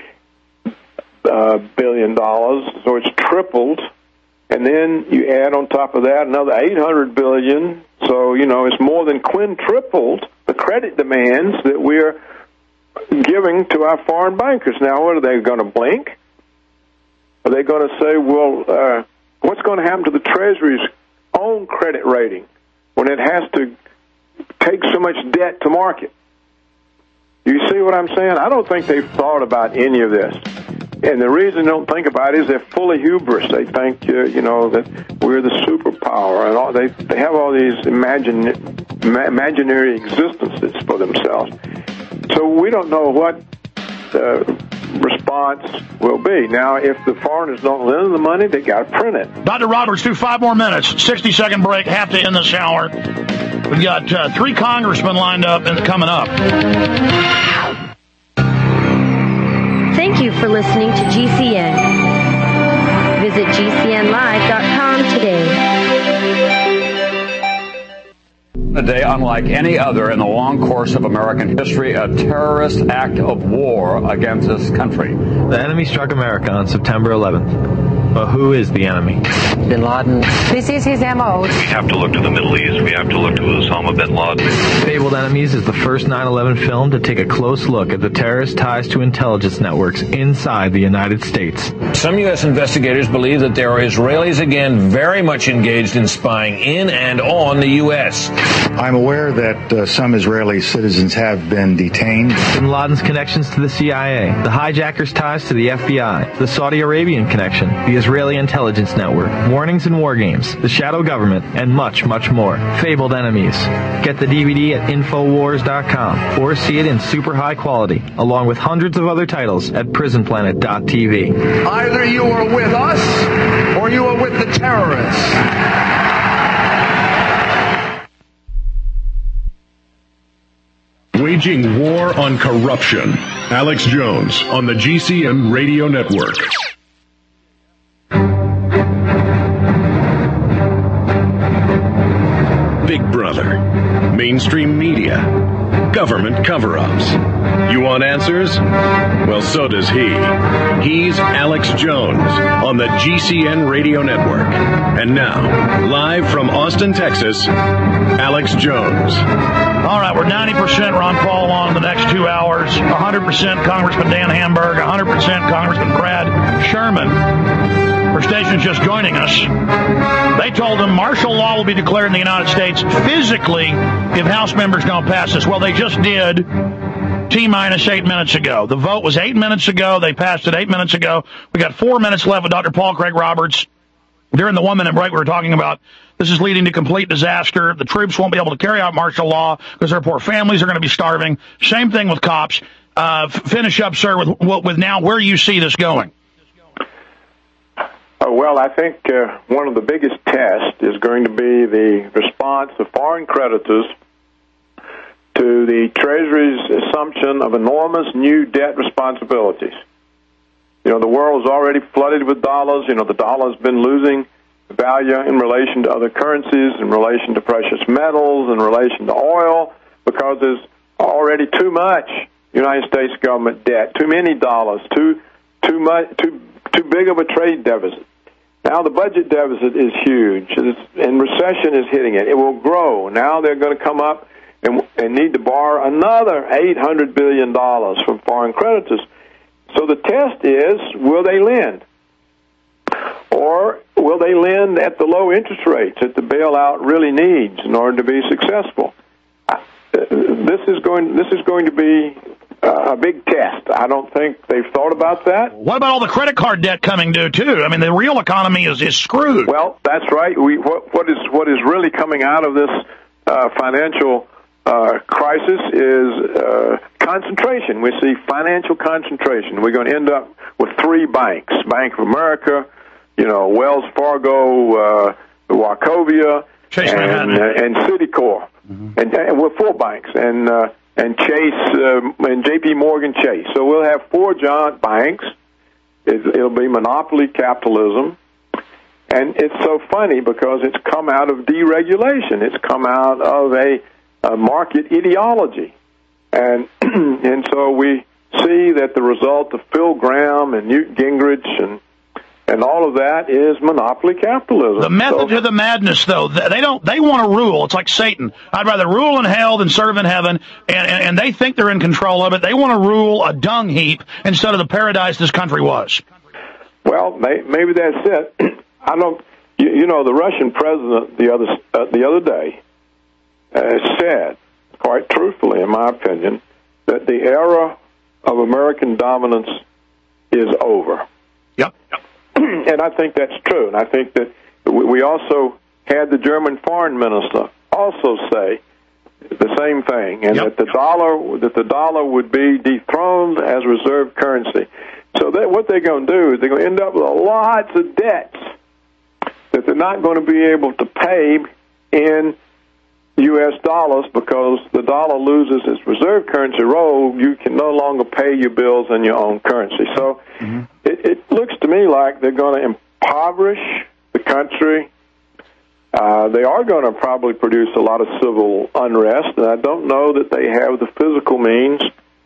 S5: billion, so it's tripled, and then you add on top of that another $800 billion, so it's more than quintupled the credit demands that we're giving to our foreign bankers. Now, what are they going to blink? Are they going to say, well, what's going to happen to the Treasury's own credit rating when it has to take so much debt to market? You see what I'm saying? I don't think they've thought about any of this. And the reason they don't think about it is they're full of hubris. They think, that we're the superpower, and they have all these imaginary existences for themselves. So we don't know what the response will be. Now, if the foreigners don't lend the money, they got to print it.
S2: Dr. Roberts, do 5 more minutes. 60-second break. Have to end this hour. We've got 3 congressmen lined up and coming up.
S21: Thank you for listening to GCN. Visit GCNlive.com today.
S9: A day unlike any other in the long course of American history, a terrorist act of war against this country.
S10: The enemy struck America on September 11th. But who is the enemy?
S11: Bin Laden. This is his MO.
S12: We have to look to the Middle East. We have to look to Osama bin Laden.
S10: Fabled Enemies is the first 9/11 film to take a close look at the terrorist ties to intelligence networks inside the United States.
S13: Some U.S. investigators believe that there are Israelis again very much engaged in spying in and on the U.S.
S14: I'm aware that some Israeli citizens have been detained.
S10: Bin Laden's connections to the CIA, the hijackers' ties to the FBI, the Saudi Arabian connection, the Israeli Intelligence Network, Warnings and War Games, The Shadow Government, and much, much more. Fabled Enemies. Get the DVD at Infowars.com or see it in super high quality, along with hundreds of other titles at PrisonPlanet.tv.
S15: Either you are with us or you are with the terrorists.
S1: Waging war on corruption. Alex Jones on the GCN Radio Network. Big Brother. Mainstream media. Government cover-ups. You want answers? Well, so does he. He's Alex Jones on the GCN Radio Network. And now, live from Austin, Texas, Alex Jones.
S2: All right, we're 90% Ron Paul on the next 2 hours, 100% Congressman Dan Hamburg, 100% Congressman Brad Sherman. For stations just joining us, they told them martial law will be declared in the United States physically if House members don't pass this. Well, they just did T-minus 8 minutes ago. The vote was 8 minutes ago. They passed it 8 minutes ago. We got 4 minutes left with Dr. Paul Craig Roberts. During the 1 minute break, we were talking about this is leading to complete disaster. The troops won't be able to carry out martial law because their poor families are going to be starving. Same thing with cops. Finish up, sir, with now where you see this going.
S5: Well, I think one of the biggest tests is going to be the response of foreign creditors to the Treasury's assumption of enormous new debt responsibilities. You know, the world is already flooded with dollars. You know, the dollar's been losing value in relation to other currencies, in relation to precious metals, in relation to oil, because there's already too much United States government debt, too many dollars, too big of a trade deficit. Now the budget deficit is huge, and recession is hitting it. It will grow. Now they're going to come up and need to borrow another $800 billion from foreign creditors. So the test is, will they lend? Or will they lend at the low interest rates that the bailout really needs in order to be successful? This is going to be a big test. I don't think they've thought about that.
S2: What about all the credit card debt coming due too? I mean, the real economy is screwed.
S5: Well, that's right. What is really coming out of this financial crisis is concentration. We see financial concentration. We're going to end up with 3 banks: Bank of America, Wells Fargo, Wachovia, and Citicorp, and we're 4 banks, and Chase and J.P. Morgan Chase. So we'll have 4 giant banks. It'll be monopoly capitalism. And it's so funny because it's come out of deregulation. It's come out of a market ideology. And so we see that the result of Phil Gramm and Newt Gingrich and all of that is monopoly capitalism.
S2: The method to the madness, though, they want to rule. It's like Satan. I'd rather rule in hell than serve in heaven, and they think they're in control of it. They want to rule a dung heap instead of the paradise this country was.
S5: Well, maybe that's it. I don't. The Russian president the other day said, quite truthfully, in my opinion, that the era of American dominance is over.
S2: Yep.
S5: And I think that's true. And I think that we also had the German foreign minister also say the same thing, and that the dollar would be dethroned as reserve currency. So what they're going to do is they're going to end up with lots of debts that they're not going to be able to pay in U.S. dollars because the dollar loses its reserve currency role. You can no longer pay your bills in your own currency. So it looks to me like they're going to impoverish the country. They are going to probably produce a lot of civil unrest, and I don't know that they have the physical means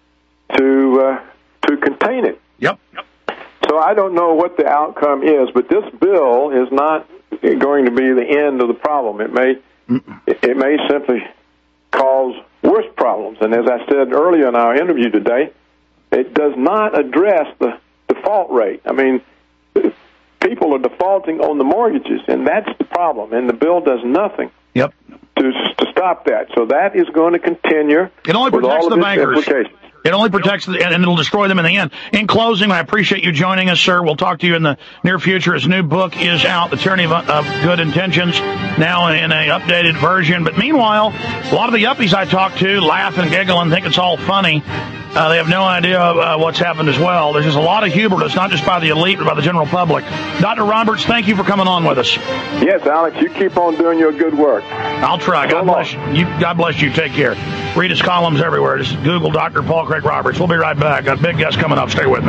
S5: to contain it.
S2: Yep.
S5: So I don't know what the outcome is, but this bill is not going to be the end of the problem. It may simply cause worse problems. And as I said earlier in our interview today, it does not address the default rate. I mean, people are defaulting on the mortgages, and that's the problem. And the bill does nothing to stop that. So that is going to continue.
S2: It only protects the bankers. It only protects, and it'll destroy them in the end. In closing, I appreciate you joining us, sir. We'll talk to you in the near future. His new book is out, The Tyranny of Good Intentions, now in an updated version. But meanwhile, a lot of the yuppies I talk to laugh and giggle and think it's all funny. They have no idea what's happened as well. There's just a lot of hubris, not just by the elite, but by the general public. Dr. Roberts, thank you for coming on with us.
S5: Yes, Alex, you keep on doing your good work.
S2: I'll try. God bless you. God bless you. Take care. Read his columns everywhere. Just Google Dr. Paul Craig Roberts. We'll be right back. Got a big guest coming up. Stay with me.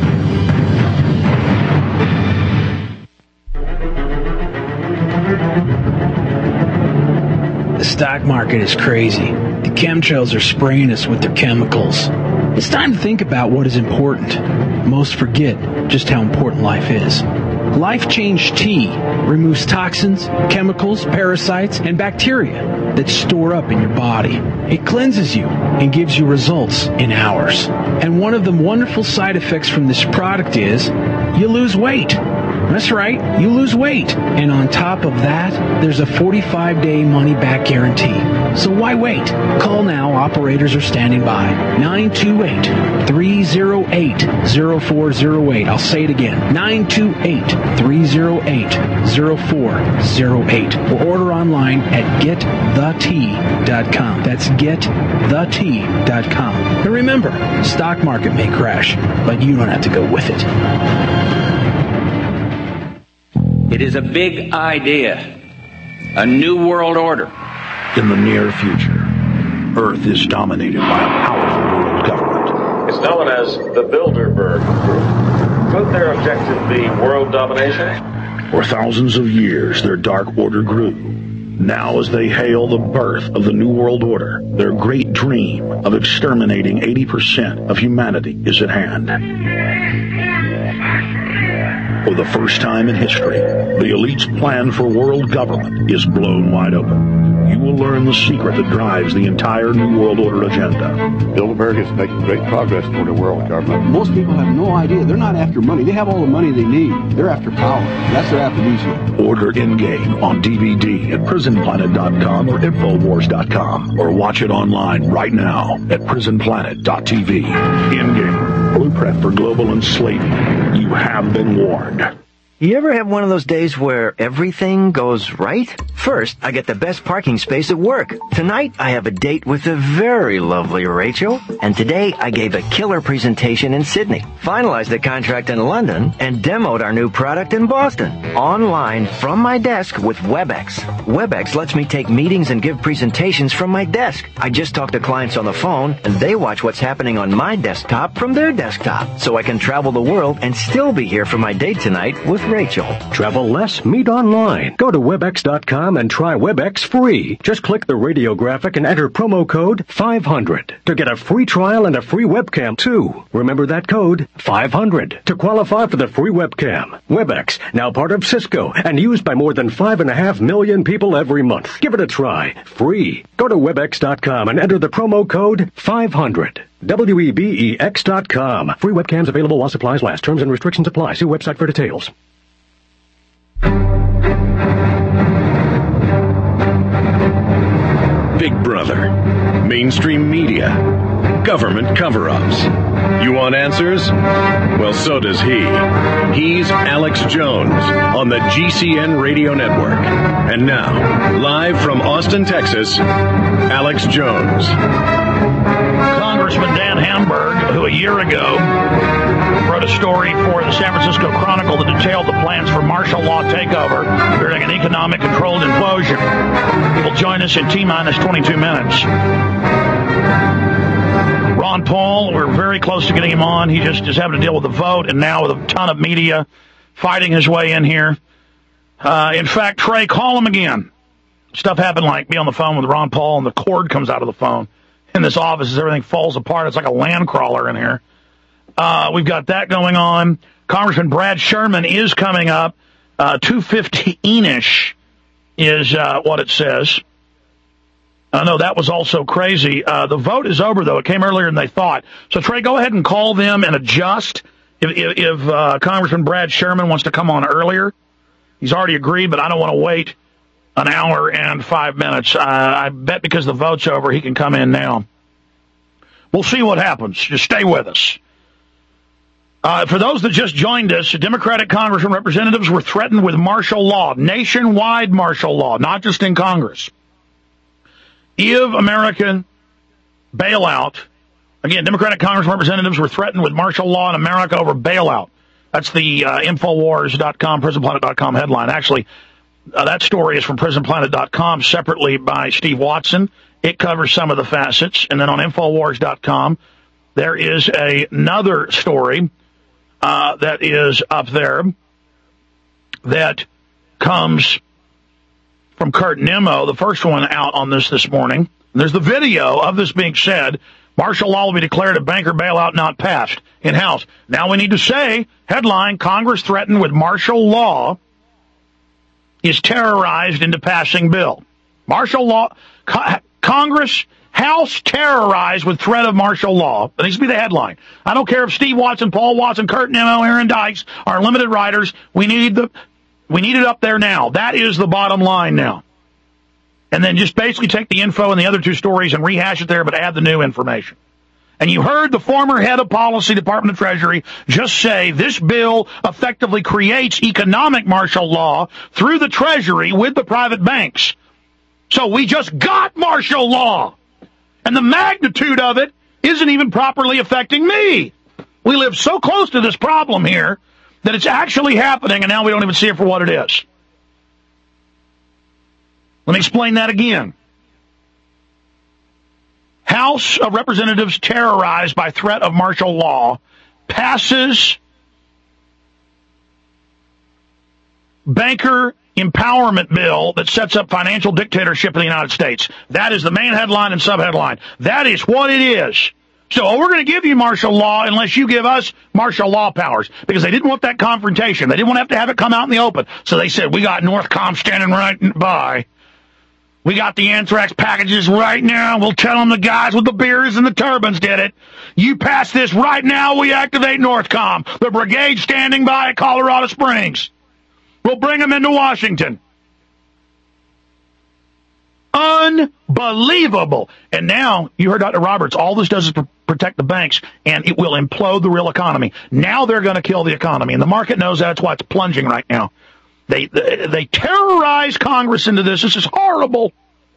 S18: The stock market is crazy. The chemtrails are spraying us with their chemicals. It's time to think about what is important. Most forget just how important life is. Life Change Tea removes toxins, chemicals, parasites, and bacteria that store up in your body. It cleanses you and gives you results in hours. And one of the wonderful side effects from this product is you lose weight. That's right, you lose weight. And on top of that, there's a 45-day money-back guarantee. So why wait? Call now. Operators are standing by. 928-308-0408. I'll say it again. 928-308-0408. Or order online at getthetea.com. That's getthetea.com. And remember, the stock market may crash, but you don't have to go with it.
S19: It is a big idea, a new world order.
S2: In the near future, Earth is dominated by a powerful world government.
S20: It's known as the Bilderberg Group. Could their objective be world domination?
S2: For thousands of years, their dark order grew. Now, as they hail the birth of the New World Order, their great dream of exterminating 80% of humanity is at hand. For the first time in history, the elite's plan for world government is blown wide open. You will learn the secret that drives the entire New World Order agenda.
S22: Bilderberg is making great progress toward a world government. Most people have no idea. They're not after money. They have all the money they need. They're after power. That's their aphrodisiac.
S2: Order Endgame on DVD at prisonplanet.com or Infowars.com, or watch it online right now at prisonplanet.tv. Endgame, blueprint for global enslavement. You have been warned.
S23: You ever have one of those days where everything goes right? First, I get the best parking space at work. Tonight, I have a date with the very lovely Rachel. And today, I gave a killer presentation in Sydney, finalized the contract in London, and demoed our new product in Boston. Online from my desk with WebEx. WebEx lets me take meetings and give presentations from my desk. I just talk to clients on the phone, and they watch what's happening on my desktop from their desktop. So I can travel the world and still be here for my date tonight with Rachel.
S24: Travel less, meet online. Go to Webex.com and try Webex free. Just click the radio graphic and enter promo code 500 to get a free trial and a free webcam too. Remember that code, 500, to qualify for the free webcam. Webex, now part of Cisco and used by more than 5.5 million people every month. Give it a try. Free. Go to Webex.com and enter the promo code 500. Webex.com. Free webcams available while supplies last. Terms and restrictions apply. See website for details.
S1: Big Brother, mainstream media, government cover-ups. You want answers? Well, so does he. He's Alex Jones on the GCN Radio Network. And now, live from Austin, Texas, Alex Jones.
S2: Congressman Dan Hamburg, who a year ago wrote a story for the San Francisco Chronicle that detailed the plans for martial law takeover during an economic controlled implosion. He will join us in T-minus 22 minutes. Ron Paul, we're very close to getting him on. He just is having to deal with the vote, and now with a ton of media fighting his way in here. In fact, Trey, call him again. Stuff happened like be on the phone with Ron Paul, and the cord comes out of the phone in this office as everything falls apart. It's like a land crawler in here. We've got that going on. Congressman Brad Sherman is coming up. 2:15-ish is what it says. I know that was also crazy. The vote is over, though. It came earlier than they thought. So, Trey, go ahead and call them and adjust if Congressman Brad Sherman wants to come on earlier. He's already agreed, but I don't want to wait an hour and 5 minutes. I bet because the vote's over, he can come in now. We'll see what happens. Just stay with us. For those that just joined us, Democratic Congress and representatives were threatened with martial law, nationwide martial law, not just in Congress. Give American bailout. Again, Democratic Congress representatives were threatened with martial law in America over bailout. That's the Infowars.com, PrisonPlanet.com headline. Actually, that story is from PrisonPlanet.com, separately by Steve Watson. It covers some of the facets. And then on Infowars.com, there is another story that is up there that comes from Kurt Nimmo, the first one out on this morning. And there's the video of this being said. Martial law will be declared if banker bailout not passed in-house. Now we need to say, headline, Congress threatened with martial law is terrorized into passing bill. Martial law, Congress, House terrorized with threat of martial law. That needs to be the headline. I don't care if Steve Watson, Paul Watson, Kurt Nimmo, Aaron Dykes are limited writers. We need it up there now. That is the bottom line now. And then just basically take the info and the other two stories and rehash it there, but add the new information. And you heard the former head of policy, Department of Treasury, just say this bill effectively creates economic martial law through the Treasury with the private banks. So we just got martial law. And the magnitude of it isn't even properly affecting me. We live so close to this problem here that it's actually happening, and now we don't even see it for what it is. Let me explain that again. House of Representatives terrorized by threat of martial law passes banker empowerment bill that sets up financial dictatorship in the United States. That is the main headline and subheadline. That is what it is. So we're going to give you martial law unless you give us martial law powers, because they didn't want that confrontation. They didn't want to have it come out in the open. So they said, we got Northcom standing right by. We got the anthrax packages right now. We'll tell them the guys with the beers and the turbans did it. You pass this right now, we activate Northcom. The brigade standing by at Colorado Springs. We'll bring them into Washington. Unbelievable. And now, you heard Dr. Roberts, all this does is protect the banks, and it will implode the real economy. Now they're going to kill the economy, and the market knows that's why it's plunging right now. They terrorize Congress into this. This is horrible.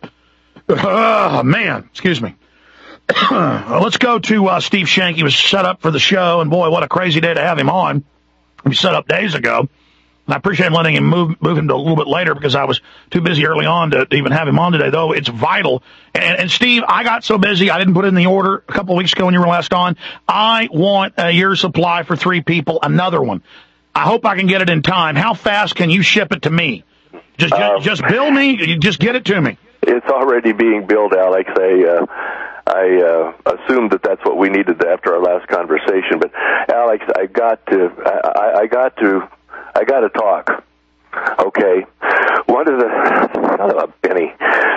S2: Man, excuse me. Let's go to Steve Shank. He was set up for the show, and boy, what a crazy day to have him on. He was set up days ago. And I appreciate letting him move him to a little bit later because I was too busy early on to even have him on today, though it's vital. And Steve, I got so busy, I didn't put it in the order a couple of weeks ago when you were last on. I want a year's supply for 3 people, another one. I hope I can get it in time. How fast can you ship it to me? Just bill me, just get it to me.
S3: It's already being billed, Alex. I assumed that's what we needed after our last conversation. But Alex, I got to talk. Okay. One of the son of a Benny.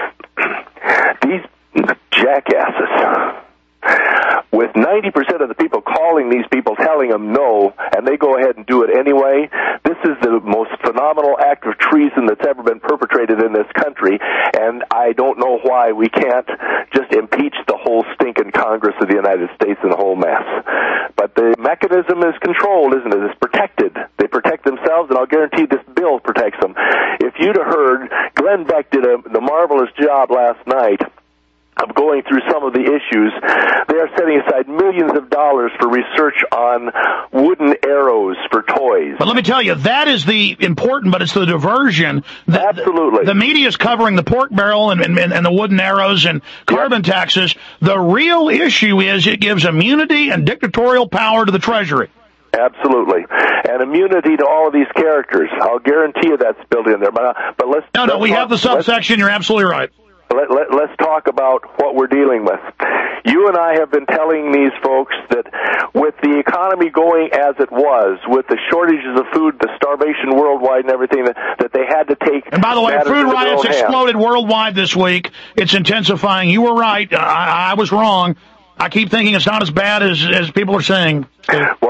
S3: These jackasses. With 90% of the people calling these people, telling them no, and they go ahead and do it anyway, this is the most phenomenal act of treason that's ever been perpetrated in this country, and I don't know why we can't just impeach the whole stinking Congress of the United States and the whole mess. But the mechanism is controlled, isn't it? It's protected. They protect themselves, and I'll guarantee this bill protects them. If you'd have heard, Glenn Beck did the marvelous job last night of going through some of the issues. They are setting aside millions of dollars for research on wooden arrows for toys.
S2: But let me tell you, that is the important, but it's the diversion.
S3: Absolutely.
S2: The media is covering the pork barrel and the wooden arrows and carbon taxes. The real issue is it gives immunity and dictatorial power to the Treasury.
S3: Absolutely. And immunity to all of these characters. I'll guarantee you that's built in there. But let's...
S2: No, we have the subsection. You're absolutely right.
S3: Let's talk about what we're dealing with. You and I have been telling these folks that with the economy going as it was, with the shortages of food, the starvation worldwide and everything, that they had to take...
S2: And by the way, food riots exploded worldwide this week. It's intensifying. You were right. I was wrong. I keep thinking it's not as bad as people are saying.
S3: Well,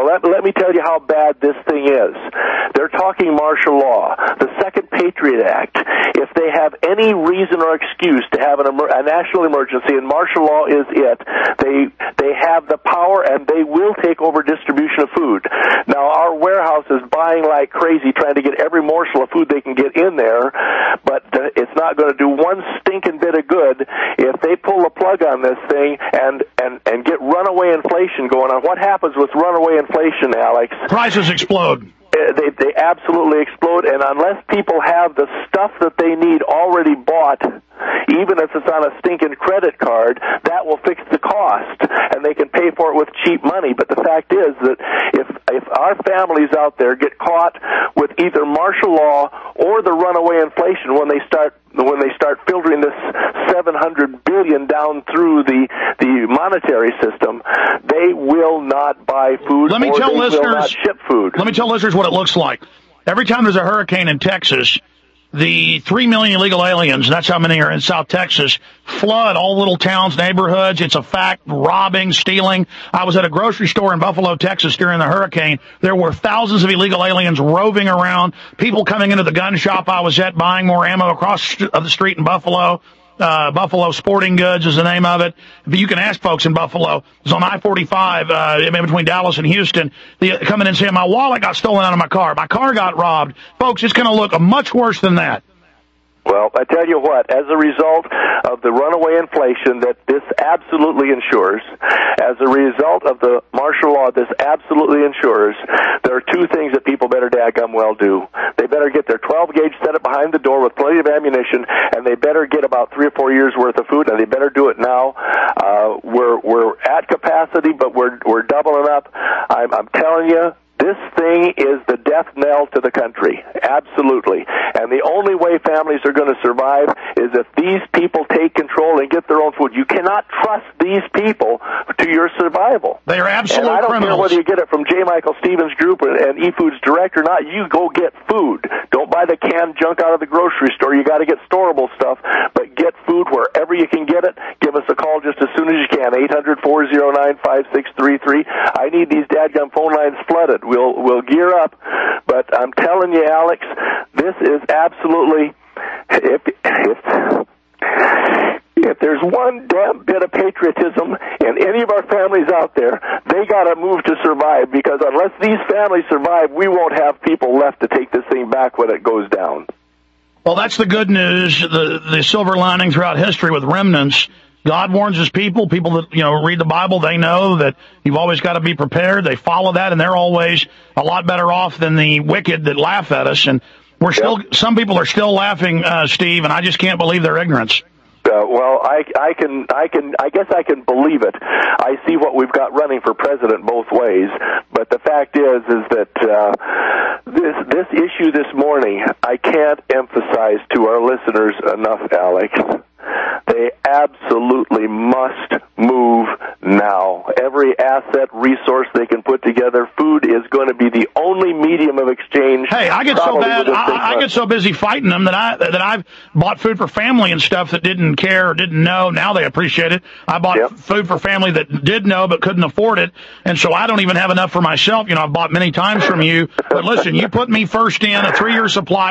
S3: let me tell you how bad this thing is. They're talking martial law. The Second Patriot Act. If they have any reason or excuse to have a national emergency, and martial law is it, they have the power and they will take over distribution of food. Now, our warehouse is buying like crazy, trying to get every morsel of food they can get in there, but it's not going to do one stinking bit of good if they pull the plug on this thing and get runaway inflation going on. What happens with runaway inflation, Alex?
S2: Prices explode.
S3: They absolutely explode, and unless people have the stuff that they need already bought, even if it's on a stinking credit card, that will fix the cost, and they can pay for it with cheap money. But the fact is that if our families out there get caught with either martial law or the runaway inflation when they start filtering this $700 billion down through the monetary system, they will not buy food.
S2: Let me tell listeners,
S3: will not ship food.
S2: Let me tell listeners what it looks like. Every time there's a hurricane in Texas, the 3 million illegal aliens, and that's how many are in South Texas, flood all little towns, neighborhoods. It's a fact, robbing, stealing. I was at a grocery store in Buffalo, Texas during the hurricane. There were thousands of illegal aliens roving around, people coming into the gun shop I was at buying more ammo across the street in Buffalo. Buffalo Sporting Goods is the name of it. But you can ask folks in Buffalo. It's on I-45, in between Dallas and Houston. They come in and say, my wallet got stolen out of my car. My car got robbed. Folks, it's going to look much worse than that.
S3: Well, I tell you what, as a result of the runaway inflation that this absolutely ensures, as a result of the martial law this absolutely ensures, there are two things that people better daggum well do. They better get their 12-gauge set up behind the door with plenty of ammunition, and they better get about 3 or 4 years' worth of food, and they better do it now. We're at capacity, but we're doubling up. I'm telling you, this thing is the death knell to the country, absolutely. And the only way families are going to survive is if these people take control and get their own food. You cannot trust these people to your survival.
S2: They are absolute
S3: criminals. And I don't
S2: criminals.
S3: care whether you get it from J. Michael Stevens Group and eFoods Direct or not. You go get food. Don't buy the canned junk out of the grocery store. You got to get storable stuff, but get food wherever you can get it. Give us a call just as soon as you can. 800-409-5633. I need these dadgum phone lines flooded. We'll gear up, but I'm telling you, Alex, this is absolutely, if there's one damn bit of patriotism in any of our families out there, they got to move to survive, because unless these families survive, we won't have people left to take this thing back when it goes down.
S2: Well, that's the good news, the silver lining throughout history with remnants. God warns his people that, read the Bible, they know that you've always got to be prepared. They follow that, and they're always a lot better off than the wicked that laugh at us. And some people are still laughing, Steve, and I just can't believe their ignorance.
S3: Well, I guess I can believe it. I see what we've got running for president both ways, but the fact is that this issue this morning, I can't emphasize to our listeners enough, Alex. They absolutely must move now. Every asset, resource they can put together, food is going to be the only medium of exchange.
S2: Hey, I get so bad. I get so busy fighting them that I've bought food for family and stuff that didn't care or didn't know. Now they appreciate it. I bought food for family that did know but couldn't afford it, and so I don't even have enough for myself. I've bought many times from you, but listen, you put me first in a 3-year supply.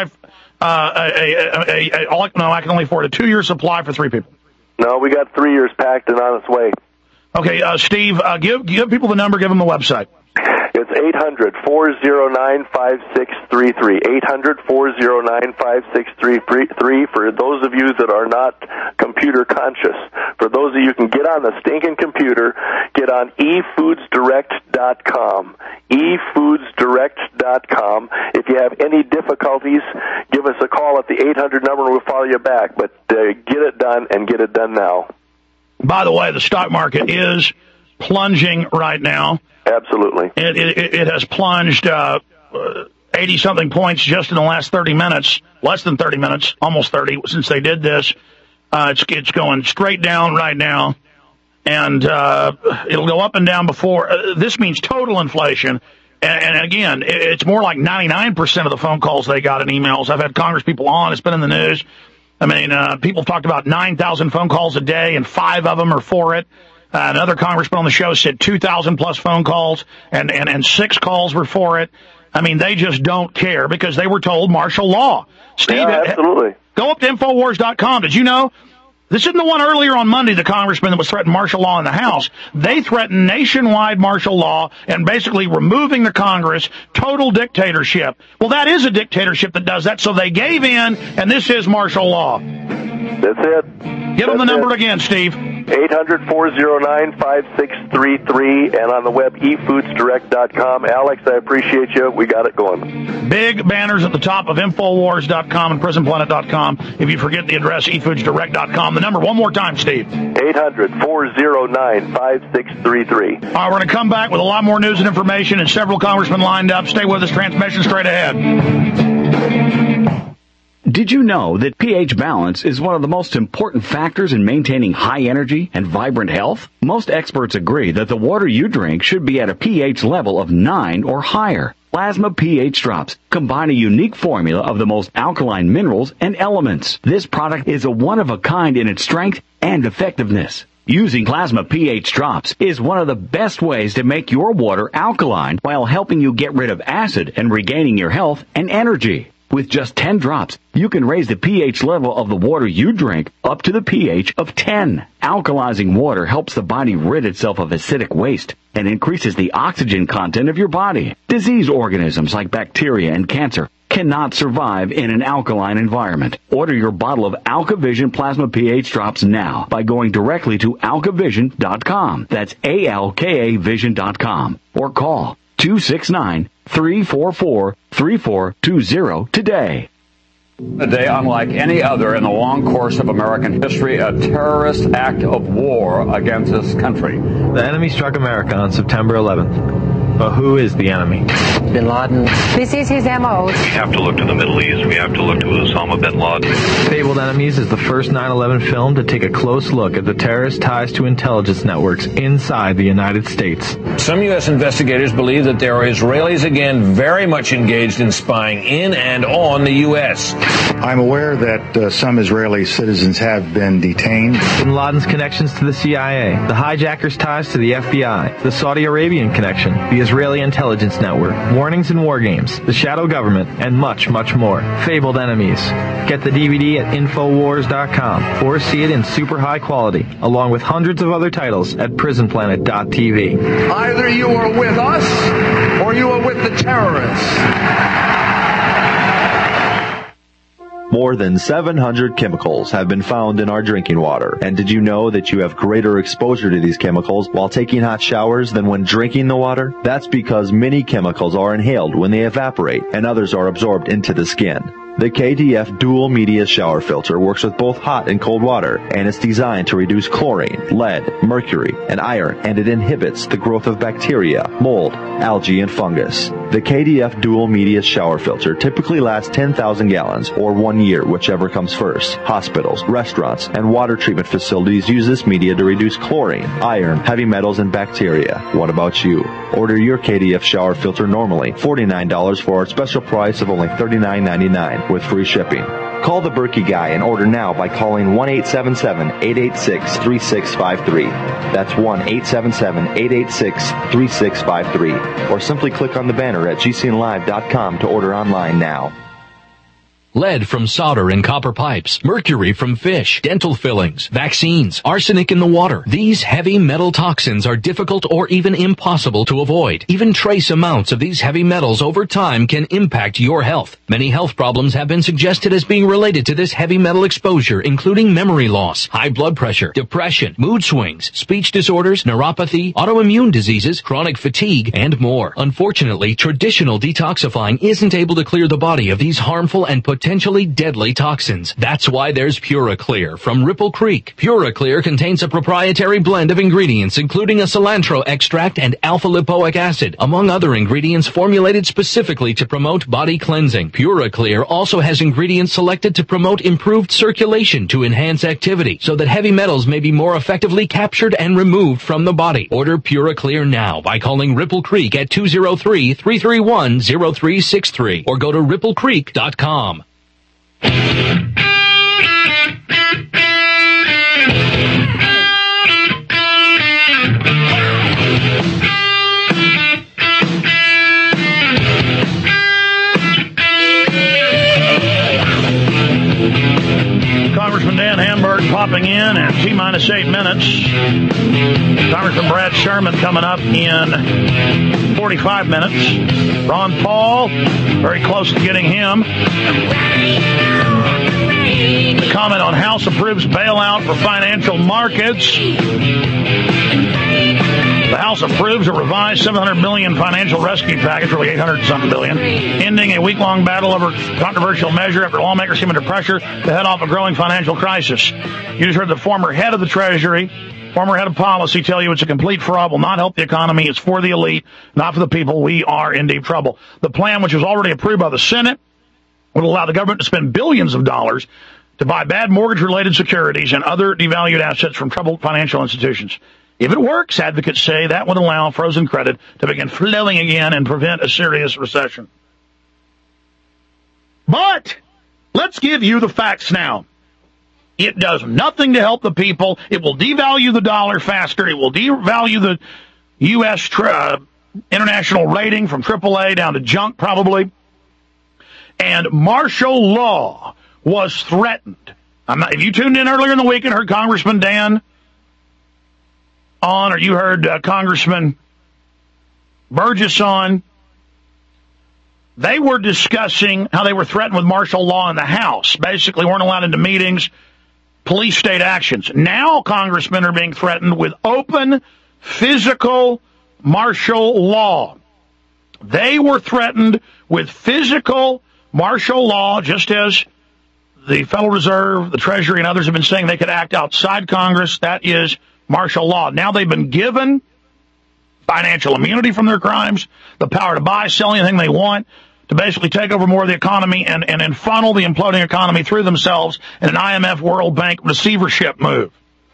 S2: I can only afford a 2-year supply for 3 people.
S3: No, we got 3 years packed and on its way.
S2: Okay, Steve, give people the number, give them the website.
S3: It's 800-409-5633. 800-409-5633 for those of you that are not computer conscious. For those of you who can get on the stinking computer, get on efoodsdirect.com. efoodsdirect.com. If you have any difficulties, give us a call at the 800 number and we'll follow you back. But get it done, and get it done now.
S2: By the way, the stock market is plunging right now.
S3: Absolutely.
S2: It has plunged 80-something points just in the last 30 minutes, less than 30 minutes, almost 30 since they did this. It's going straight down right now, and it'll go up and down before. This means total inflation. And again, it's more like 99% of the phone calls they got and emails. I've had Congress people on. It's been in the news. I mean, people talked about 9,000 phone calls a day, and 5 of them are for it. Another congressman on the show said 2,000 plus phone calls, and 6 calls were for it. I mean, they just don't care because they were told martial law. Steve,
S3: yeah, absolutely.
S2: Go up to Infowars.com. Did you know? This isn't the one earlier on Monday, the congressman that was threatening martial law in the House. They threatened nationwide martial law and basically removing the Congress, total dictatorship. Well, that is a dictatorship that does that, so they gave in, and this is martial law.
S3: That's it.
S2: Give them the number again, Steve.
S3: 800-409-5633, and on the web, efoodsdirect.com. Alex, I appreciate you. We got it going.
S2: Big banners at the top of Infowars.com and PrisonPlanet.com. If you forget the address, efoodsdirect.com. The number one more time, Steve.
S3: 800-409-5633.
S2: All right, we're going to come back with a lot more news and information and several congressmen lined up. Stay with us. Transmission straight ahead.
S4: Did you know that pH balance is one of the most important factors in maintaining high energy and vibrant health? Most experts agree that the water you drink should be at a pH level of 9 or higher. Plasma pH drops combine a unique formula of the most alkaline minerals and elements. This product is a one-of-a-kind in its strength and effectiveness. Using Plasma pH drops is one of the best ways to make your water alkaline while helping you get rid of acid and regaining your health and energy. With just 10 drops, you can raise the pH level of the water you drink up to the pH of 10. Alkalizing water helps the body rid itself of acidic waste and increases the oxygen content of your body. Disease organisms like bacteria and cancer cannot survive in an alkaline environment. Order your bottle of AlkaVision Plasma pH drops now by going directly to alkavision.com. That's ALKAvision.com. Or call 269-344-3420 today.
S9: A day unlike any other in the long course of American history, a terrorist act of war against this country.
S10: The enemy struck America on September 11th. But who is the enemy?
S11: Bin Laden. This is his MO.
S12: We have to look to the Middle East. We have to look to Osama bin Laden.
S10: Fabled Enemies is the first 9/11 film to take a close look at the terrorist ties to intelligence networks inside the United States.
S13: Some U.S. investigators believe that there are Israelis again very much engaged in spying in and on the U.S.
S14: I'm aware that some Israeli citizens have been detained.
S10: Bin Laden's connections to the CIA, the hijackers' ties to the FBI, the Saudi Arabian connection, the Israeli intelligence network, warnings and war games, the shadow government, and much, much more. Fabled Enemies. Get the DVD at Infowars.com or see it in super high quality, along with hundreds of other titles at PrisonPlanet.tv.
S15: Either you are with us or you are with the terrorists.
S6: More than 700 chemicals have been found in our drinking water. And did you know that you have greater exposure to these chemicals while taking hot showers than when drinking the water? That's because many chemicals are inhaled when they evaporate, and others are absorbed into the skin. The KDF Dual Media Shower Filter works with both hot and cold water, and it's designed to reduce chlorine, lead, mercury, and iron, and it inhibits the growth of bacteria, mold, algae, and fungus. The KDF Dual Media Shower Filter typically lasts 10,000 gallons, or 1 year, whichever comes first. Hospitals, restaurants, and water treatment facilities use this media to reduce chlorine, iron, heavy metals, and bacteria. What about you? Order your KDF shower filter normally, $49 for our special price of only $39.99 with free shipping. Call the Berkey Guy and order now by calling 1-877-886-3653. That's 1-877-886-3653. Or simply click on the banner at gcnlive.com to order online now.
S7: Lead from solder in copper pipes, mercury from fish, dental fillings, vaccines, arsenic in the water. These heavy metal toxins are difficult or even impossible to avoid. Even trace amounts of these heavy metals over time can impact your health. Many health problems have been suggested as being related to this heavy metal exposure, including memory loss, high blood pressure, depression, mood swings, speech disorders, neuropathy, autoimmune diseases, chronic fatigue, and more. Unfortunately, traditional detoxifying isn't able to clear the body of these harmful and potentially deadly toxins. That's why there's PuraClear from Ripple Creek. PuraClear contains a proprietary blend of ingredients, including a cilantro extract and alpha-lipoic acid, among other ingredients formulated specifically to promote body cleansing. PuraClear also has ingredients selected to promote improved circulation to enhance activity, so that heavy metals may be more effectively captured and removed from the body. Order PuraClear now by calling Ripple Creek at 203-331-0363 or go to ripplecreek.com.
S2: 8 minutes. Congressman Brad Sherman coming up in 45 minutes. Ron Paul, very close to getting him. The comment on House approves bailout for financial markets. The House approves a revised $700 billion financial rescue package, really $800-something billion, ending a week-long battle over controversial measure after lawmakers came under pressure to head off a growing financial crisis. You just heard the former head of the Treasury, former head of policy tell you it's a complete fraud, will not help the economy, it's for the elite, not for the people. We are in deep trouble. The plan, which was already approved by the Senate, would allow the government to spend billions of dollars to buy bad mortgage-related securities and other devalued assets from troubled financial institutions. If it works, advocates say, that would allow frozen credit to begin flowing again and prevent a serious recession. But let's give you the facts now. It does nothing to help the people. It will devalue the dollar faster. It will devalue the U.S. international rating from AAA down to junk, probably. And martial law was threatened. If you tuned in earlier in the week and heard Congressman Dan on, or you heard Congressman Burgess on, they were discussing how they were threatened with martial law in the House. Basically weren't allowed into meetings, police state actions. Now congressmen are being threatened with open, physical martial law. They were threatened with physical martial law, just as the Federal Reserve, the Treasury, and others have been saying they could act outside Congress. That is martial law. Now they've been given financial immunity from their crimes, the power to buy, sell anything they want, to basically take over more of the economy and funnel the imploding economy through themselves in an IMF World Bank receivership move.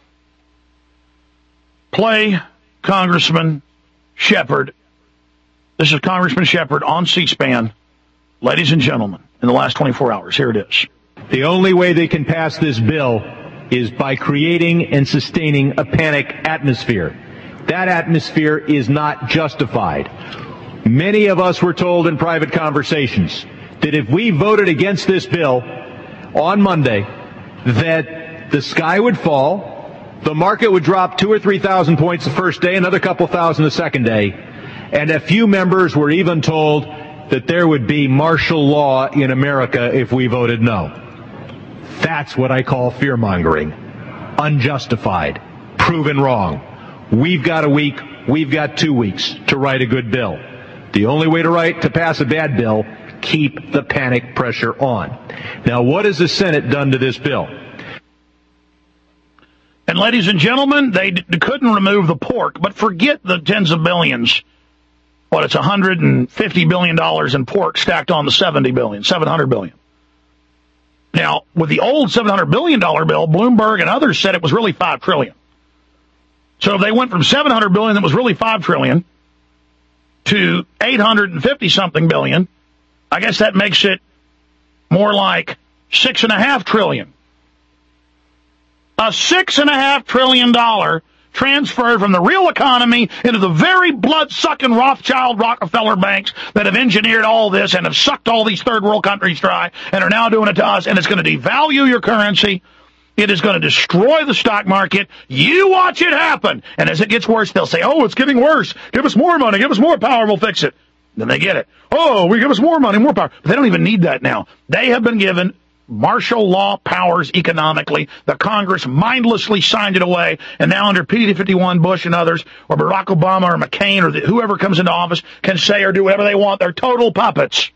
S2: Play Congressman Shepard. This is Congressman Shepard on C-SPAN. Ladies and gentlemen, in the last 24 hours, here it is.
S8: The only way they can pass this bill is by creating and sustaining a panic atmosphere. That atmosphere is not justified. Many of us were told in private conversations that if we voted against this bill on Monday, that the sky would fall, the market would drop 2,000 or 3,000 points the first day, another couple thousand the second day, and a few members were even told that there would be martial law in America if we voted no. That's what I call fear-mongering. Unjustified. Proven wrong. We've got a week, we've got 2 weeks to write a good bill. The only way to pass a bad bill, keep the panic pressure on. Now, what has the Senate done to this bill?
S2: And ladies and gentlemen, they couldn't remove the pork, but forget the tens of billions. What, it's $150 billion in pork stacked on the $700 billion. Now, with the old $700 billion bill, Bloomberg and others said it was really $5 trillion. So if they went from $700 billion that was really $5 trillion to $850-something billion, I guess that makes it more like $6.5 trillion. A $6.5 trillion transferred from the real economy into the very blood-sucking Rothschild Rockefeller banks that have engineered all this and have sucked all these third world countries dry and are now doing it to us, and it's going to devalue your currency. It is going to destroy the stock market. You watch it happen. And as it gets worse, they'll say, oh, it's getting worse. Give us more money. Give us more power. We'll fix it. Then they get it. Oh, we give us more money, more power. But they don't even need that now. They have been given martial law powers economically. The Congress mindlessly signed it away, and now under PD-51, Bush and others, or Barack Obama or McCain or whoever comes into office can say or do whatever they want. They're total puppets.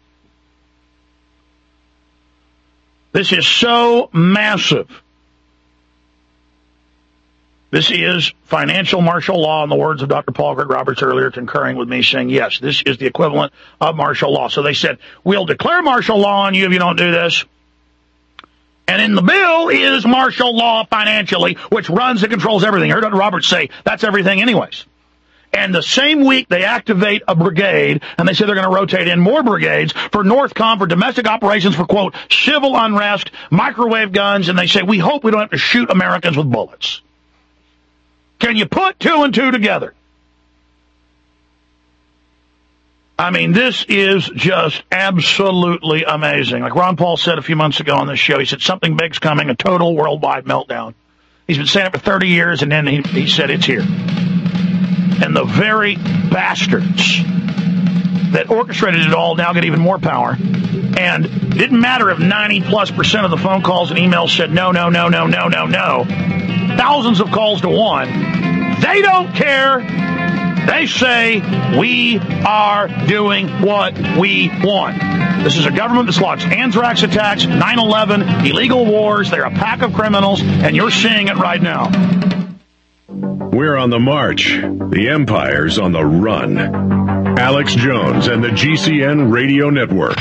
S2: This is so massive. This is financial martial law, in the words of Dr. Paul Greg Roberts earlier, concurring with me, saying, yes, this is the equivalent of martial law. So they said, we'll declare martial law on you if you don't do this. And in the bill is martial law financially, which runs and controls everything. I heard Dr. Roberts say that's everything anyways. And the same week they activate a brigade, and they say they're going to rotate in more brigades for NORTHCOM, for domestic operations, for, quote, civil unrest, microwave guns, and they say, we hope we don't have to shoot Americans with bullets. Can you put two and two together? I mean, this is just absolutely amazing. Like Ron Paul said a few months ago on this show, he said something big's coming, a total worldwide meltdown. He's been saying it for 30 years, and then he said it's here. And the very bastards that orchestrated it all now get even more power. And it didn't matter if 90+% of the phone calls and emails said no. Thousands of calls to one. They don't care. They say, we are doing what we want. This is a government that's launched anthrax attacks, 9/11, illegal wars. They're a pack of criminals, and you're seeing it right now.
S1: We're on the march. The empire's on the run. Alex Jones and the GCN Radio Network.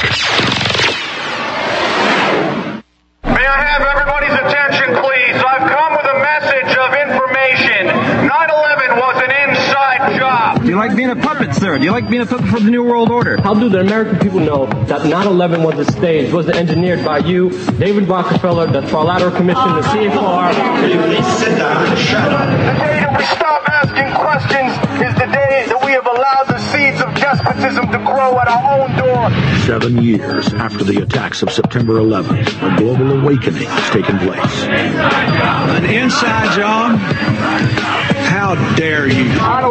S15: May I have everybody's attention, please? I've come with a message of information. 9/11 was an inside job.
S5: Do you like being a puppet, sir? Do you like being a puppet for the New World Order?
S16: How do the American people know that 9/11 was a stage, was engineered by you, David Rockefeller, the Trilateral Commission, the CFR?
S15: Please sit down and shut up. The day that we stop asking questions is the day that we have allowed the seeds of despotism to grow at our own door.
S17: 7 years after the attacks of September 11th, a global awakening has taken place.
S22: An inside job? How dare you?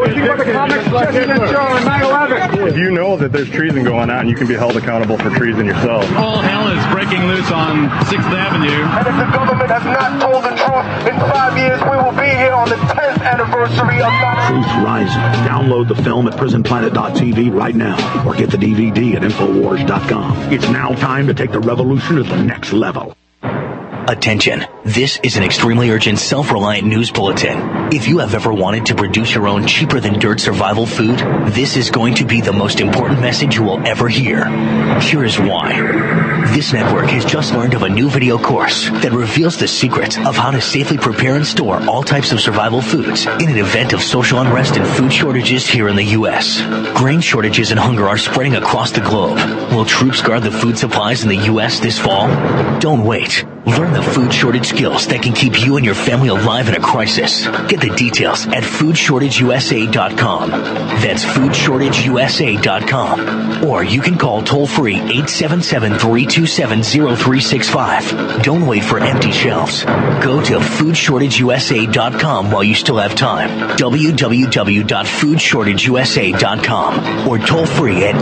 S21: If you know that there's treason going on, you can be held accountable for treason yourself.
S25: All hell is breaking loose on 6th Avenue.
S15: And if the government has not told the truth, in 5 years we will be here on the 10th anniversary of 9/11.
S17: Truth Rising. Download the film at prisonplanet.tv right now, or get the DVD at Infowars.com. It's now time to take the revolution to the next level.
S26: Attention. This is an extremely urgent, self-reliant news bulletin. If you have ever wanted to produce your own cheaper-than-dirt survival food, this is going to be the most important message you will ever hear. Here is why. This network has just learned of a new video course that reveals the secret of how to safely prepare and store all types of survival foods in an event of social unrest and food shortages here in the U.S. Grain shortages and hunger are spreading across the globe. Will troops guard the food supplies in the U.S. this fall? Don't wait. Learn the food shortage skills that can keep you and your family alive in a crisis. Get the details at foodshortageusa.com. That's foodshortageusa.com. Or you can call toll-free 877-327-0365. Don't wait for empty shelves. Go to foodshortageusa.com while you still have time. www.foodshortageusa.com. Or toll-free at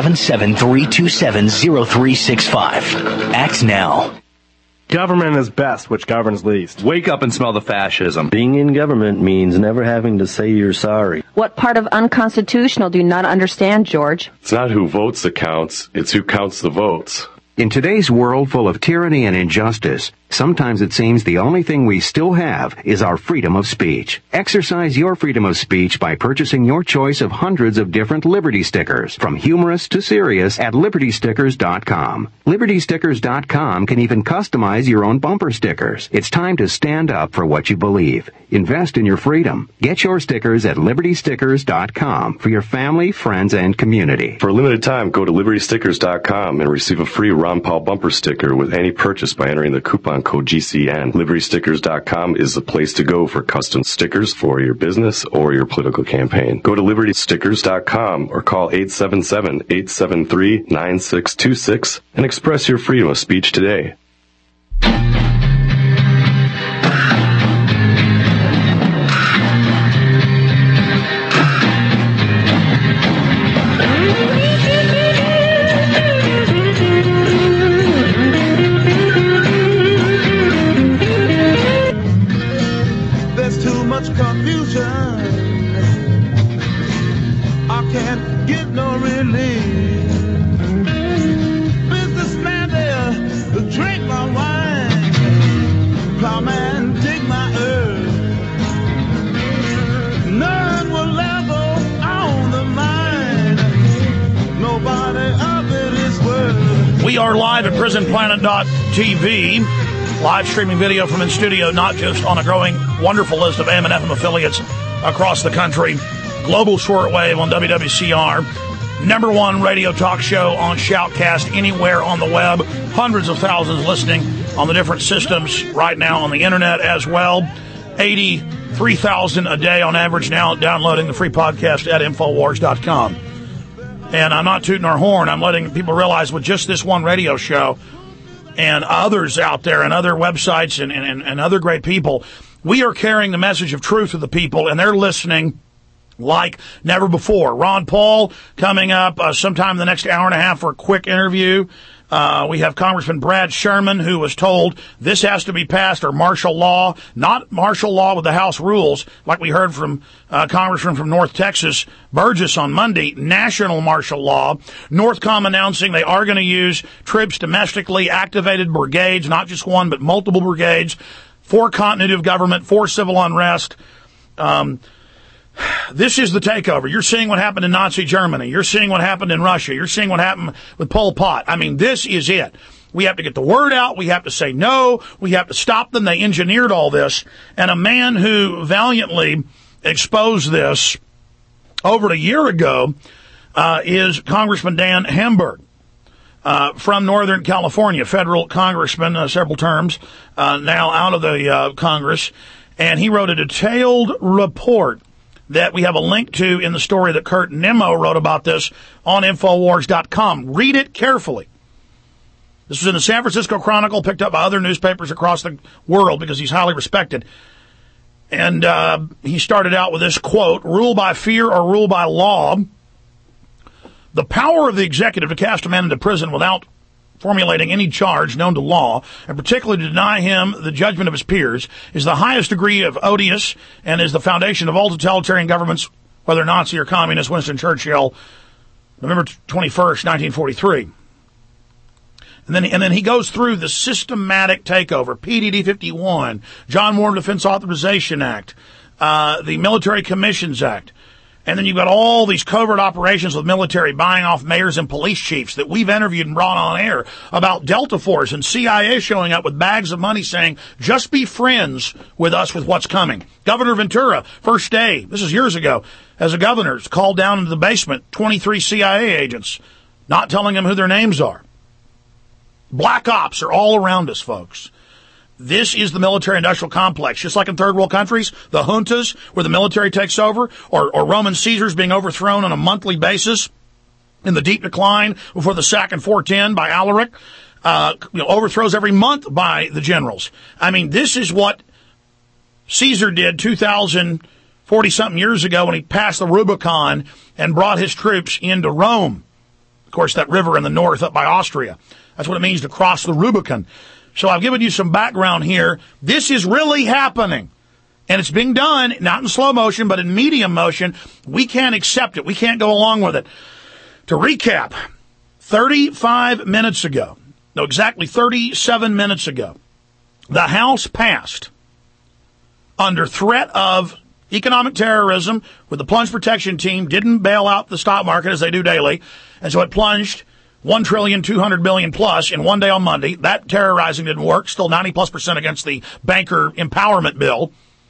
S26: 877-327-0365. Act now.
S27: Government is best, which governs least.
S6: Wake up and smell the fascism.
S28: Being in government means never having to say you're sorry.
S29: What part of unconstitutional do you not understand, George?
S30: It's not who votes that counts, it's who counts the votes.
S31: In today's world full of tyranny and injustice, sometimes it seems the only thing we still have is our freedom of speech. Exercise your freedom of speech by purchasing your choice of hundreds of different Liberty stickers, from humorous to serious, at LibertyStickers.com. LibertyStickers.com can even customize your own bumper stickers. It's time to stand up for what you believe. Invest in your freedom. Get your stickers at LibertyStickers.com for your family, friends, and community.
S30: For a limited time, go to LibertyStickers.com and receive a free Ron Paul bumper sticker with any purchase by entering the coupon code GCN. LibertyStickers.com is the place to go for custom stickers for your business or your political campaign. Go to LibertyStickers.com or call 877-873-9626 and express your freedom of speech today.
S2: We are live at prisonplanet.tv, live streaming video from in studio, not just on a growing, wonderful list of AM and FM affiliates across the country, global shortwave on WWCR, #1 radio talk show on Shoutcast anywhere on the web, hundreds of thousands listening on the different systems right now on the internet as well, 83,000 a day on average now downloading the free podcast at Infowars.com. And I'm not tooting our horn. I'm letting people realize with just this one radio show and others out there and other websites and other great people, We are carrying the message of truth to the people, and they're listening like never before. Ron Paul coming up sometime in the next hour and a half for a quick interview. We have Congressman Brad Sherman, who was told this has to be passed, or martial law, not martial law with the House rules, like we heard from Congressman from North Texas, Burgess, on Monday, national martial law. Northcom announcing they are going to use troops domestically activated brigades, not just one, but multiple brigades, for continuity of government, for civil unrest. This is the takeover. You're seeing what happened in Nazi Germany. You're seeing what happened in Russia. You're seeing what happened with Pol Pot. I mean, this is it. We have to get the word out. We have to say no. We have to stop them. They engineered all this. And a man who valiantly exposed this over a year ago is Congressman Dan Hamburg from Northern California, federal congressman, several terms, now out of the Congress. And he wrote a detailed report that we have a link to in the story that Kurt Nimmo wrote about this on Infowars.com. Read it carefully. This was in the San Francisco Chronicle, picked up by other newspapers across the world because he's highly respected. And he started out with this quote, "Rule by fear or rule by law. The power of the executive to cast a man into prison without formulating any charge known to law, and particularly to deny him the judgment of his peers, is the highest degree of odious and is the foundation of all totalitarian governments, whether Nazi or communist." Winston Churchill, November 21st, 1943. And then he goes through the systematic takeover, PDD 51, John Warren Defense Authorization Act, the Military Commissions Act. And then you've got all these covert operations with military buying off mayors and police chiefs that we've interviewed and brought on air about Delta Force and CIA showing up with bags of money saying, just be friends with us with what's coming. Governor Ventura, first day, this is years ago, as a governor, called down into the basement 23 CIA agents, not telling them who their names are. Black ops are all around us, folks. This is the military-industrial complex. Just like in third world countries, the juntas, where the military takes over, or Roman Caesars being overthrown on a monthly basis in the deep decline before the sack in 410 by Alaric, overthrows every month by the generals. I mean, this is what Caesar did 2,040-something years ago when he passed the Rubicon and brought his troops into Rome. Of course, that river in the north up by Austria. That's what it means to cross the Rubicon. So I've given you some background here. This is really happening. And it's being done, not in slow motion, but in medium motion. We can't accept it. We can't go along with it. To recap, 35 minutes ago, no, exactly 37 minutes ago, the House passed, under threat of economic terrorism, with the plunge protection team, didn't bail out the stock market as they do daily, and so it plunged $1.2 trillion plus in one day on Monday. That terrorizing didn't work. Still 90+% against the banker empowerment bill.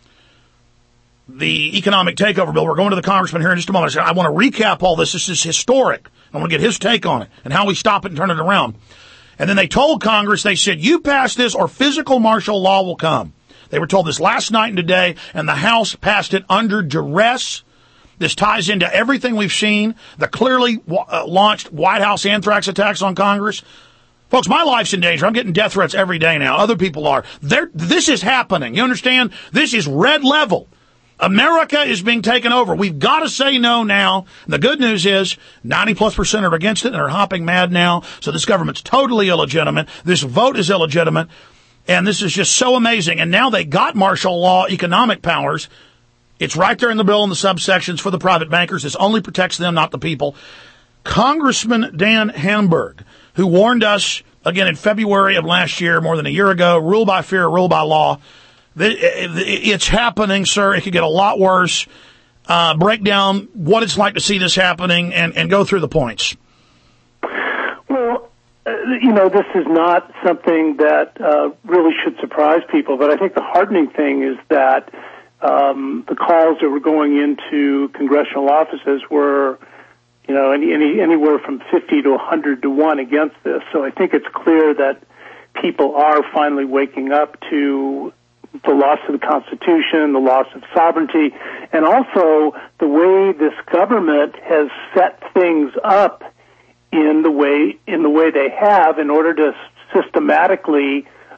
S2: The economic takeover bill. We're going to the congressman here in just a moment. I want to recap all this. This is historic. I want to get his take on it and how we stop it and turn it around. And then they told Congress, they said, you pass this or physical martial law will come. They were told this last night and today, and the House passed it under duress. This ties into everything we've seen, the clearly launched White House anthrax attacks on Congress. Folks, my life's in danger. I'm getting death threats every day now. Other people are. This is happening. You understand? This is red level. America is being taken over. We've got to say no now. And the good news is 90+% are against it and are hopping mad now. So this government's totally illegitimate. This vote is illegitimate. And this is just so amazing. And now they got martial law economic powers. It's right there in the bill in the subsections for the private bankers. This only protects them, not the people. Congressman Dan Hamburg, who warned us, again, in February of last year, more than a year ago, rule by fear, rule by law. It's happening, sir. It could get a lot worse. Break down what it's like to see this happening and go through the points.
S3: Well, this is not something that really should surprise people, but I think the heartening thing is that the calls that were going into congressional offices were, anywhere from 50 to 100 to 1 against this. So I think it's clear that people are finally waking up to the loss of the Constitution, the loss of sovereignty, and also the way this government has set things up in the way they have in order to systematically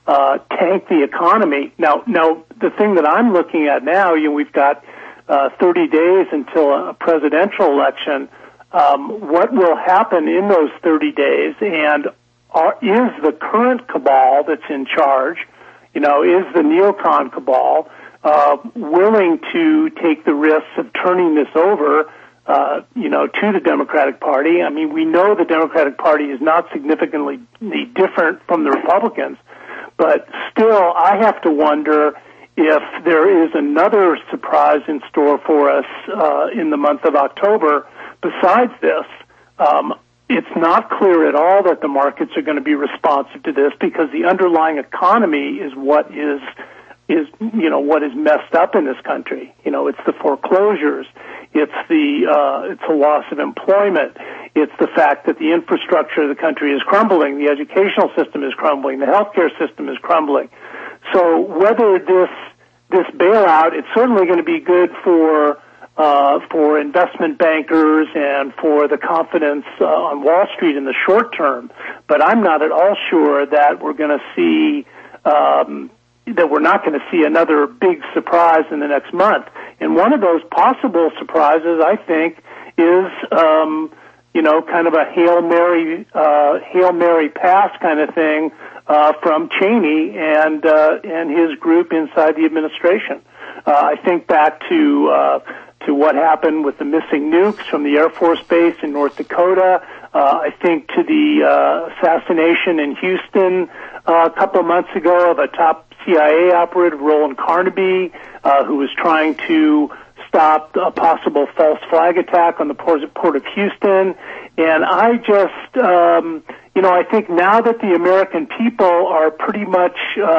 S3: tank the economy. Now, the thing that I'm looking at now, we've got 30 days until a presidential election. What will happen in those 30 days, and is the current cabal that's in charge, is the neocon cabal willing to take the risks of turning this over, to the Democratic Party? I mean, we know the Democratic Party is not significantly different from the Republicans, but still, I have to wonder if there is another surprise in store for us in the month of October besides this. It's not clear at all that the markets are going to be responsive to this, because the underlying economy is what is what is messed up in this country. It's the foreclosures, it's the loss of employment, it's the fact that the infrastructure of the country is crumbling, the educational system is crumbling, the healthcare system is crumbling. So whether this bailout, it's certainly going to be good for investment bankers and for the confidence on Wall Street in the short term, but I'm not at all sure that we're going to see that we're not going to see another big surprise in the next month. And one of those possible surprises, I think, is kind of a Hail Mary pass kind of thing from Cheney and his group inside the administration. I think back to what happened with the missing nukes from the Air Force Base in North Dakota. I think to the assassination in Houston a couple of months ago of a top CIA operative, Roland Carnaby, who was trying to stop a possible false flag attack on the port of Houston. And I just, I think now that the American people are pretty much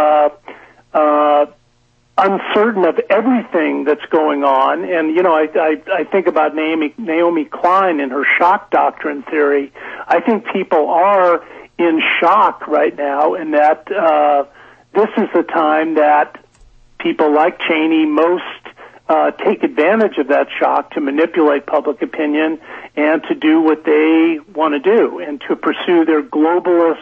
S3: uncertain of everything that's going on, and I think about Naomi Klein and her shock doctrine theory. I think people are in shock right now, and that this is the time that people like Cheney most take advantage of that shock to manipulate public opinion and to do what they want to do and to pursue their globalist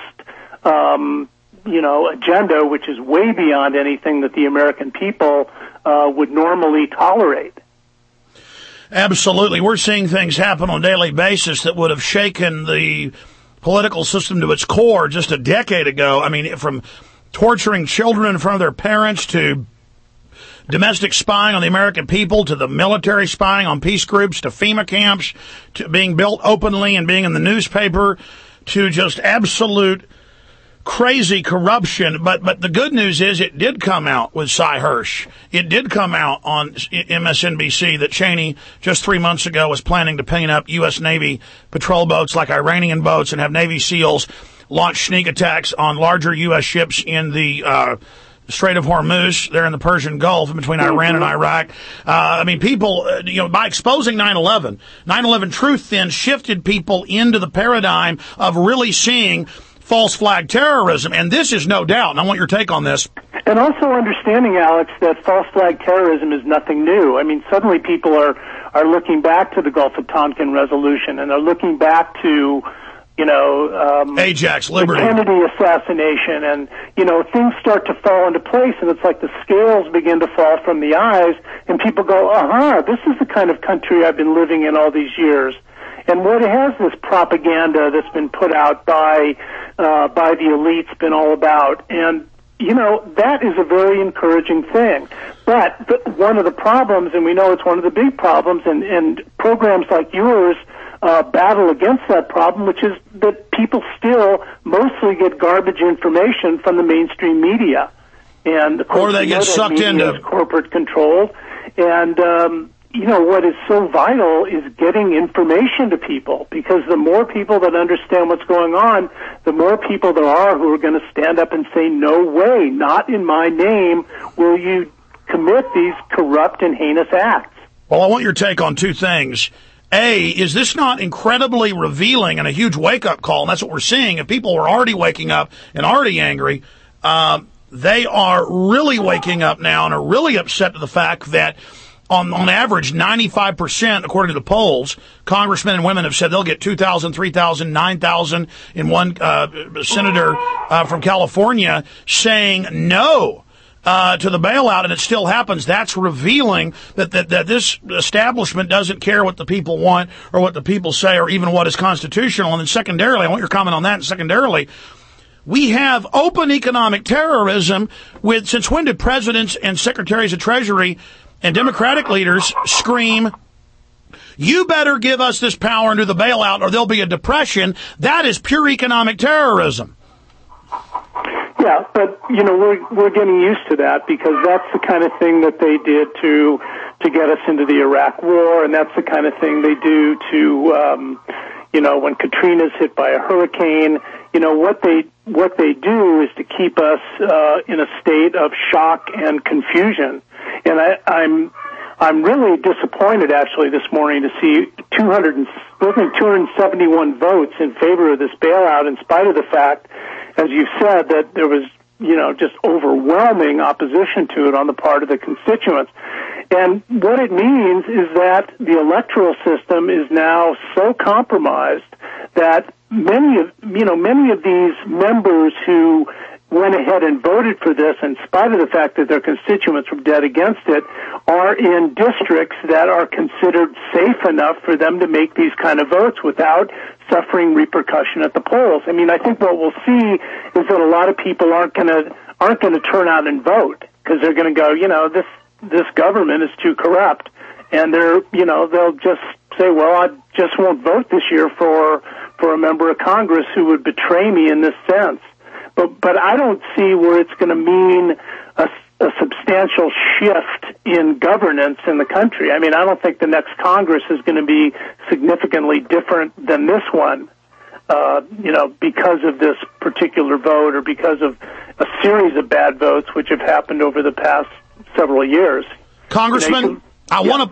S3: agenda, which is way beyond anything that the American people would normally tolerate.
S2: Absolutely. We're seeing things happen on a daily basis that would have shaken the political system to its core just a decade ago. I mean, from torturing children in front of their parents to domestic spying on the American people to the military spying on peace groups to FEMA camps to being built openly and being in the newspaper to just absolute crazy corruption. But the good news is it did come out with Cy Hirsch. It did come out on MSNBC that Cheney just 3 months ago was planning to paint up U.S. Navy patrol boats like Iranian boats and have Navy SEALs launch sneak attacks on larger U.S. ships in the Strait of Hormuz, there in the Persian Gulf between Iran and Iraq. People, by exposing 9/11, 9/11 Truth then shifted people into the paradigm of really seeing false flag terrorism, and this is no doubt, and I want your take on this.
S3: And also understanding, Alex, that false flag terrorism is nothing new. I mean, suddenly people are looking back to the Gulf of Tonkin resolution, and they're looking back to
S2: Ajax, Liberty,
S3: the Kennedy assassination, and things start to fall into place, and it's like the scales begin to fall from the eyes, and people go, this is the kind of country I've been living in all these years. And what it has this propaganda that's been put out by the elites been all about, and that is a very encouraging thing. But one of the problems, and we know it's one of the big problems, and programs like yours battle against that problem, which is that people still mostly get garbage information from the mainstream media, and of course,
S2: or they get sucked into
S3: corporate controlled. And what is so vital is getting information to people, because the more people that understand what's going on, the more people there are who are going to stand up and say, no way, not in my name will you commit these corrupt and heinous acts.
S2: Well, I want your take on two things. A, is this not incredibly revealing and a huge wake-up call? And that's what we're seeing. If people were already waking up and already angry, they are really waking up now and are really upset to the fact that on average, 95%, according to the polls, congressmen and women have said they'll get 2,000, 3,000, 9,000 in one senator from California saying no to the bailout, and it still happens. That's revealing that this establishment doesn't care what the people want or what the people say or even what is constitutional. And then secondarily, I want your comment on that, and secondarily, we have open economic terrorism since when did presidents and secretaries of Treasury and Democratic leaders scream, you better give us this power and do the bailout or there'll be a depression? That is pure economic terrorism.
S3: Yeah, but, we're getting used to that because that's the kind of thing that they did to get us into the Iraq War, and that's the kind of thing they do to, when Katrina's hit by a hurricane. What they do is to keep us in a state of shock and confusion. And I'm really disappointed actually this morning to see 271 votes in favor of this bailout, in spite of the fact, as you said, that there was just overwhelming opposition to it on the part of the constituents. And what it means is that the electoral system is now so compromised that many of these members who went ahead and voted for this, in spite of the fact that their constituents were dead against it, are in districts that are considered safe enough for them to make these kind of votes without suffering repercussion at the polls. I mean, I think what we'll see is that a lot of people aren't going to turn out and vote because they're going to go, this government is too corrupt, and they'll just say, well, I just won't vote this year for a member of Congress who would betray me in this sense. But I don't see where it's going to mean a substantial shift in governance in the country. I mean, I don't think the next Congress is going to be significantly different than this one, because of this particular vote or because of a series of bad votes which have happened over the past several years.
S2: Congressman, I want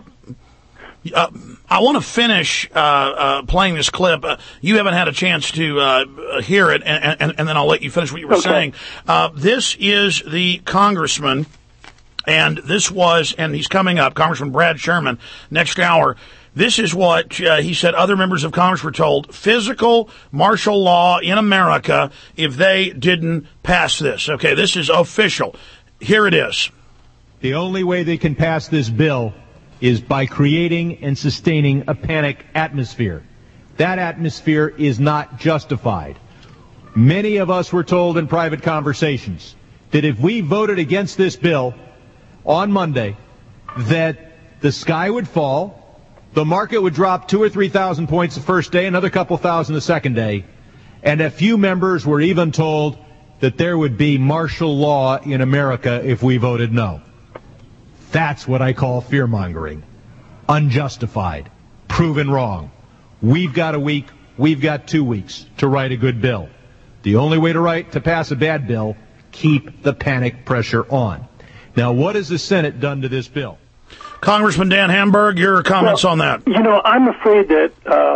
S2: to finish playing this clip. You haven't had a chance to hear it, and then I'll let you finish what you were saying. This is the congressman, and he's coming up, Congressman Brad Sherman, next hour. This is what he said other members of Congress were told: physical martial law in America if they didn't pass this. Okay, this is official. Here it is.
S8: The only way they can pass this bill is by creating and sustaining a panic atmosphere. That atmosphere is not justified. Many of us were told in private conversations that if we voted against this bill on Monday, that the sky would fall, the market would drop 2,000 or 3,000 points the first day, another couple thousand the second day, and a few members were even told that there would be martial law in America if we voted no. That's what I call fear-mongering. Unjustified. Proven wrong. We've got a week, we've got 2 weeks to write a good bill. The only way to pass a bad bill, keep the panic pressure on. Now, what has the Senate done to this bill?
S2: Congressman Dan Hamburg, your comments on that.
S3: I'm afraid that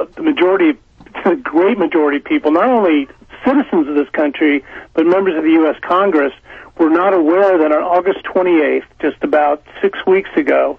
S3: the great majority of people, not only citizens of this country, but members of the U.S. Congress, were not aware that on August 28th, just about 6 weeks ago,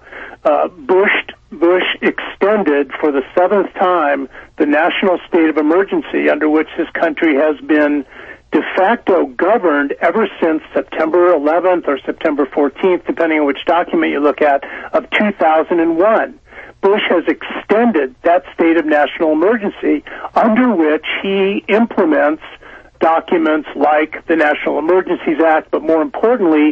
S3: Bush extended for the 7th time the national state of emergency under which this country has been de facto governed ever since September 11th or September 14th, depending on which document you look at, of 2001. Bush has extended that state of national emergency under which he implements documents like the National Emergencies Act, but more importantly,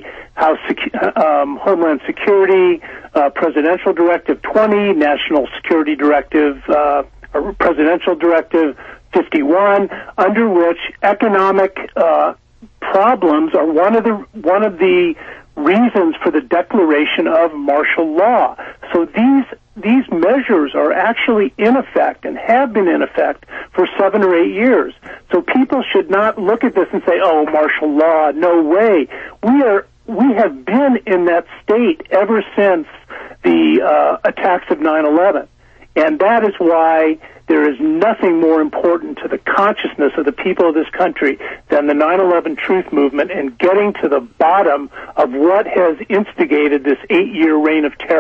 S3: Homeland Security, Presidential Directive 20, National Security Directive, Presidential Directive 51, under which economic problems are one of the reasons for the declaration of martial law. So these measures are actually in effect and have been in effect for 7 or 8 years. So people should not look at this and say, oh, martial law, no way. We have been in that state ever since the attacks of 9/11. And that is why there is nothing more important to the consciousness of the people of this country than the 9/11 truth movement and getting to the bottom of what has instigated this 8-year reign of terror.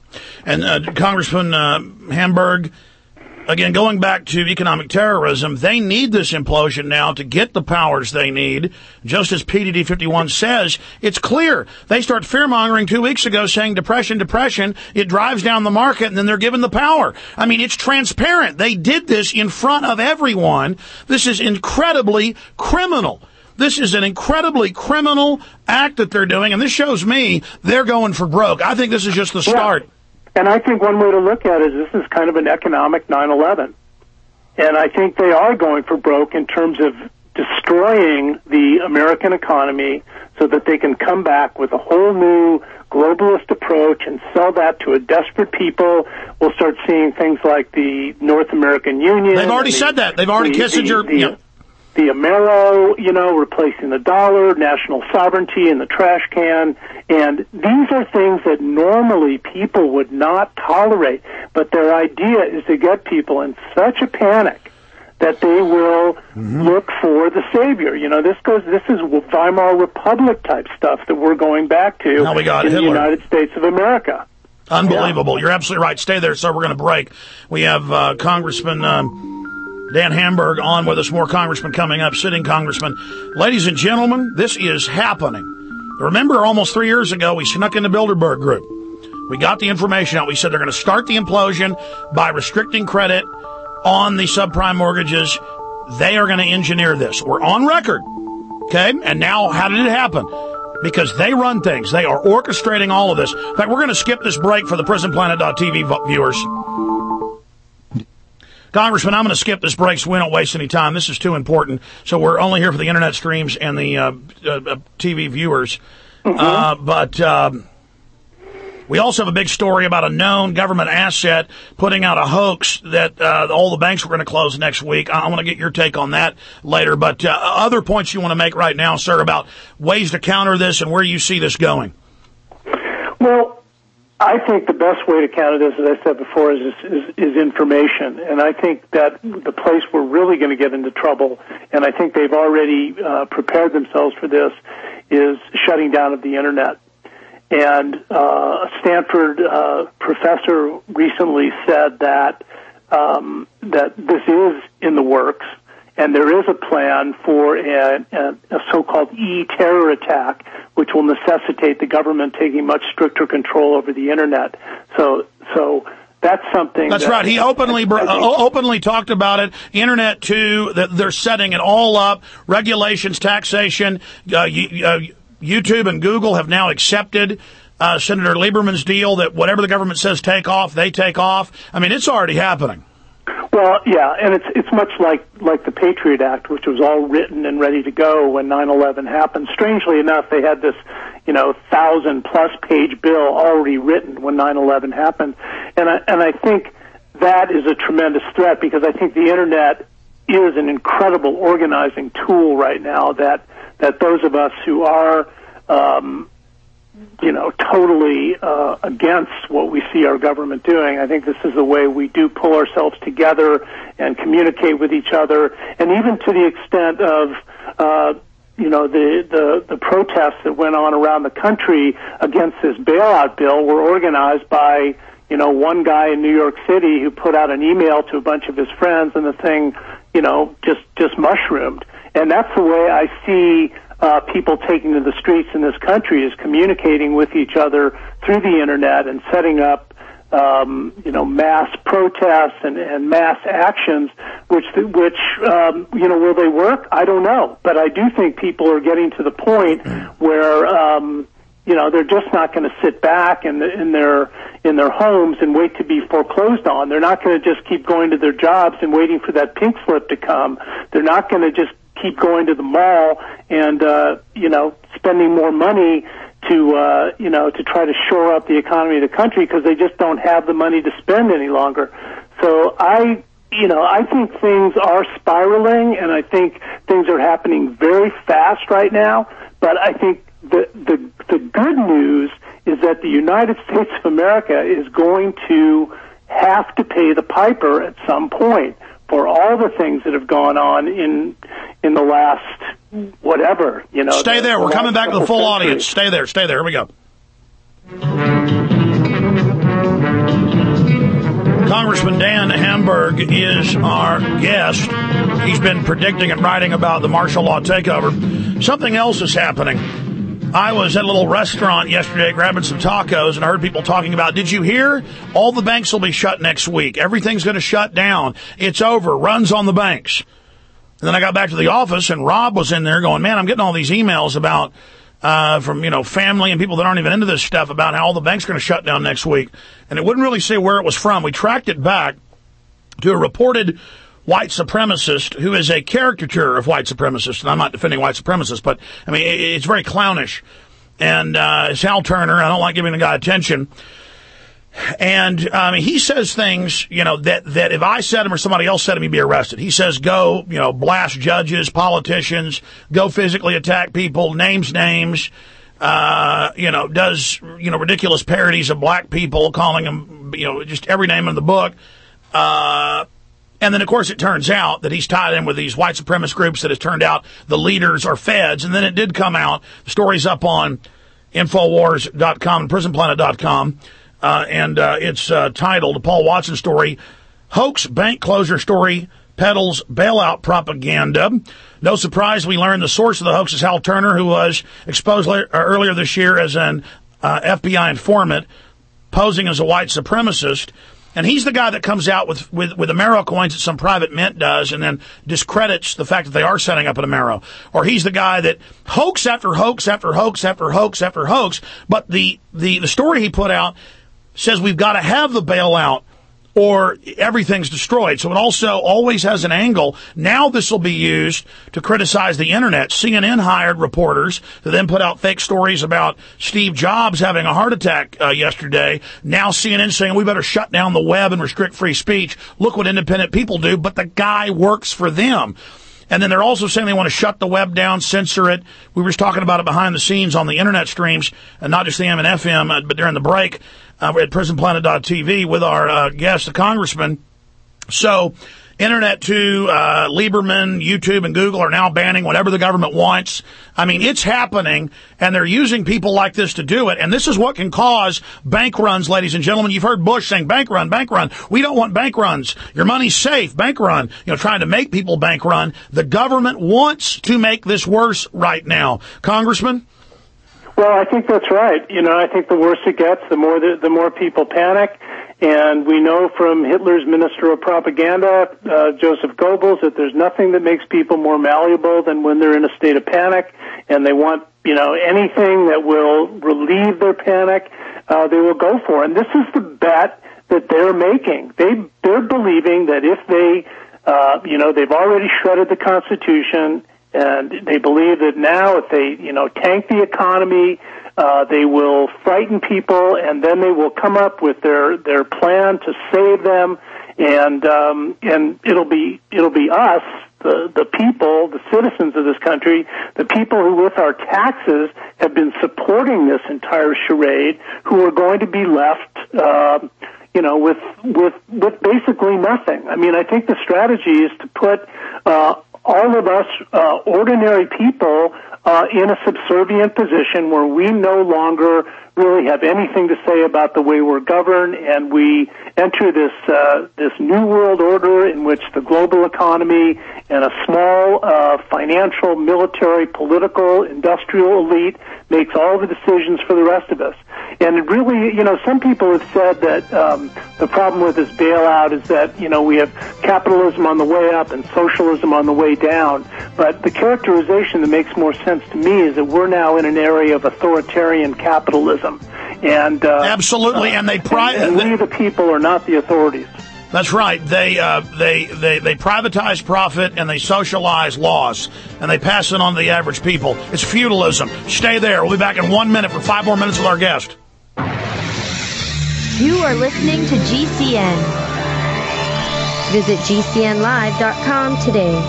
S2: And Congressman Hamburg, again, going back to economic terrorism, they need this implosion now to get the powers they need. Just as PDD 51 says, it's clear. They start fear-mongering 2 weeks ago saying depression. It drives down the market, and then they're given the power. I mean, it's transparent. They did this in front of everyone. This is incredibly criminal. This is an incredibly criminal act that they're doing, and this shows me they're going for broke. I think this is just the start.
S3: Yeah. And I think one way to look at it is this is kind of an economic 9/11. And I think they are going for broke in terms of destroying the American economy so that they can come back with a whole new globalist approach and sell that to a desperate people. We'll start seeing things like the North American Union.
S2: They've already said that. They've already Kissinger...
S3: The Amero, replacing the dollar, national sovereignty in the trash can. And these are things that normally people would not tolerate. But their idea is to get people in such a panic that they will look for the savior. This is Weimar Republic type stuff that we're going back to
S2: now we got
S3: in
S2: Hitler.
S3: The United States of America.
S2: Unbelievable. Yeah. You're absolutely right. Stay there, sir. We're going to break. We have Congressman... Dan Hamburg on with us, more congressmen coming up, sitting congressman. Ladies and gentlemen, this is happening. Remember, almost 3 years ago, we snuck in the Bilderberg Group. We got the information out. We said they're going to start the implosion by restricting credit on the subprime mortgages. They are going to engineer this. We're on record. Okay? And now, how did it happen? Because they run things. They are orchestrating all of this. In fact, we're going to skip this break for the PrisonPlanet.tv viewers. Congressman, I'm going to skip this break so we don't waste any time. This is too important. So we're only here for the internet streams and the TV viewers. But we also have a big story about a known government asset putting out a hoax that all the banks were going to close next week. I want to get your take on that later. But other points you want to make right now, sir, about ways to counter this and where you see this going?
S3: Well, I think the best way to counter this, as I said before, is information. And I think that the place we're really going to get into trouble, and I think they've already prepared themselves for this, is shutting down of the Internet. And a Stanford professor recently said that that this is in the works, and there is a plan for a so-called e-terror attack, which will necessitate the government taking much stricter control over the Internet. So that's something.
S2: That's right. He openly talked about it. Internet too. That they're setting it all up. Regulations, taxation. YouTube and Google have now accepted Senator Lieberman's deal that whatever the government says take off, they take off. I mean, it's already happening.
S3: Well, yeah, and it's much like the Patriot Act, which was all written and ready to go when 9/11 happened. Strangely enough, they had this, 1,000-plus page bill already written when 9/11 happened, and I think that is a tremendous threat because I think the Internet is an incredible organizing tool right now that those of us who are totally against what we see our government doing. I think this is the way we do pull ourselves together and communicate with each other, and even to the extent of the protests that went on around the country against this bailout bill were organized by one guy in New York City who put out an email to a bunch of his friends, and the thing just mushroomed. And that's the way I see people taking to the streets in this country, is communicating with each other through the Internet and setting up, mass protests and mass actions, which will they work? I don't know. But I do think people are getting to the point where, they're just not going to sit back in their homes and wait to be foreclosed on. They're not going to just keep going to their jobs and waiting for that pink slip to come. They're not going to just keep going to the mall and spending more money to try to shore up the economy of the country because they just don't have the money to spend any longer. So I think things are spiraling, and I think things are happening very fast right now. But I think the good news is that the United States of America is going to have to pay the piper at some point for all the things that have gone on in the last whatever,
S2: Stay there. We're coming back to the full audience. Stay there. Here we go. Congressman Dan Hamburg is our guest. He's been predicting and writing about the martial law takeover. Something else is happening. I was at a little restaurant yesterday grabbing some tacos, and I heard people talking about, did you hear? All the banks will be shut next week. Everything's going to shut down. It's over. Runs on the banks. And then I got back to the office, and Rob was in there going, man, I'm getting all these emails about from, family and people that aren't even into this stuff about how all the banks are going to shut down next week. And it wouldn't really say where it was from. We tracked it back to a reported white supremacist who is a caricature of white supremacists. And I'm not defending white supremacists, but, it's very clownish. And it's Hal Turner. I don't like giving the guy attention. And he says things, that if I said him or somebody else said him, he'd be arrested. He says, go, blast judges, politicians, go physically attack people, names, does, ridiculous parodies of black people, calling them, just every name in the book. And then, of course, it turns out that he's tied in with these white supremacist groups that has turned out the leaders are feds. And then it did come out. The story's up on Infowars.com and PrisonPlanet.com. And it's titled, the Paul Watson story, Hoax Bank Closure Story Peddles Bailout Propaganda. No surprise, we learned the source of the hoax is Hal Turner, who was exposed earlier this year as an FBI informant posing as a white supremacist. And he's the guy that comes out with Amero coins that some private mint does and then discredits the fact that they are setting up an Amero. Or he's the guy that hoax after hoax after hoax after hoax after hoax. But the story he put out says we've got to have the bailout or everything's destroyed. So it also always has an angle. Now this will be used to criticize the internet. CNN hired reporters to then put out fake stories about Steve Jobs having a heart attack yesterday. Now CNN saying we better shut down the web and restrict free speech. Look what independent people do, but the guy works for them. And then they're also saying they want to shut the web down, censor it. We were just talking about it behind the scenes on the internet streams, and not just the AM and FM, but during the break at PrisonPlanet.tv with our guest, the congressman. So, Internet too, Lieberman, YouTube, and Google are now banning whatever the government wants. It's happening, and they're using people like this to do it. And this is what can cause bank runs, ladies and gentlemen. You've heard Bush saying, bank run, bank run. We don't want bank runs. Your money's safe, bank run. Trying to make people bank run. The government wants to make this worse right now. Congressman?
S3: Well, I think that's right. I think the worse it gets, the more people panic. And we know from Hitler's Minister of Propaganda, Joseph Goebbels, that there's nothing that makes people more malleable than when they're in a state of panic and they want, anything that will relieve their panic, they will go for. And this is the bet that they're making. They're believing that if they, they've already shredded the Constitution, and they believe that now if they, tank the economy, they will frighten people, and then they will come up with their plan to save them, and it'll be us, the people, the citizens of this country, the people who with our taxes have been supporting this entire charade, who are going to be left, with basically nothing. I think the strategy is to put all of us ordinary people in a subservient position where we no longer really have anything to say about the way we're governed, and we enter this new world order in which the global economy and a small financial, military, political, industrial elite makes all the decisions for the rest of us. And it really, some people have said that the problem with this bailout is that, we have capitalism on the way up and socialism on the way down. But the characterization that makes more sense to me is that we're now in an area of authoritarian capitalism. And
S2: absolutely, and we,
S3: the people, are not the authorities.
S2: That's right. They privatize profit and they socialize loss, and they pass it on to the average people. It's feudalism. Stay there. We'll be back in 1 minute for 5 more minutes with our guest.
S4: You are listening to GCN. Visit GCNlive.com today.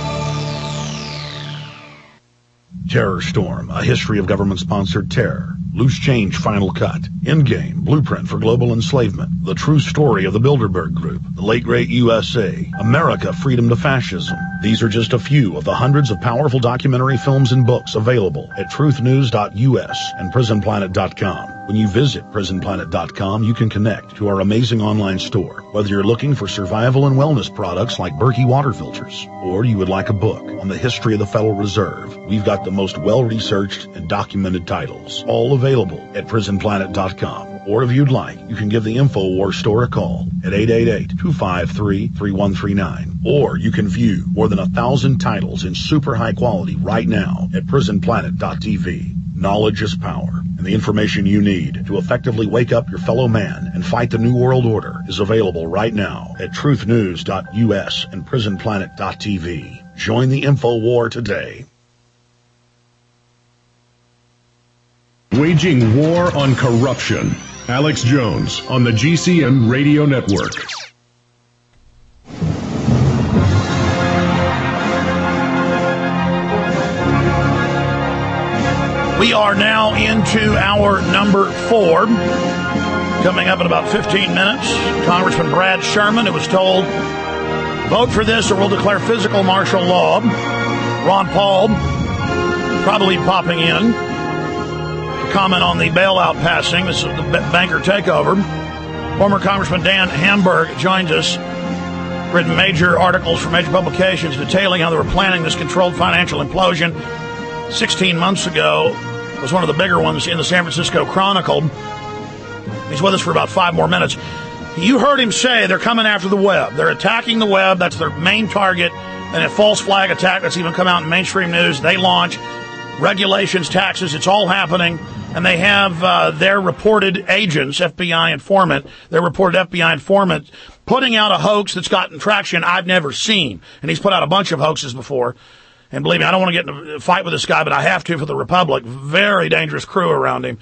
S2: Terror Storm, a history of government-sponsored terror. Loose Change Final Cut. Endgame, Blueprint for Global Enslavement. The True Story of the Bilderberg Group. The Late Great USA. America, Freedom to Fascism. These are just a few of the hundreds of powerful documentary films and books available at truthnews.us and prisonplanet.com.
S9: When you visit PrisonPlanet.com, you can connect to our amazing online store. Whether you're looking for survival and wellness products like Berkey water filters, or you would like a book on the history of the Federal Reserve, we've got the most well-researched and documented titles, all available at PrisonPlanet.com. Or if you'd like, you can give the InfoWars store a call at 888-253-3139. Or you can view more than 1,000 titles in super high quality right now at PrisonPlanet.tv. Knowledge is power, and the information you need to effectively wake up your fellow man and fight the New World Order is available right now at truthnews.us and PrisonPlanet.tv. Join the InfoWar today.
S1: Waging war on corruption. Alex Jones on the GCN Radio Network.
S2: We are now into hour number 4. Coming up in about 15 minutes, Congressman Brad Sherman, who was told, vote for this or we'll declare physical martial law. Ron Paul probably popping in to comment on the bailout passing. This is the banker takeover. Former Congressman Dan Hamburg joins us. Written major articles for major publications detailing how they were planning this controlled financial implosion 16 months ago. Was one of the bigger ones in the San Francisco Chronicle. He's with us for about 5 more minutes. You heard him say they're coming after the web. They're attacking the web. That's their main target. And a false flag attack that's even come out in mainstream news. They launch regulations, taxes. It's all happening. And they have their reported agents, FBI informant, their reported FBI informant, putting out a hoax that's gotten traction I've never seen. And he's put out a bunch of hoaxes before. And believe me, I don't want to get in a fight with this guy, but I have to for the Republic. Very dangerous crew around him.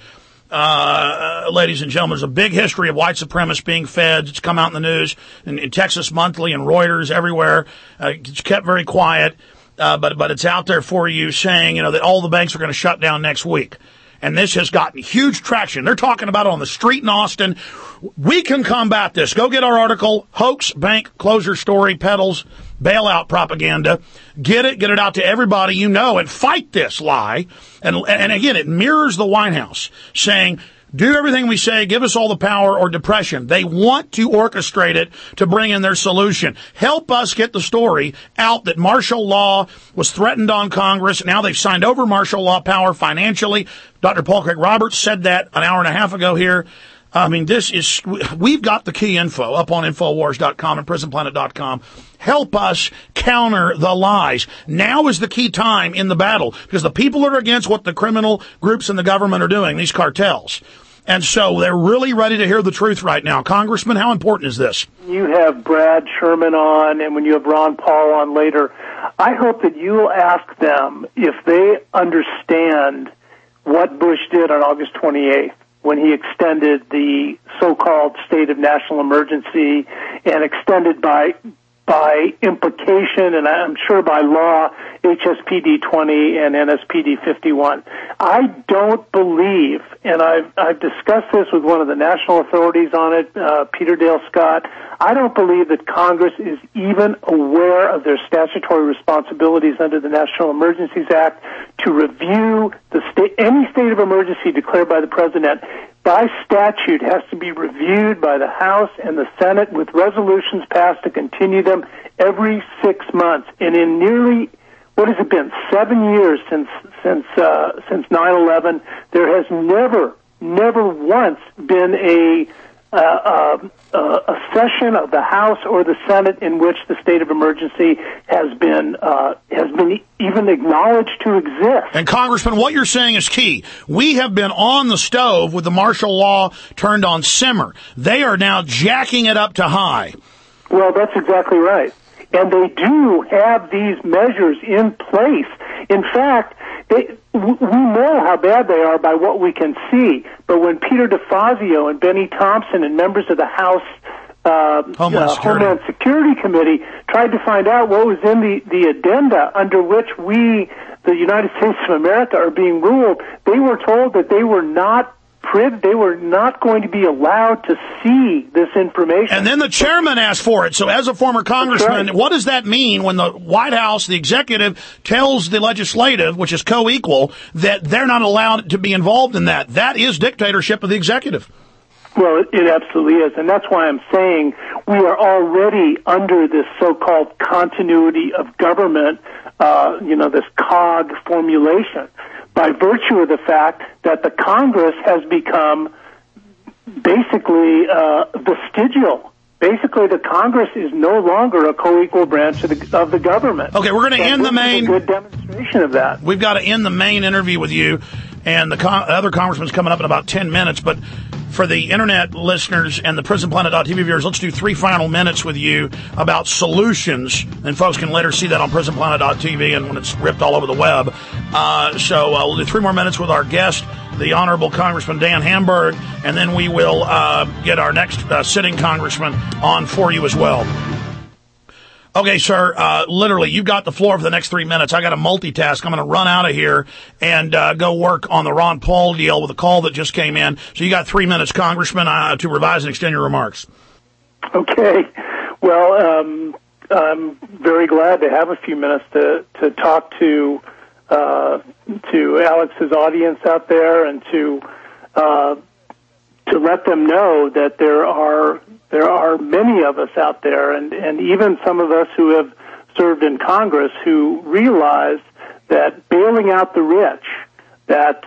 S2: Ladies and gentlemen, there's a big history of white supremacists being fed. It's come out in the news, in Texas Monthly and Reuters, everywhere. It's kept very quiet, but it's out there for you saying, that all the banks are going to shut down next week. And this has gotten huge traction. They're talking about it on the street in Austin. We can combat this. Go get our article, Hoax Bank Closure Story Peddles Bailout Propaganda. Get it out to everybody you know and fight this lie. And again, it mirrors the White House saying, do everything we say, give us all the power or depression. They want to orchestrate it to bring in their solution. Help us get the story out that martial law was threatened on Congress. Now they've signed over martial law power financially. Dr. Paul Craig Roberts said that an hour and a half ago here. I mean, we've got the key info up on Infowars.com and PrisonPlanet.com. Help us counter the lies. Now is the key time in the battle because the people are against what the criminal groups in the government are doing, these cartels. And so they're really ready to hear the truth right now. Congressman, how important is this?
S3: You have Brad Sherman on, and when you have Ron Paul on later, I hope that you will ask them if they understand what Bush did on August 28th. When he extended the so-called state of national emergency and extended by implication, and I'm sure by law, HSPD 20 and NSPD 51. I don't believe, and I've discussed this with one of the national authorities on it, Peter Dale Scott, I don't believe that Congress is even aware of their statutory responsibilities under the National Emergencies Act to review any state of emergency declared by the President by statute has to be reviewed by the House and the Senate with resolutions passed to continue them every 6 months. And in nearly, 7 years since 9/11, there has never once been a session of the House or the Senate in which the state of emergency has been even acknowledged to exist.
S2: And Congressman, what you're saying is key. We have been on the stove with the martial law turned on simmer. They are now jacking it up to high.
S3: Well, that's exactly right. And they do have these measures in place. In fact, we know how bad they are by what we can see. But when Peter DeFazio and Benny Thompson and members of the House Homeland Security Committee tried to find out what was in the addenda under which we, the United States of America, are being ruled, they were told that they were not they were not going to be allowed to see this information.
S2: And then the chairman asked for it. So as a former congressman, what does that mean when the White House, the executive, tells the legislative, which is co-equal, that they're not allowed to be involved in that? That is dictatorship of the executive.
S3: Well, it absolutely is, and that's why I'm saying we are already under this so-called continuity of government, this COG formulation, by virtue of the fact that the Congress has become basically vestigial. Basically, the Congress is no longer a co-equal branch of the government.
S2: Okay, we're going to end the main...
S3: a good demonstration of that.
S2: We've got to end the main interview with you, and the other congressman's coming up in about 10 minutes, but for the internet listeners and the PrisonPlanet.tv viewers, let's do 3 final minutes with you about solutions, and folks can later see that on PrisonPlanet.tv and when it's ripped all over the web. So we'll do 3 more minutes with our guest, the Honorable Congressman Dan Hamburg, and then we will get our next sitting congressman on for you as well. Okay, sir, literally, you've got the floor for the next 3 minutes. I got to multitask. I'm going to run out of here and go work on the Ron Paul deal with a call that just came in. So you got 3 minutes, Congressman, to revise and extend your remarks.
S3: Okay. Well, I'm very glad to have a few minutes to talk to Alex's audience out there and to let them know that there are many of us out there, and even some of us who have served in Congress, who realize that bailing out the rich, that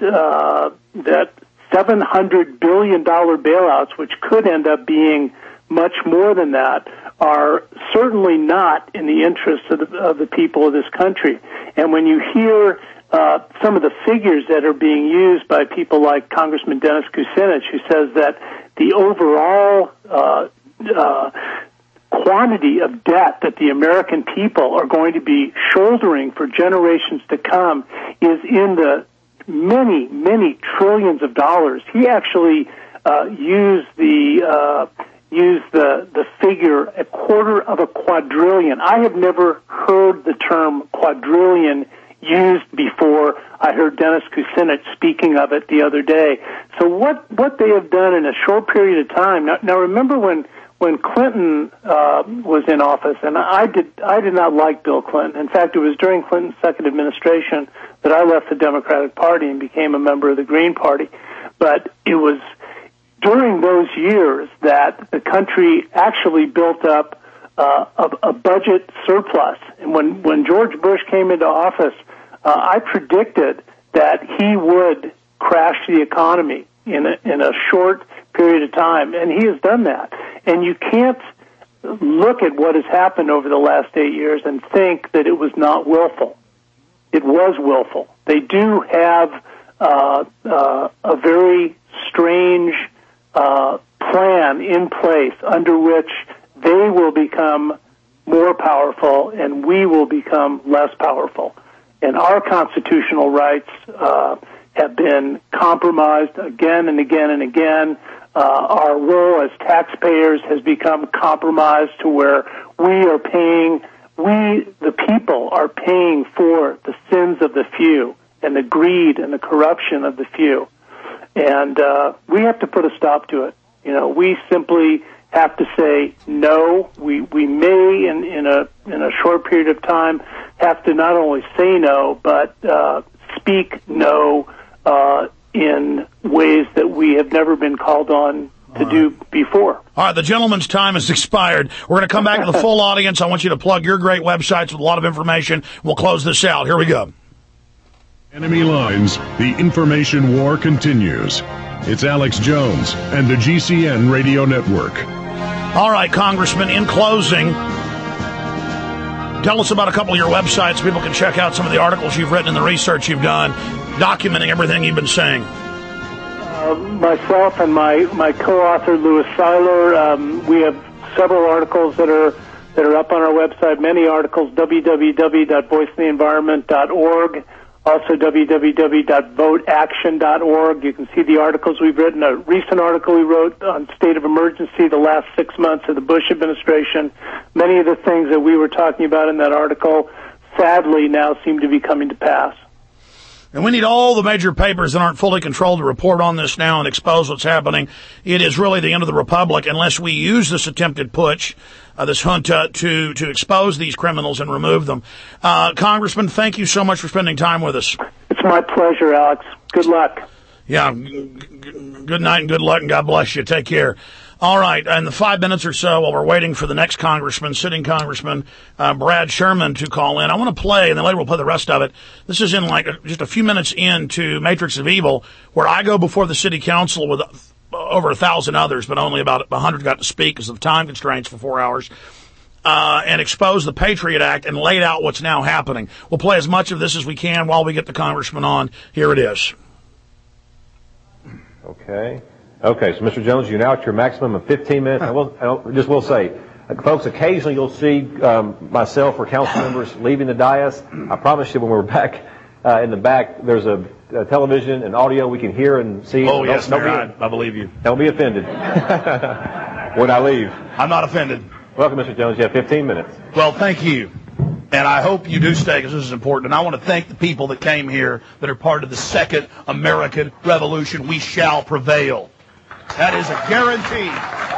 S3: $700 billion bailouts, which could end up being much more than that, are certainly not in the interest of the people of this country. And when you hear some of the figures that are being used by people like Congressman Dennis Kucinich, who says that the overall quantity of debt that the American people are going to be shouldering for generations to come is in the many, many trillions of dollars. He actually used the figure $250 billion. I have never heard the term quadrillion used before. I heard Dennis Kucinich speaking of it the other day. So what they have done in a short period of time. Now remember when Clinton was in office, and I did not like Bill Clinton. In fact, it was during Clinton's second administration that I left the Democratic Party and became a member of the Green Party. But it was during those years that the country actually built up a budget surplus. And when George Bush came into office, I predicted that he would crash the economy in a short period of time, and he has done that. And you can't look at what has happened over the last 8 years and think that it was not willful. It was willful. They do have a very strange plan in place under which they will become more powerful and we will become less powerful. And our constitutional rights have been compromised again and again and again. Our role as taxpayers has become compromised to where the people are paying for the sins of the few and the greed and the corruption of the few. And we have to put a stop to it. We simply have to say no. We may in a short period of time have to not only say no, but speak no in ways that we have never been called on to do before.
S2: All right, the gentleman's time has expired. We're going to come back to the full audience. I want you to plug your great websites with a lot of information. We'll close this out. Here we go.
S1: Enemy lines, the information war continues. It's Alex Jones and the GCN Radio Network.
S2: All right, Congressman, in closing, tell us about a couple of your websites. People can check out some of the articles you've written and the research you've done, documenting everything you've been saying.
S3: Myself and my co-author, Louis Seiler, we have several articles that are up on our website, many articles, www.voiceoftheenvironment.org. Also, www.voteaction.org. You can see the articles we've written. A recent article we wrote on state of emergency, the last 6 months of the Bush administration. Many of the things that we were talking about in that article, sadly, now seem to be coming to pass.
S2: And we need all the major papers that aren't fully controlled to report on this now and expose what's happening. It is really the end of the republic unless we use this attempted putsch, this junta, to expose these criminals and remove them. Congressman, thank you so much for spending time with us.
S3: It's my pleasure, Alex. Good luck.
S2: Yeah, good night and good luck, and God bless you. Take care. All right, in the 5 minutes or so, while we're waiting for the next congressman, sitting congressman, Brad Sherman, to call in, I want to play, and then later we'll play the rest of it. This is in just a few minutes into Matrix of Evil, where I go before the city council with over 1,000 others, but only about 100 got to speak because of time constraints for 4 hours, and expose the Patriot Act and laid out what's now happening. We'll play as much of this as we can while we get the congressman on. Here it is.
S7: Okay, so Mr. Jones, you're now at your maximum of 15 minutes. I will say, folks, occasionally you'll see myself or council members leaving the dais. I promise you when we're back in the back, there's a television and audio we can hear and see.
S2: Oh, yes, Mayor, I believe you.
S7: Don't be offended when I leave.
S2: I'm not offended.
S7: Welcome, Mr. Jones. You have 15 minutes.
S2: Well, thank you. And I hope you do stay because this is important. And I want to thank the people that came here that are part of the Second American Revolution. We shall prevail. That is a guarantee.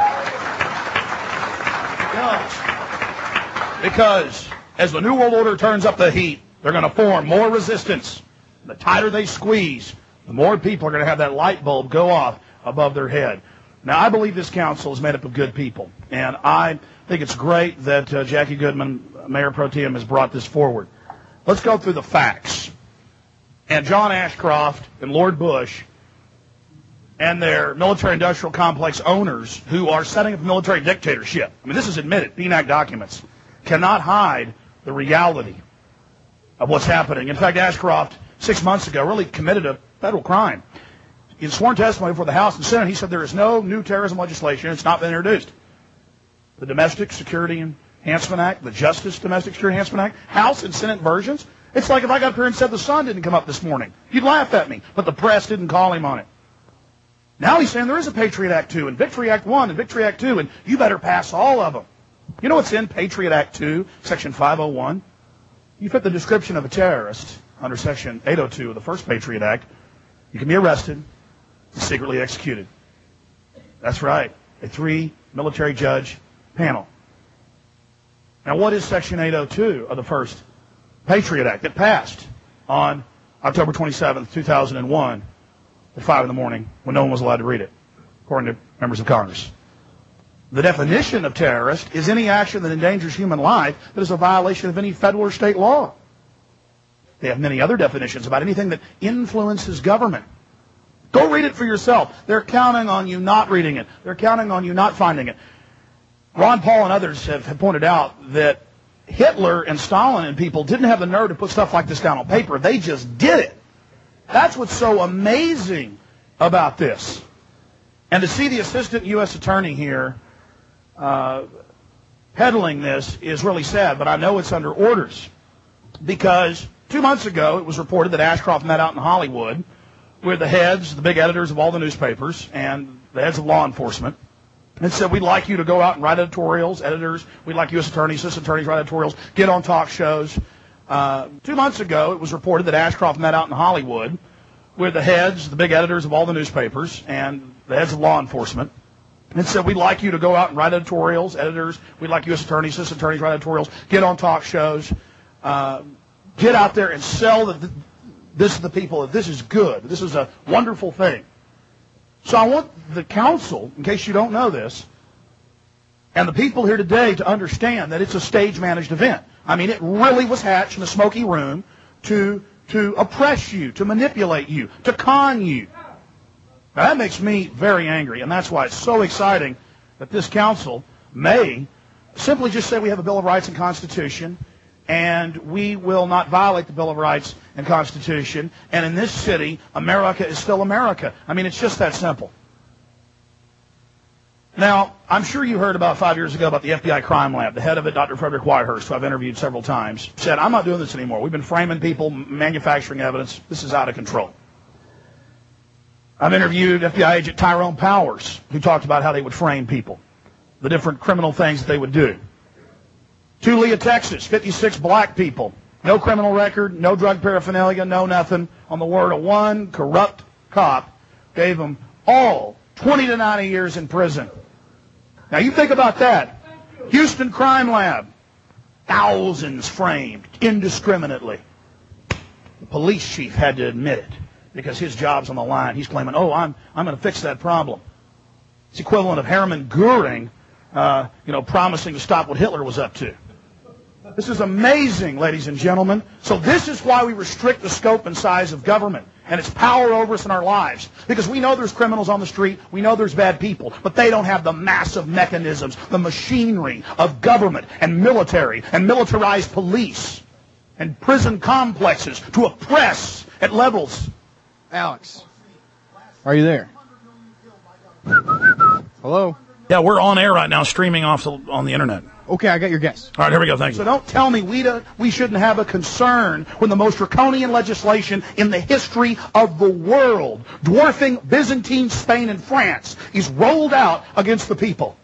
S2: Because as the New World Order turns up the heat, they're going to form more resistance. The tighter they squeeze, the more people are going to have that light bulb go off above their head. Now, I believe this council is made up of good people. And I think it's great that Jackie Goodman, Mayor Pro Tem, has brought this forward. Let's go through the facts. And John Ashcroft and Lord Bush and their military-industrial complex owners who are setting up a military dictatorship. I mean, this is admitted. PNAC documents cannot hide the reality of what's happening. In fact, Ashcroft, 6 months ago, really committed a federal crime. In sworn testimony before the House and Senate, he said there is no new terrorism legislation. It's not been introduced. The Domestic Security Enhancement Act, the Justice Domestic Security Enhancement Act, House and Senate versions. It's like if I got up here and said the sun didn't come up this morning. You'd laugh at me, but the press didn't call him on it. Now he's saying there is a Patriot Act 2 and Victory Act 1 and Victory Act 2, and you better pass all of them. You know what's in Patriot Act 2, Section 501? You fit the description of a terrorist under Section 802 of the first Patriot Act, you can be arrested and secretly executed. That's right, a 3 military-judge panel. Now, what is Section 802 of the first Patriot Act that passed on October 27th, 2001 at 5 in the morning when no one was allowed to read it, according to members of Congress? The definition of terrorist is any action that endangers human life that is a violation of any federal or state law. They have many other definitions about anything that influences government. Go read it for yourself. They're counting on you not reading it. They're counting on you not finding it. Ron Paul and others have pointed out that Hitler and Stalin and people didn't have the nerve to put stuff like this down on paper. They just did it. That's what's so amazing about this. And to see the assistant U.S. attorney here peddling this is really sad, but I know it's under orders. Because 2 months ago, it was reported that Ashcroft met out in Hollywood with the heads, the big editors of all the newspapers, and the heads of law enforcement, and said, we'd like you to go out and write editorials, editors, we'd like U.S. attorneys, assistant attorneys write editorials, get on talk shows. 2 months ago, it was reported that Ashcroft met out in Hollywood with the heads, the big editors of all the newspapers, and the heads of law enforcement, and said, we'd like you to go out and write editorials, editors, we'd like U.S. attorneys, assistant attorneys write editorials, get on talk shows, get out there and sell this to the people, that this is good, this is a wonderful thing. So I want the council, in case you don't know this, and the people here today to understand that it's a stage-managed event. I mean, it really was hatched in a smoky room to oppress you, to manipulate you, to con you. Now, that makes me very angry, and that's why it's so exciting that this council may simply just say we have a Bill of Rights and Constitution, and we will not violate the Bill of Rights and Constitution, and in this city, America is still America. I mean, it's just that simple. Now, I'm sure you heard about 5 years ago about the FBI crime lab. The head of it, Dr. Frederick Whitehurst, who I've interviewed several times, said, I'm not doing this anymore. We've been framing people, manufacturing evidence. This is out of control. I've interviewed FBI agent Tyrone Powers, who talked about how they would frame people, the different criminal things that they would do. Tulia, Texas, 56 black people
S5: No criminal record, no drug paraphernalia, no nothing. On the word of one corrupt cop, gave them all 20 to 90 years in prison. Now you think about that. Houston Crime Lab, thousands framed indiscriminately. The police chief had to admit it because his job's on the line. He's claiming, I'm going to fix that problem. It's equivalent of Hermann Goering, promising to stop what Hitler was up to. This is amazing, ladies and gentlemen. So this is why we restrict the scope and size of government and its power over us in our lives. Because we know there's criminals on the street, we know there's bad people, but they don't have the massive mechanisms, the machinery of government and military and militarized police and prison complexes to oppress at levels.
S10: Alex, are you there? Hello?
S2: Yeah, we're on air right now, streaming on the internet.
S10: Okay, I got your guess.
S2: All right, here we go. Thank you.
S5: So don't tell me we shouldn't have a concern when the most draconian legislation in the history of the world, dwarfing Byzantine Spain and France, is rolled out against the people.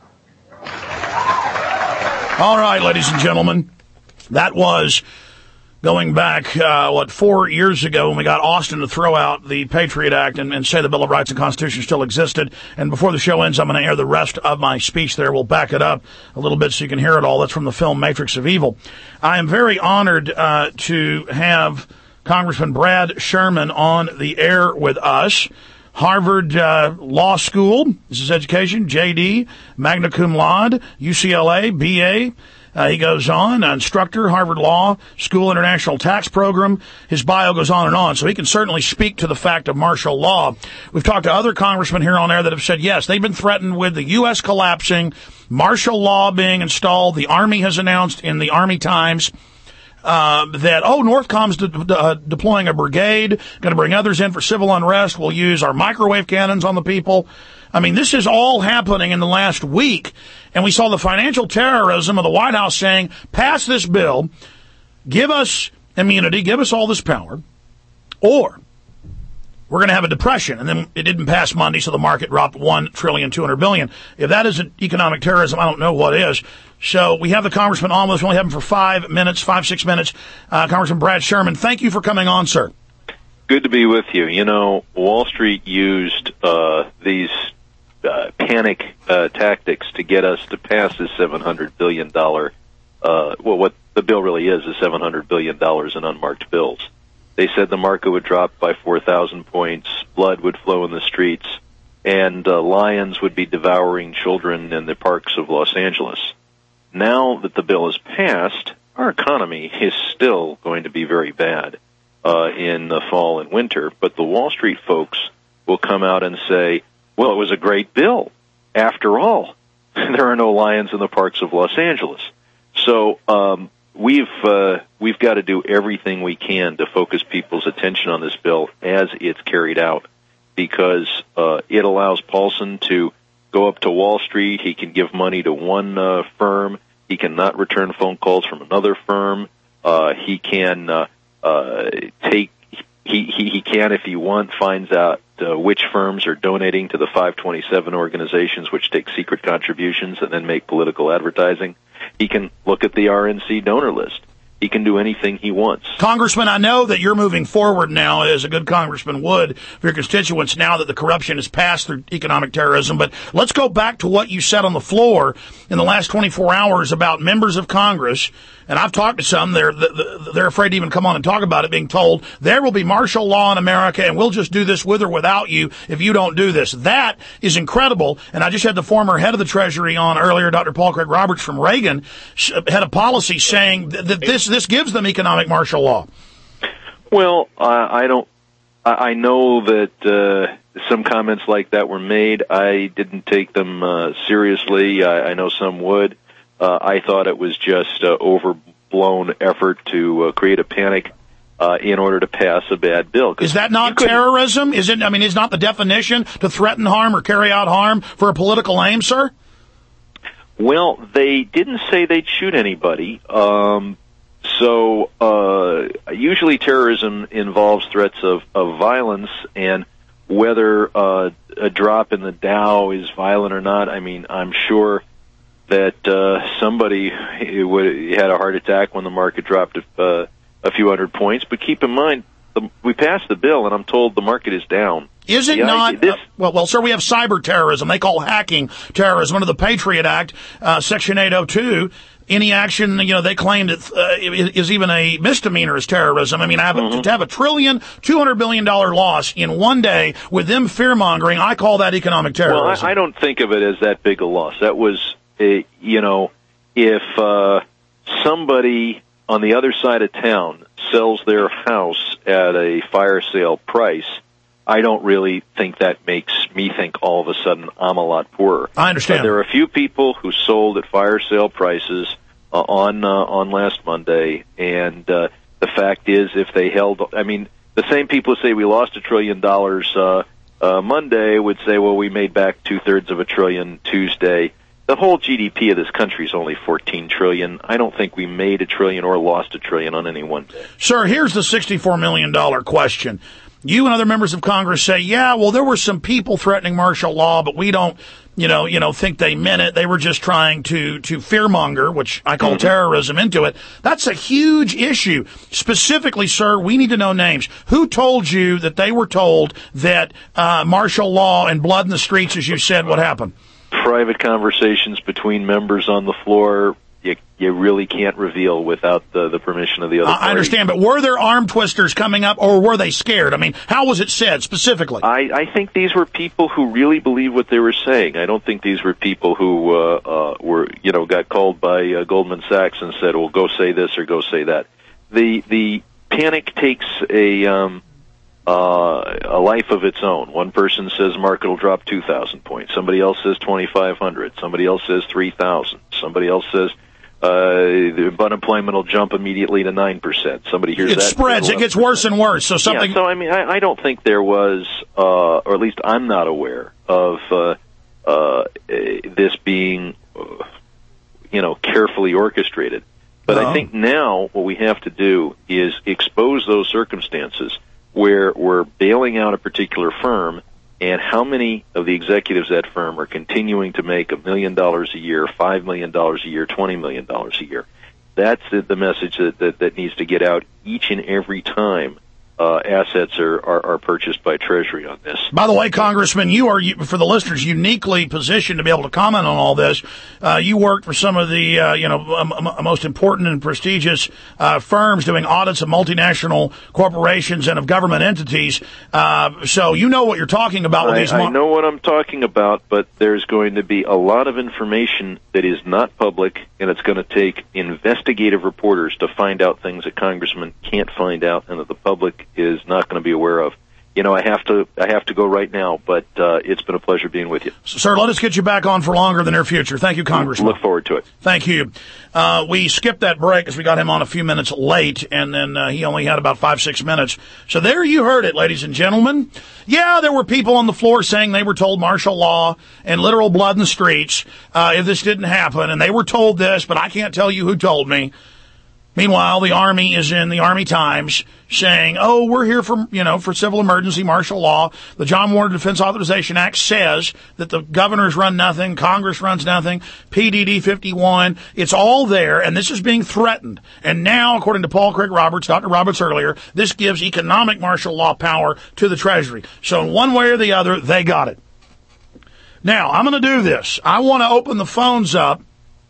S2: All right, ladies and gentlemen, that was going back, 4 years ago when we got Austin to throw out the Patriot Act and say the Bill of Rights and Constitution still existed. And before the show ends, I'm going to air the rest of my speech there. We'll back it up a little bit so you can hear it all. That's from the film Matrix of Evil. I am very honored to have Congressman Brad Sherman on the air with us. Harvard Law School, this is education, JD, magna cum laude, UCLA, BA. He goes on, instructor, Harvard Law School International Tax Program. His bio goes on and on, so he can certainly speak to the fact of martial law. We've talked to other congressmen here on air that have said, yes, they've been threatened with the U.S. collapsing, martial law being installed. The Army has announced in the Army Times that, Northcom's deploying a brigade, going to bring others in for civil unrest. We'll use our microwave cannons on the people. I mean, this is all happening in the last week, and we saw the financial terrorism of the White House saying, pass this bill, give us immunity, give us all this power, or we're going to have a depression. And then it didn't pass Monday, so the market dropped $1.2 trillion. If that isn't economic terrorism, I don't know what is. So we have the congressman on with us. We only have him for 6 minutes. Congressman Brad Sherman, thank you for coming on, sir.
S11: Good to be with you. You know, Wall Street used these panic tactics to get us to pass this $700 billion, what the bill really is $700 billion in unmarked bills. They said the market would drop by 4,000 points, blood would flow in the streets, and lions would be devouring children in the parks of Los Angeles. Now that the bill is passed, our economy is still going to be very bad in the fall and winter, but the Wall Street folks will come out and say, well, it was a great bill. After all, there are no lions in the parks of Los Angeles. So we've got to do everything we can to focus people's attention on this bill as it's carried out, because it allows Paulson to go up to Wall Street. He can give money to one firm. He cannot return phone calls from another firm. He can he can, if he wants, finds out which firms are donating to the 527 organizations, which take secret contributions and then make political advertising. He can look at the RNC donor list. He can do anything he wants.
S2: Congressman, I know that you're moving forward now, as a good congressman would, for your constituents now that the corruption is passed through economic terrorism. But let's go back to what you said on the floor in the last 24 hours about members of Congress. And I've talked to some. They're afraid to even come on and talk about it, being told there will be martial law in America and we'll just do this with or without you if you don't do this. That is incredible. And I just had the former head of the Treasury on earlier, Dr. Paul Craig Roberts from Reagan, head of policy, saying that this gives them economic martial law.
S11: Well, I know that some comments like that were made. I didn't take them seriously. I know some would. I thought it was just overblown effort to create a panic in order to pass a bad bill.
S2: Is that not terrorism? Is it? I mean, is not the definition to threaten harm or carry out harm for a political aim, sir?
S11: Well, they didn't say they'd shoot anybody. So usually terrorism involves threats of violence, and whether a drop in the Dow is violent or not, I mean, I'm sure that somebody had a heart attack when the market dropped a few hundred points. But keep in mind, we passed the bill, and I'm told the market is down.
S2: Is it not? Well, sir, we have cyber terrorism. They call hacking terrorism under the Patriot Act, Section 802. Any action, they claim that is even a misdemeanor as terrorism. I mean, to have $1 trillion, $200 billion loss in one day with them fear-mongering, I call that economic terrorism.
S11: Well, I don't think of it as that big a loss. That was, if somebody on the other side of town sells their house at a fire sale price, I don't really think that makes me think all of a sudden I'm a lot poorer.
S2: I understand.
S11: There are a few people who sold at fire sale prices on last Monday, and the fact is, if they held, the same people who say we lost $1 trillion Monday would say, well, we made back 2/3 of $1 trillion Tuesday. The whole GDP of this country is only $14 trillion. I don't think we made $1 trillion or lost $1 trillion on any one day.
S2: Sir, here's the $64 million question. You and other members of Congress say, yeah, well, there were some people threatening martial law, but we don't, think they meant it. They were just trying to fearmonger, which I call terrorism, into it. That's a huge issue. Specifically, sir, we need to know names. Who told you that they were told that martial law and blood in the streets, as you said, would happen?
S11: Private conversations between members on the floor. You really can't reveal without the permission of the other party.
S2: I understand, but were there arm twisters coming up, or were they scared? I mean, how was it said specifically?
S11: I think these were people who really believed what they were saying. I don't think these were people who got called by Goldman Sachs and said, well, go say this or go say that. The panic takes a life of its own. One person says market will drop 2,000 points. Somebody else says 2,500. Somebody else says 3,000. Somebody else says the unemployment will jump immediately to 9%. Somebody hears that.
S2: It spreads. It gets worse and worse. So something.
S11: Yeah, so I don't think there was, or at least I'm not aware of this being, carefully orchestrated. But I think now what we have to do is expose those circumstances where we're bailing out a particular firm, and how many of the executives at that firm are continuing to make $1 million a year, $5 million a year, $20 million a year. That's the message that needs to get out each and every time assets are purchased by Treasury on this.
S2: By the way, Congressman, you are, for the listeners, uniquely positioned to be able to comment on all this. You worked for some of the, most important and prestigious firms doing audits of multinational corporations and of government entities. So you know what you're talking about with these.
S11: I know what I'm talking about, but there's going to be a lot of information that is not public, and it's going to take investigative reporters to find out things that congressmen can't find out and that the public is not going to be aware of. I have to go right now, but it's been a pleasure being with you.
S2: Sir, let us get you back on for longer in the near future. Thank you, Congressman.
S11: Look forward to it.
S2: Thank you. We skipped that break as we got him on a few minutes late, and then he only had about 5-6 minutes. So there you heard it, ladies and gentlemen. Yeah, there were people on the floor saying they were told martial law and literal blood in the streets if this didn't happen, and they were told this, but I can't tell you who told me. Meanwhile, the Army is in the Army Times saying, oh, we're here for civil emergency martial law. The John Warner Defense Authorization Act says that the governors run nothing, Congress runs nothing, PDD 51. It's all there, and this is being threatened. And now, according to Paul Craig Roberts, Dr. Roberts earlier, this gives economic martial law power to the Treasury. So in one way or the other, they got it. Now, I'm going to do this. I want to open the phones up.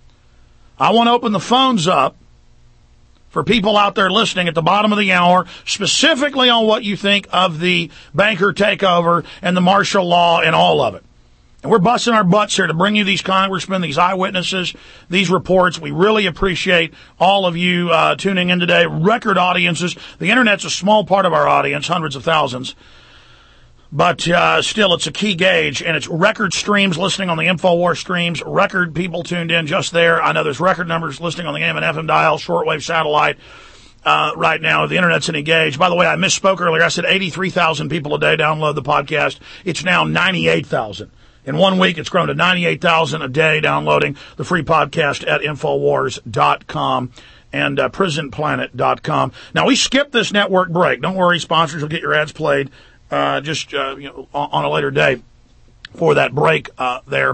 S2: For people out there listening at the bottom of the hour, specifically on what you think of the banker takeover and the martial law and all of it. And we're busting our butts here to bring you these congressmen, these eyewitnesses, these reports. We really appreciate all of you tuning in today. Record audiences. The Internet's a small part of our audience, hundreds of thousands. But still, it's a key gauge, and it's record streams listening on the InfoWars streams, record people tuned in just there. I know there's record numbers listening on the AM and FM dial, shortwave satellite right now. The Internet's an engaged. By the way, I misspoke earlier. I said 83,000 people a day download the podcast. It's now 98,000. In 1 week, it's grown to 98,000 a day downloading the free podcast at InfoWars.com. and PrisonPlanet.com. Now, we skipped this network break. Don't worry, sponsors will get your ads played on a later day for that break there.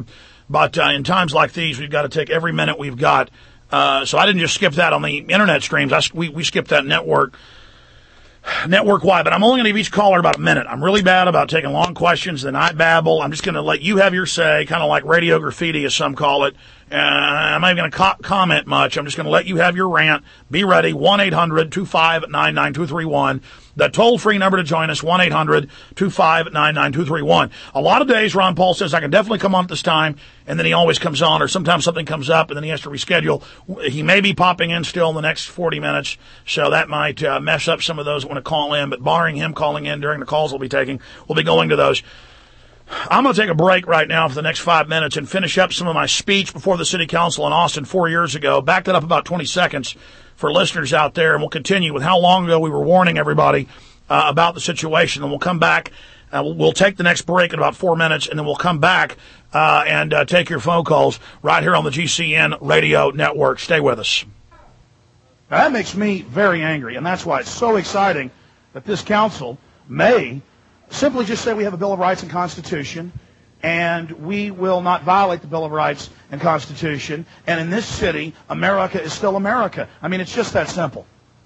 S2: But in times like these, we've got to take every minute we've got. So I didn't just skip that on the internet streams. We skipped that network-wide, but I'm only going to give each caller about a minute. I'm really bad about taking long questions, then I babble. I'm just going to let you have your say, kind of like radio graffiti, as some call it. I'm not even going to comment much. I'm just going to let you have your rant. Be ready, 1-800-259-9231. The toll-free number to join us, 1-800-259-9231. A lot of days, Ron Paul says, I can definitely come on at this time, and then he always comes on, or sometimes something comes up, and then he has to reschedule. He may be popping in still in the next 40 minutes, so that might mess up some of those that want to call in, but barring him calling in during the calls we'll be taking, we'll be going to those. I'm going to take a break right now for the next 5 minutes and finish up some of my speech before the City Council in Austin 4 years ago. Back that up about 20 seconds for listeners out there, and we'll continue with how long ago we were warning everybody about the situation. And we'll come back. We'll take the next break in about 4 minutes, and then we'll come back and take your phone calls right here on the GCN Radio Network. Stay with us.
S5: Now, that makes me very angry, and that's why it's so exciting that this council may simply just say we have a Bill of Rights and Constitution, and we will not violate the Bill of Rights and Constitution, and in this city, America is still America. I mean, it's just that simple.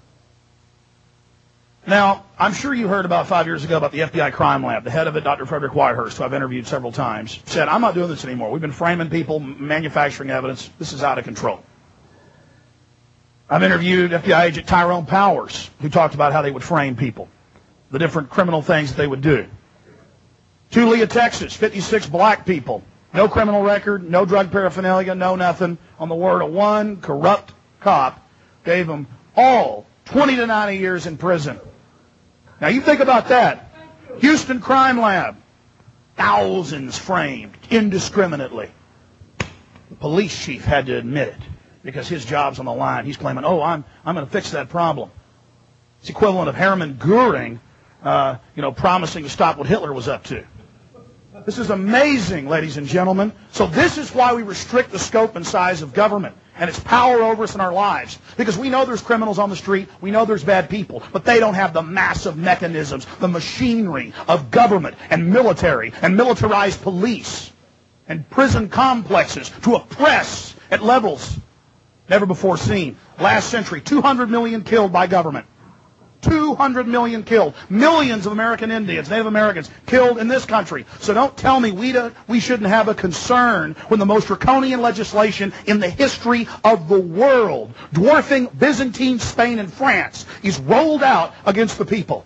S5: Now, I'm sure you heard about 5 years ago about the FBI crime lab. The head of it, Dr. Frederick Whitehurst, who I've interviewed several times, said, I'm not doing this anymore. We've been framing people, manufacturing evidence. This is out of control. I've interviewed FBI agent Tyrone Powers, who talked about how they would frame people, the different criminal things that they would do. Tulia, Texas, 56 black people. No criminal record, no drug paraphernalia, no nothing. On the word of one corrupt cop, gave them all 20 to 90 years in prison. Now you think about that. Houston Crime Lab, thousands framed indiscriminately. The police chief had to admit it because his job's on the line. He's claiming, I'm going to fix that problem. It's equivalent of Hermann Goering, promising to stop what Hitler was up to. This is amazing, ladies and gentlemen. So this is why we restrict the scope and size of government and its power over us in our lives. Because we know there's criminals on the street, we know there's bad people, but they don't have the massive mechanisms, the machinery of government and military and militarized police and prison complexes to oppress at levels never before seen. Last century, 200 million killed by government. 200 million killed. Millions of American Indians, Native Americans, killed in this country. So don't tell me we shouldn't have a concern when the most draconian legislation in the history of the world, dwarfing Byzantine Spain and France, is rolled out against the people.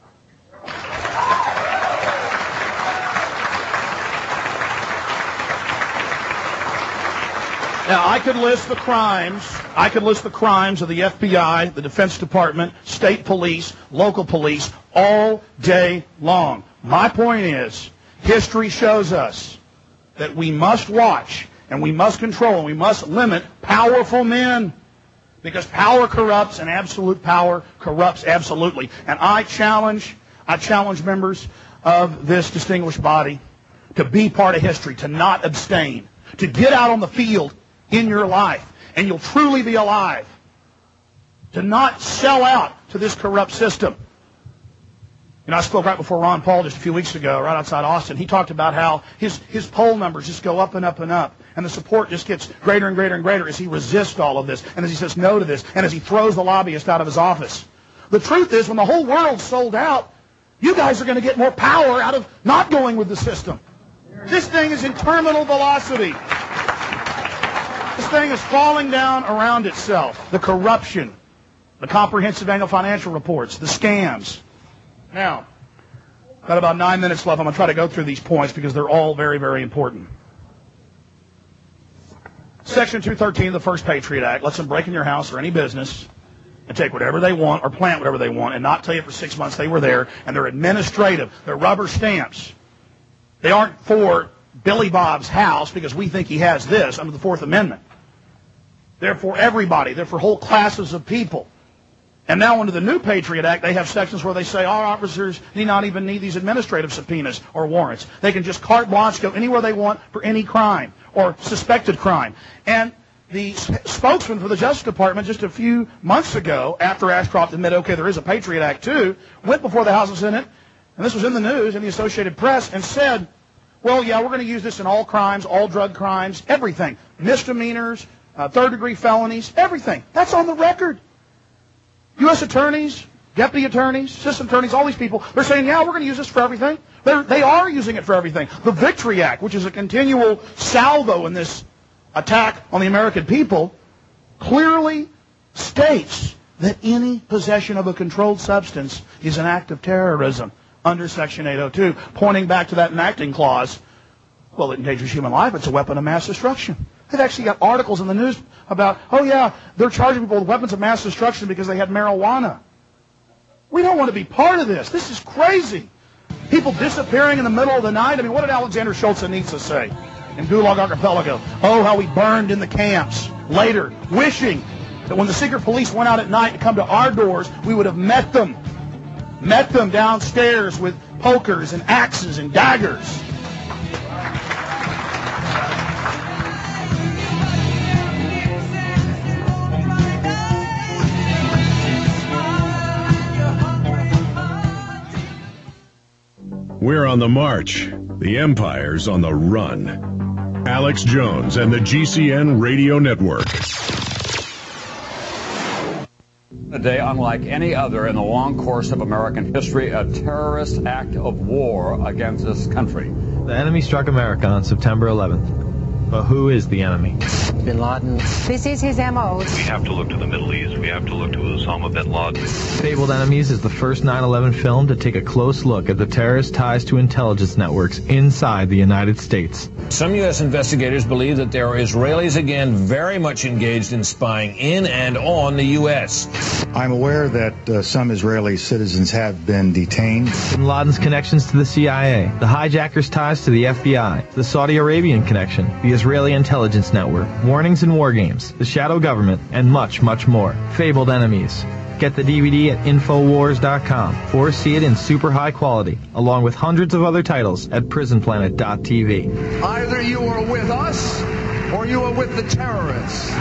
S5: Now, I could list the crimes of the FBI, the Defense Department, state police, local police, all day long. My point is, history shows us that we must watch, and we must control, and we must limit powerful men. Because power corrupts, and absolute power corrupts absolutely. And I challenge members of this distinguished body to be part of history, to not abstain, to get out on the field in your life, and you'll truly be alive. To not sell out to this corrupt system. I spoke right before Ron Paul just a few weeks ago, right outside Austin. He talked about how his poll numbers just go up and up and up, and the support just gets greater and greater and greater as he resists all of this, and as he says no to this, and as he throws the lobbyist out of his office. The truth is, when the whole world's sold out, you guys are going to get more power out of not going with the system. This thing is in terminal velocity. This thing is falling down around itself. The corruption, the comprehensive annual financial reports, the scams. Now, got about 9 minutes left. I'm going to try to go through these points because they're all very, very important. Section 213 of the First Patriot Act lets them break in your house or any business and take whatever they want or plant whatever they want and not tell you for 6 months they were there, and they're administrative. They're rubber stamps. They aren't for Billy Bob's house because we think he has this under the Fourth Amendment. They're for everybody. They're for whole classes of people. And now under the new Patriot Act, they have sections where they say our officers need not even need these administrative subpoenas or warrants. They can just carte blanche go anywhere they want for any crime or suspected crime. And the spokesman for the Justice Department just a few months ago, after Ashcroft admitted, okay, there is a Patriot Act too, went before the House and Senate, and this was in the news in the Associated Press, and said, well, yeah, we're going to use this in all crimes, all drug crimes, everything. Misdemeanors, third-degree felonies, everything. That's on the record. U.S. attorneys, deputy attorneys, assistant attorneys, all these people, they're saying, yeah, we're going to use this for everything. They are using it for everything. The Victory Act, which is a continual salvo in this attack on the American people, clearly states that any possession of a controlled substance is an act of terrorism under Section 802, pointing back to that enacting clause. Well, it endangers human life. It's a weapon of mass destruction. They've actually got articles in the news about, oh yeah, they're charging people with weapons of mass destruction because they had marijuana. We don't want to be part of this. This is crazy. People disappearing in the middle of the night. I mean, what did Alexander Solzhenitsyn say in Gulag Archipelago? Oh, how we burned in the camps. Later, wishing that when the secret police went out at night to come to our doors, we would have met them downstairs with pokers and axes and daggers.
S1: We're on the march. The empire's on the run. Alex Jones and the GCN Radio Network.
S12: A day unlike any other in the long course of American history, a terrorist act of war against this country.
S13: The enemy struck America on September 11th. But who is the enemy?
S14: Bin Laden. This is his MO.
S11: We have to look to the Middle East. We have to look to Osama bin Laden.
S13: Fabled Enemies is the first 9/11 film to take a close look at the terrorist ties to intelligence networks inside the United States.
S16: Some U.S. investigators believe that there are Israelis again very much engaged in spying in and on the U.S.
S18: I'm aware that some Israeli citizens have been detained.
S13: Bin Laden's connections to the CIA, the hijackers' ties to the FBI, the Saudi Arabian connection, the Israeli intelligence network, warnings and war games, the shadow government, and much, much more. Fabled Enemies. Get the DVD at Infowars.com or see it in super high quality, along with hundreds of other titles at PrisonPlanet.tv.
S15: Either you are with us or you are with the terrorists.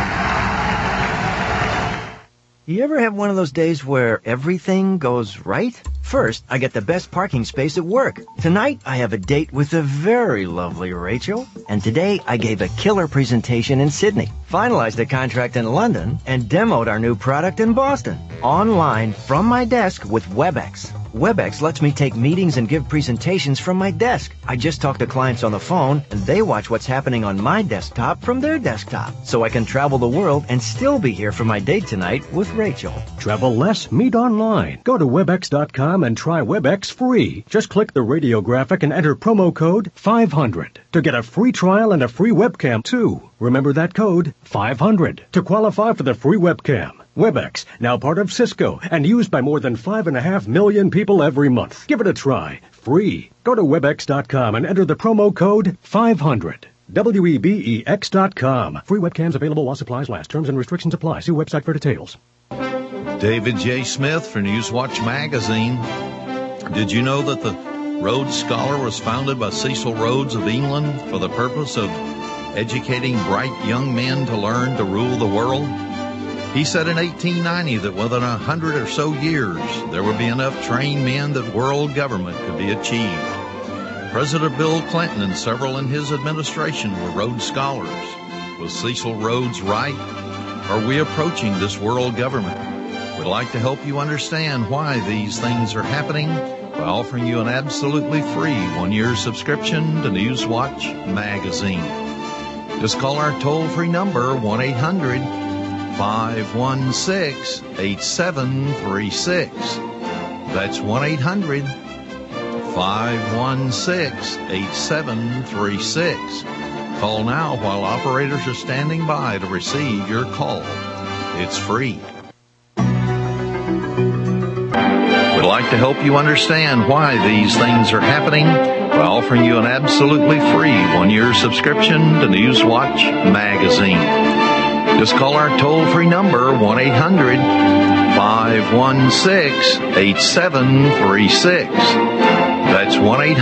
S19: You ever have one of those days where everything goes right? First, I get the best parking space at work. Tonight, I have a date with the very lovely Rachel. And today, I gave a killer presentation in Sydney, finalized a contract in London, and demoed our new product in Boston. Online, from my desk with WebEx. WebEx lets me take meetings and give presentations from my desk. I just talk to clients on the phone, and they watch what's happening on my desktop from their desktop. So I can travel the world and still be here for my date tonight with Rachel.
S20: Travel less, meet online. Go to WebEx.com and try WebEx free. Just click the radio graphic and enter promo code 500 to get a free trial and a free webcam too. Remember that code, 500, to qualify for the free webcam. WebEx, now part of Cisco, and used by more than 5.5 million people every month. Give it a try. Free. Go to WebEx.com and enter the promo code 500. WEBEX.com. Free webcams available while supplies last. Terms and restrictions apply. See website for details.
S21: David J. Smith for Newswatch Magazine. Did you know that the Rhodes Scholar was founded by Cecil Rhodes of England for the purpose of educating bright young men to learn to rule the world? He said in 1890 that within 100 or so years, there would be enough trained men that world government could be achieved. President Bill Clinton and several in his administration were Rhodes Scholars. Was Cecil Rhodes right? Are we approaching this world government? We'd like to help you understand why these things are happening by offering you an absolutely free 1-year subscription to Newswatch Magazine. Just call our toll-free number, 1-800-516-8736. That's 1-800-516-8736. Call now while operators are standing by to receive your call. It's free. We'd like to help you understand why these things are happening by offering you an absolutely free 1-year subscription to Newswatch Magazine. Just call our toll-free number, 1-800-516-8736. That's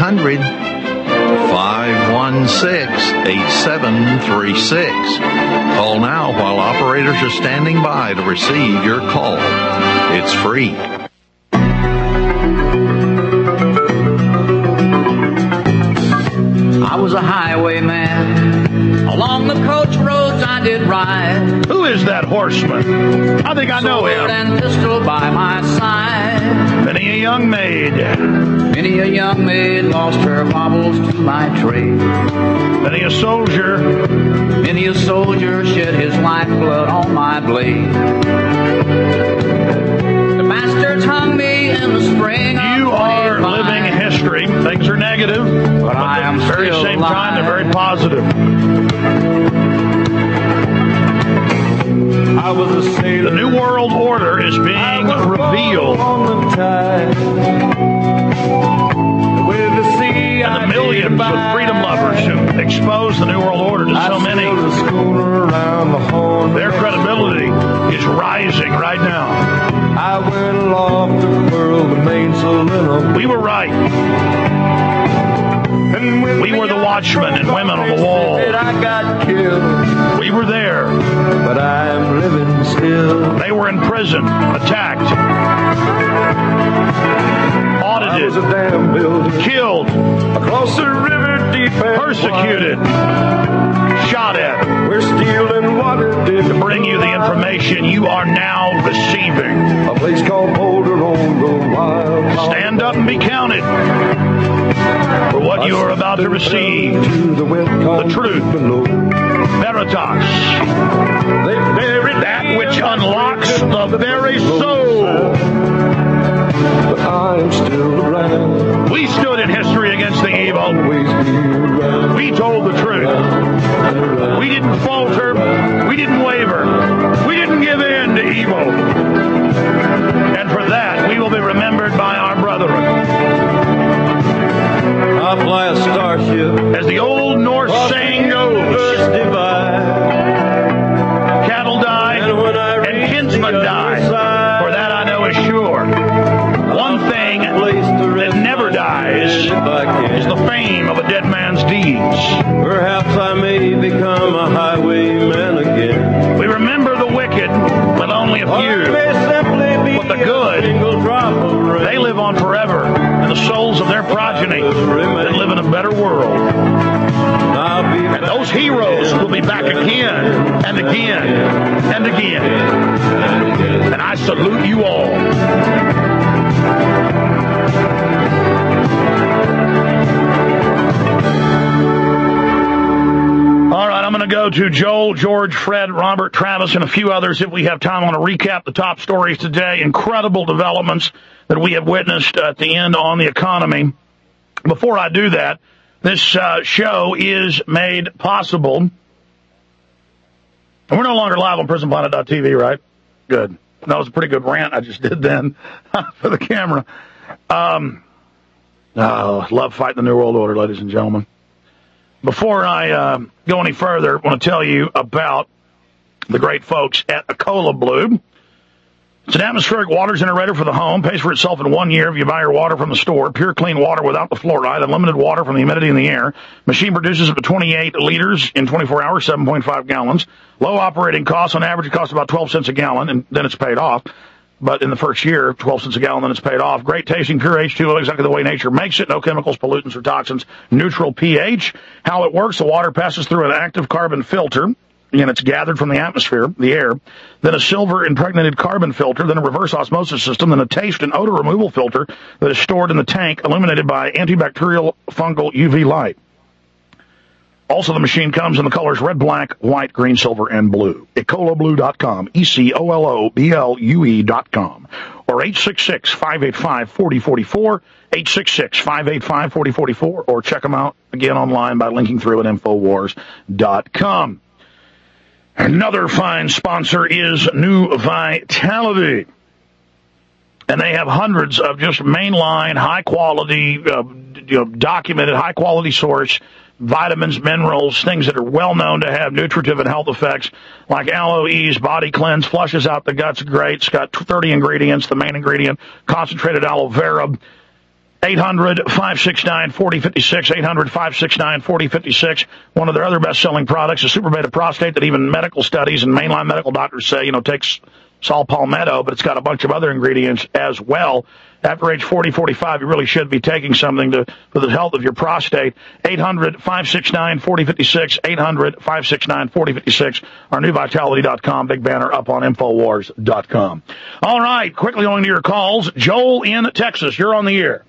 S21: 1-800-516-8736. Call now while operators are standing by to receive your call. It's free.
S6: was a highwayman. Along the coach roads I did ride.
S2: Who is that horseman? I think I know him.
S6: Sword and pistol by my side.
S2: Many a young maid.
S6: Many a young maid lost her baubles to my trade.
S2: Many a soldier.
S6: Many a soldier shed his lifeblood on my blade. The bastards hung me in the spring.
S2: You are living history. Things are negative, but
S6: I am
S2: at the very same time they're very positive.
S17: I was a sailor.
S2: The New World Order is being revealed.
S17: On the tide. With the sea,
S2: and the millions of freedom lovers who expose the New World Order to so many. Their credibility is rising right now.
S17: I went aloft to furl the mainsail in a...
S2: We were right. We were the watchmen and women on the wall.
S17: I got killed.
S2: We were there.
S17: But I'm living still.
S2: They were in prison, attacked, audited, killed,
S17: across the river deep,
S2: persecuted, shot at.
S17: Where steel and water did
S2: to bring you the information you are now receiving.
S17: A place called Boulder on the wild.
S2: Stand up and be counted for what you are about to receive. The truth. Veritas. That which unlocks the very soul.
S17: But I'm still around.
S2: We stood in history against the evil. We told the truth. We didn't falter. We didn't waver. We didn't give in to evil. And for that, we will be remembered by our brethren.
S17: I fly a starship.
S2: As the old Norse saying goes, cattle die and kinsmen die. For that I know is sure. One thing that never dies is the fame of a dead man's deeds.
S17: Perhaps I may become a highwayman again.
S2: We remember the wicked, but only a few. But the good, they live on forever, and the souls of their progeny that live in a better world. And those heroes will be back again and again and again. And I salute you all. All right, I'm going to go to Joel, George, Fred, Robert, Travis, and a few others if we have time. I want to recap the top stories today. Incredible developments that we have witnessed at the end on the economy. Before I do that, this show is made possible. And we're no longer live on PrisonPlanet.tv, right? Good. That was a pretty good rant I just did then for the camera. Love fighting the New World Order, ladies and gentlemen. Before I go any further, I want to tell you about the great folks at Ecola Blue. It's an atmospheric water generator for the home. Pays for itself in 1 year if you buy your water from the store. Pure, clean water without the fluoride. Unlimited water from the humidity in the air. Machine produces up to 28 liters in 24 hours, 7.5 gallons. Low operating costs. On average, it costs about 12 cents a gallon, and then it's paid off. But in the first year, 12 cents a gallon, then it's paid off. Great tasting, pure H2O, exactly the way nature makes it. No chemicals, pollutants, or toxins. Neutral pH. How it works, the water passes through an active carbon filter. And it's gathered from the atmosphere, the air. Then a silver-impregnated carbon filter. Then a reverse osmosis system. Then a taste and odor removal filter that is stored in the tank, illuminated by antibacterial fungal UV light. Also, the machine comes in the colors red, black, white, green, silver, and blue. EcolaBlue.com, ECOLOBLUE.com, or 866-585-4044, 866-585-4044, or check them out again online by linking through at Infowars.com. Another fine sponsor is New Vitality. And they have hundreds of just mainline, high-quality, documented, high-quality source vitamins, minerals, things that are well known to have nutritive and health effects, like Aloe Ease Body Cleanse, flushes out the guts great. It's got 30 ingredients. The main ingredient, concentrated aloe vera. 800-569-4056, 800-569-4056. One of their other best-selling products is Super Beta Prostate that even medical studies and mainline medical doctors say, takes saw palmetto, but it's got a bunch of other ingredients as well. After age 40, 45, you really should be taking something for the health of your prostate. 800-569-4056, 800-569-4056, our new Vitality.com, big banner up on Infowars.com. All right, quickly on to your calls. Joel in Texas, you're on the air.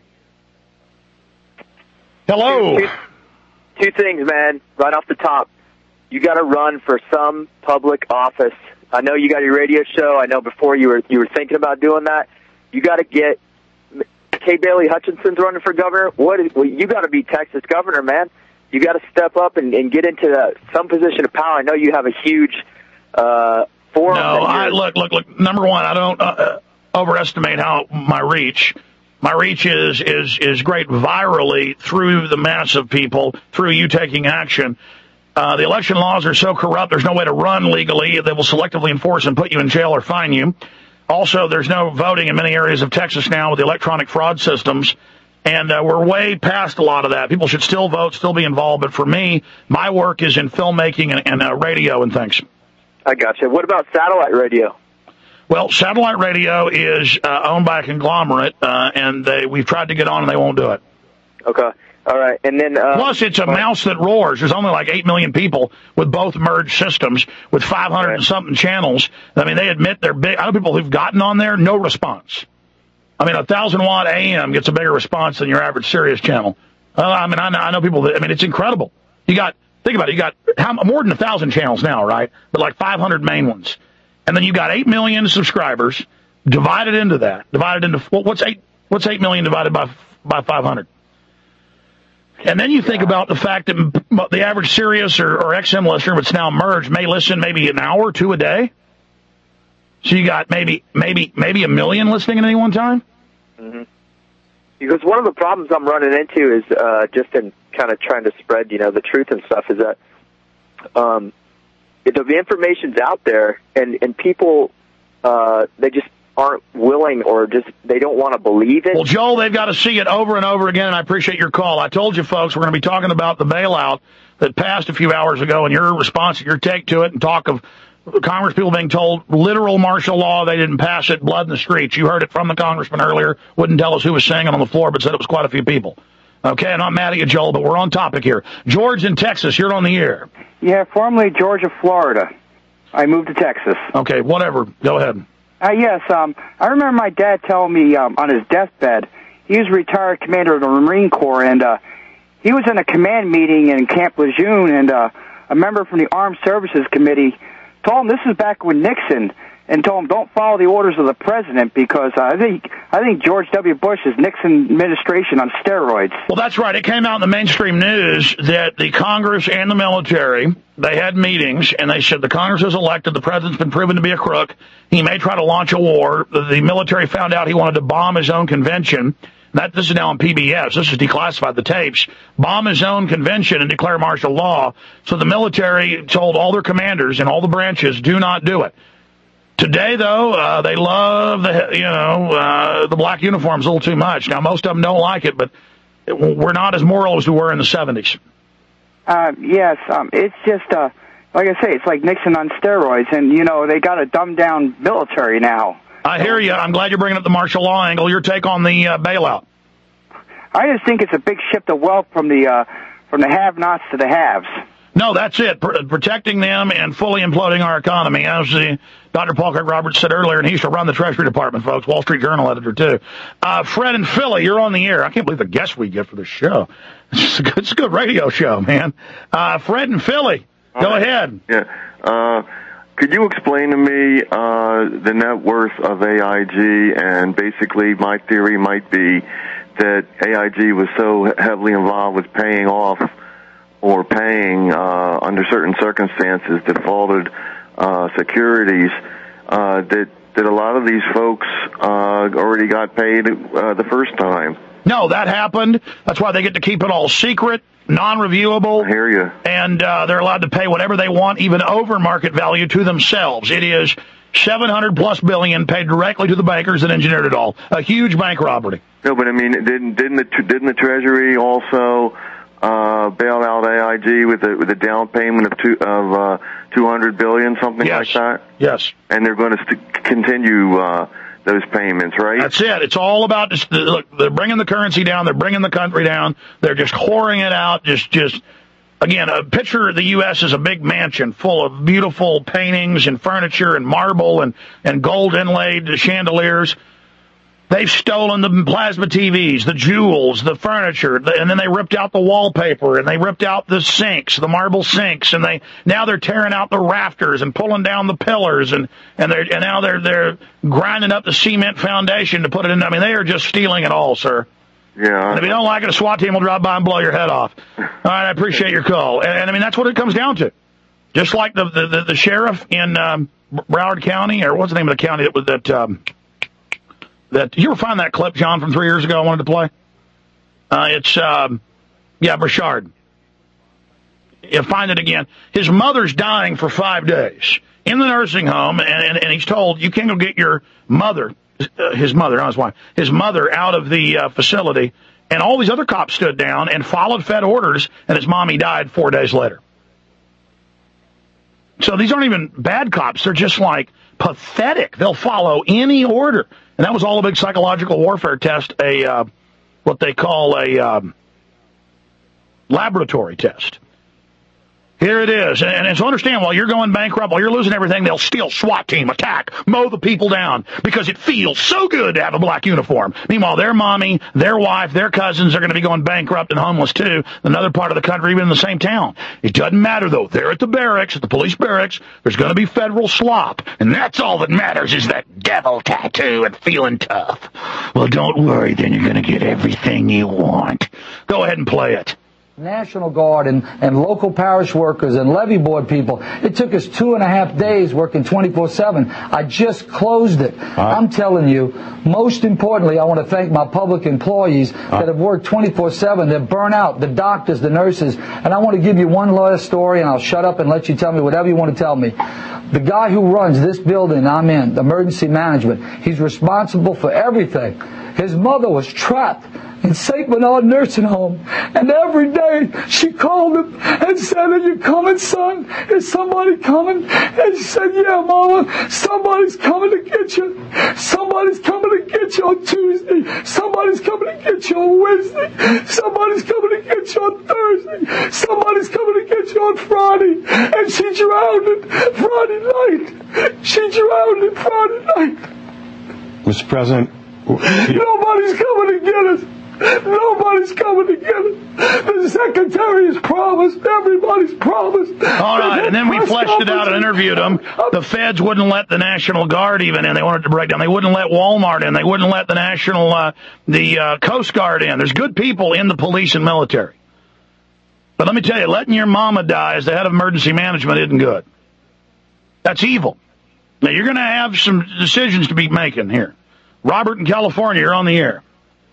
S2: Hello.
S8: Two things, man, right off the top. You got to run for some public office. I know you got your radio show. I know before you were thinking about doing that. You got to get Kay Bailey Hutchinson's running for governor. You got to be Texas governor, man. You got to step up and get into some position of power. I know you have a huge forum.
S2: No, look. Number one, I don't overestimate my reach. My reach is great virally through the mass of people, through you taking action. The election laws are so corrupt, there's no way to run legally. They will selectively enforce and put you in jail or fine you. Also, there's no voting in many areas of Texas now with the electronic fraud systems, and we're way past a lot of that. People should still vote, still be involved, but for me, my work is in filmmaking and radio and things.
S8: I gotcha. What about satellite radio?
S2: Well, satellite radio is owned by a conglomerate, and we've tried to get on and they won't do it.
S8: Okay. All right, and then
S2: plus it's a mouse that roars. There's only like 8 million people with both merged systems with 500 and something channels. I mean, they admit they're big. I know people who've gotten on there, no response. I mean, 1,000-watt AM gets a bigger response than your average Sirius channel. I know people that. I mean, it's incredible. Think about it. You got more than 1,000 channels now, right? But like 500 main ones, and then you got 8 million subscribers. Divided into what's 8 million divided by 500. And then you think about the fact that the average Sirius or XM listener, that's now merged, may listen maybe an hour or two a day. So you got maybe 1 million listening at any one time.
S8: Mm-hmm. Because one of the problems I'm running into is just in kind of trying to spread, the truth and stuff, is that the information's out there, and people they just aren't willing, or just they don't want to believe it.
S2: Well, Joel, they've got to see it over and over again, and I appreciate your call. I told you, folks, we're going to be talking about the bailout that passed a few hours ago, and your response, your take to it, and talk of Congress people being told literal martial law. They didn't pass it, blood in the streets. You heard it from the congressman earlier. Wouldn't tell us who was saying it on the floor, but said it was quite a few people. Okay, I'm not mad at you, Joel, but we're on topic here. George in Texas, you're on the air.
S22: Yeah, formerly Georgia, Florida. I moved to Texas.
S2: Okay, whatever. Go ahead.
S22: Yes, I remember my dad telling me on his deathbed, he was a retired commander of the Marine Corps, and he was in a command meeting in Camp Lejeune, and a member from the Armed Services Committee told him, this is back with Nixon, and told him don't follow the orders of the president, because I think George W. Bush is Nixon administration on steroids.
S2: Well, that's right. It came out in the mainstream news that the Congress and the military, they had meetings, and they said the Congress is elected, the president's been proven to be a crook, he may try to launch a war. The military found out he wanted to bomb his own convention. This is now on PBS. This is declassified, the tapes. Bomb his own convention and declare martial law. So the military told all their commanders in all the branches, do not do it. Today, though, they love the black uniforms a little too much. Now, most of them don't like it, but we're not as moral as we were in the 70s.
S22: Yes, it's just, like I say, it's like Nixon on steroids, and, they got a dumbed-down military now.
S2: I hear you. I'm glad you're bringing up the martial law angle. Your take on the bailout?
S22: I just think it's a big shift of wealth from the have-nots to the haves.
S2: No, that's it. Protecting them and fully imploding our economy. As Dr. Paul Craig Roberts said earlier, and he used to run the Treasury Department, folks, Wall Street Journal editor, too. Fred in Philly, you're on the air. I can't believe the guests we get for this show. It's a good radio show, man. Fred in Philly, go ahead.
S23: Yeah. Could you explain to me the net worth of AIG? And basically, my theory might be that AIG was so heavily involved with paying off or paying, under certain circumstances, defaulted securities, that a lot of these folks already got paid the first time.
S2: No, that happened. That's why they get to keep it all secret, non-reviewable.
S23: I hear you.
S2: And they're allowed to pay whatever they want, even over market value, to themselves. It is $700+ billion paid directly to the bankers that engineered it all. A huge bank robbery.
S23: No, but I mean, didn't the Treasury also bailed out AIG with a down payment of $200 billion, something like that?
S2: Yes.
S23: And they're going to continue those payments, right?
S2: That's it. It's all about just look. They're bringing the currency down. They're bringing the country down. They're just whoring it out. Just again, a picture of the U.S. is a big mansion full of beautiful paintings and furniture and marble and gold inlaid chandeliers. They've stolen the plasma TVs, the jewels, the furniture, and then they ripped out the wallpaper, and they ripped out the sinks, the marble sinks, and now they're tearing out the rafters and pulling down the pillars, and now they're grinding up the cement foundation to put it in. I mean, they are just stealing it all, sir.
S23: Yeah.
S2: And if you don't like it, a SWAT team will drop by and blow your head off. All right, I appreciate your call, and I mean that's what it comes down to. Just like the sheriff in Broward County, or what's the name of the county that was that you ever find that clip, John, from 3 years ago I wanted to play? It's Burchard. You find it again. His mother's dying for 5 days in the nursing home, and he's told, you can't go get your mother, his mother, not his wife, his mother out of the facility, and all these other cops stood down and followed Fed orders, and his mommy died 4 days later. So these aren't even bad cops. They're just like pathetic. They'll follow any order. And that was all a big psychological warfare test, what they call a laboratory test. Here it is. And so understand, while you're going bankrupt, while you're losing everything, they'll steal, SWAT team, attack, mow the people down, because it feels so good to have a black uniform. Meanwhile, their mommy, their wife, their cousins are going to be going bankrupt and homeless too, in another part of the country, even in the same town. It doesn't matter, though. They're at the barracks, at the police barracks. There's going to be federal slop. And that's all that matters, is that devil tattoo and feeling tough. Well, don't worry, then you're going to get everything you want. Go ahead and play it.
S3: National Guard and local parish workers and levee board people. It took us 2.5 days working 24/7. I just closed it. I'm telling you, most importantly, I want to thank my public employees that have worked 24/7. They're burnt out, the doctors, the nurses. And I want to give you one last story, and I'll shut up and let you tell me whatever you want to tell me. The guy who runs this building I'm in, emergency management, he's responsible for everything. His mother was trapped in St. Bernard Nursing Home, and every day she called him and said, "Are you coming, son? Is somebody coming?" And he said, "Yeah, Mama, somebody's coming to get you. Somebody's coming to get you on Tuesday. Somebody's coming to get you on Wednesday. Somebody's coming to get you on Thursday. Somebody's coming to get you on Friday." And she drowned it Friday night. She drowned it Friday night.
S18: Mr. President,
S3: nobody's coming to get us. Nobody's coming to get us. The secretary has promised. Everybody's promised.
S2: All right, and then we fleshed it out and interviewed them. The feds wouldn't let the National Guard even in. They wanted to break down. They wouldn't let Walmart in. They wouldn't let the the Coast Guard in. There's good people in the police and military. But let me tell you, letting your mama die as the head of emergency management isn't good. That's evil. Now, you're going to have some decisions to be making here. Robert in California, you're on the air.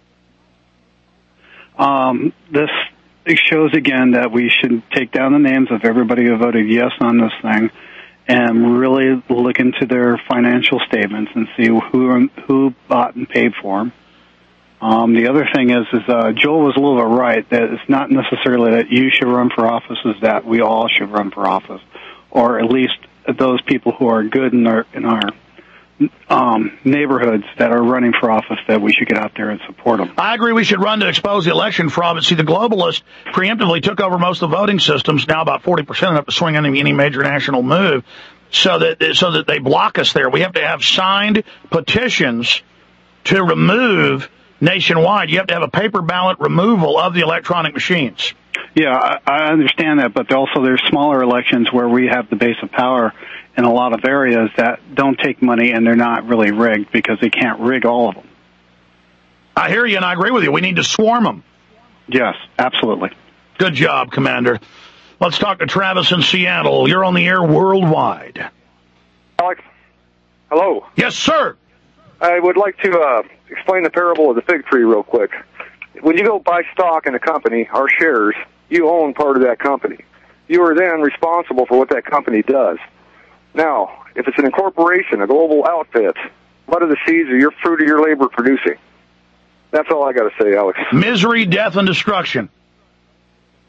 S4: This shows again that we should take down the names of everybody who voted yes on this thing and really look into their financial statements and see who bought and paid for them. The other thing is Joel was a little bit right, that it's not necessarily that you should run for office, is that we all should run for office, or at least those people who are good in our neighborhoods that are running for office, that we should get out there and support them.
S2: I agree we should run to expose the election fraud, but see, the globalists preemptively took over most of the voting systems, now about 40% enough to swing any major national move, so that they block us there. We have to have signed petitions to remove nationwide. You have to have a paper ballot removal of the electronic machines.
S4: Yeah, I understand that, but also there's smaller elections where we have the base of power in a lot of areas that don't take money, and they're not really rigged because they can't rig all of them.
S2: I hear you, and I agree with you. We need to swarm them.
S4: Yes, absolutely.
S2: Good job, Commander. Let's talk to Travis in Seattle. You're on the air worldwide.
S9: Alex, hello.
S2: Yes, sir.
S9: I would like to explain the parable of the fig tree real quick. When you go buy stock in a company, or shares, you own part of that company. You are then responsible for what that company does. Now, if it's an incorporation, a global outfit, what are the seeds of your fruit of your labor producing? That's all I got to say, Alex.
S2: Misery, death, and destruction.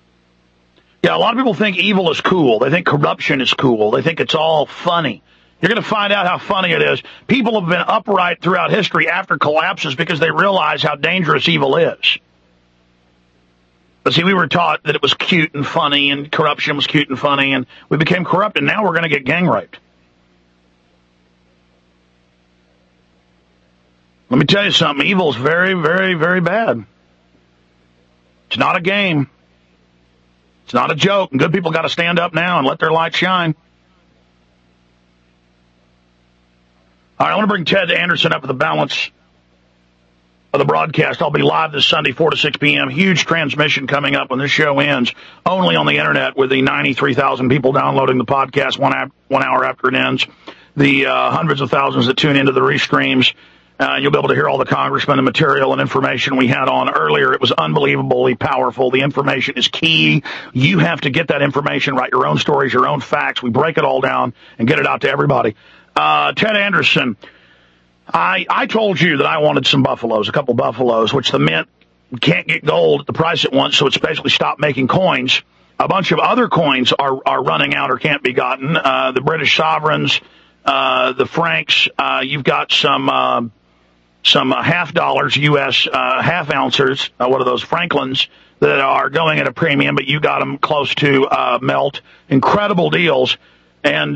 S2: Yeah, a lot of people think evil is cool. They think corruption is cool. They think it's all funny. You're going to find out how funny it is. People have been upright throughout history after collapses because they realize how dangerous evil is. But see, we were taught that it was cute and funny, and corruption was cute and funny, and we became corrupt, and now we're going to get gang raped. Let me tell you something. Evil is very, very, very bad. It's not a game. It's not a joke. And good people got to stand up now and let their light shine. All right, I want to bring Ted Anderson up for the balance of the broadcast. I'll be live this Sunday, 4 to 6 p.m. Huge transmission coming up when this show ends, only on the internet with the 93,000 people downloading the podcast 1 hour after it ends. The hundreds of thousands that tune into the restreams. You'll be able to hear all the congressmen and material and information we had on earlier. It was unbelievably powerful. The information is key. You have to get that information, write your own stories, your own facts. We break it all down and get it out to everybody. Ted Anderson, I told you that I wanted some buffaloes, a couple buffaloes, which the mint can't get gold at the price it wants, so it's basically stopped making coins. A bunch of other coins are running out or can't be gotten. The British sovereigns, the francs, you've got some half dollars U.S. Half ounces, what are those, Franklins, that are going at a premium, but you got them close to melt. Incredible deals. And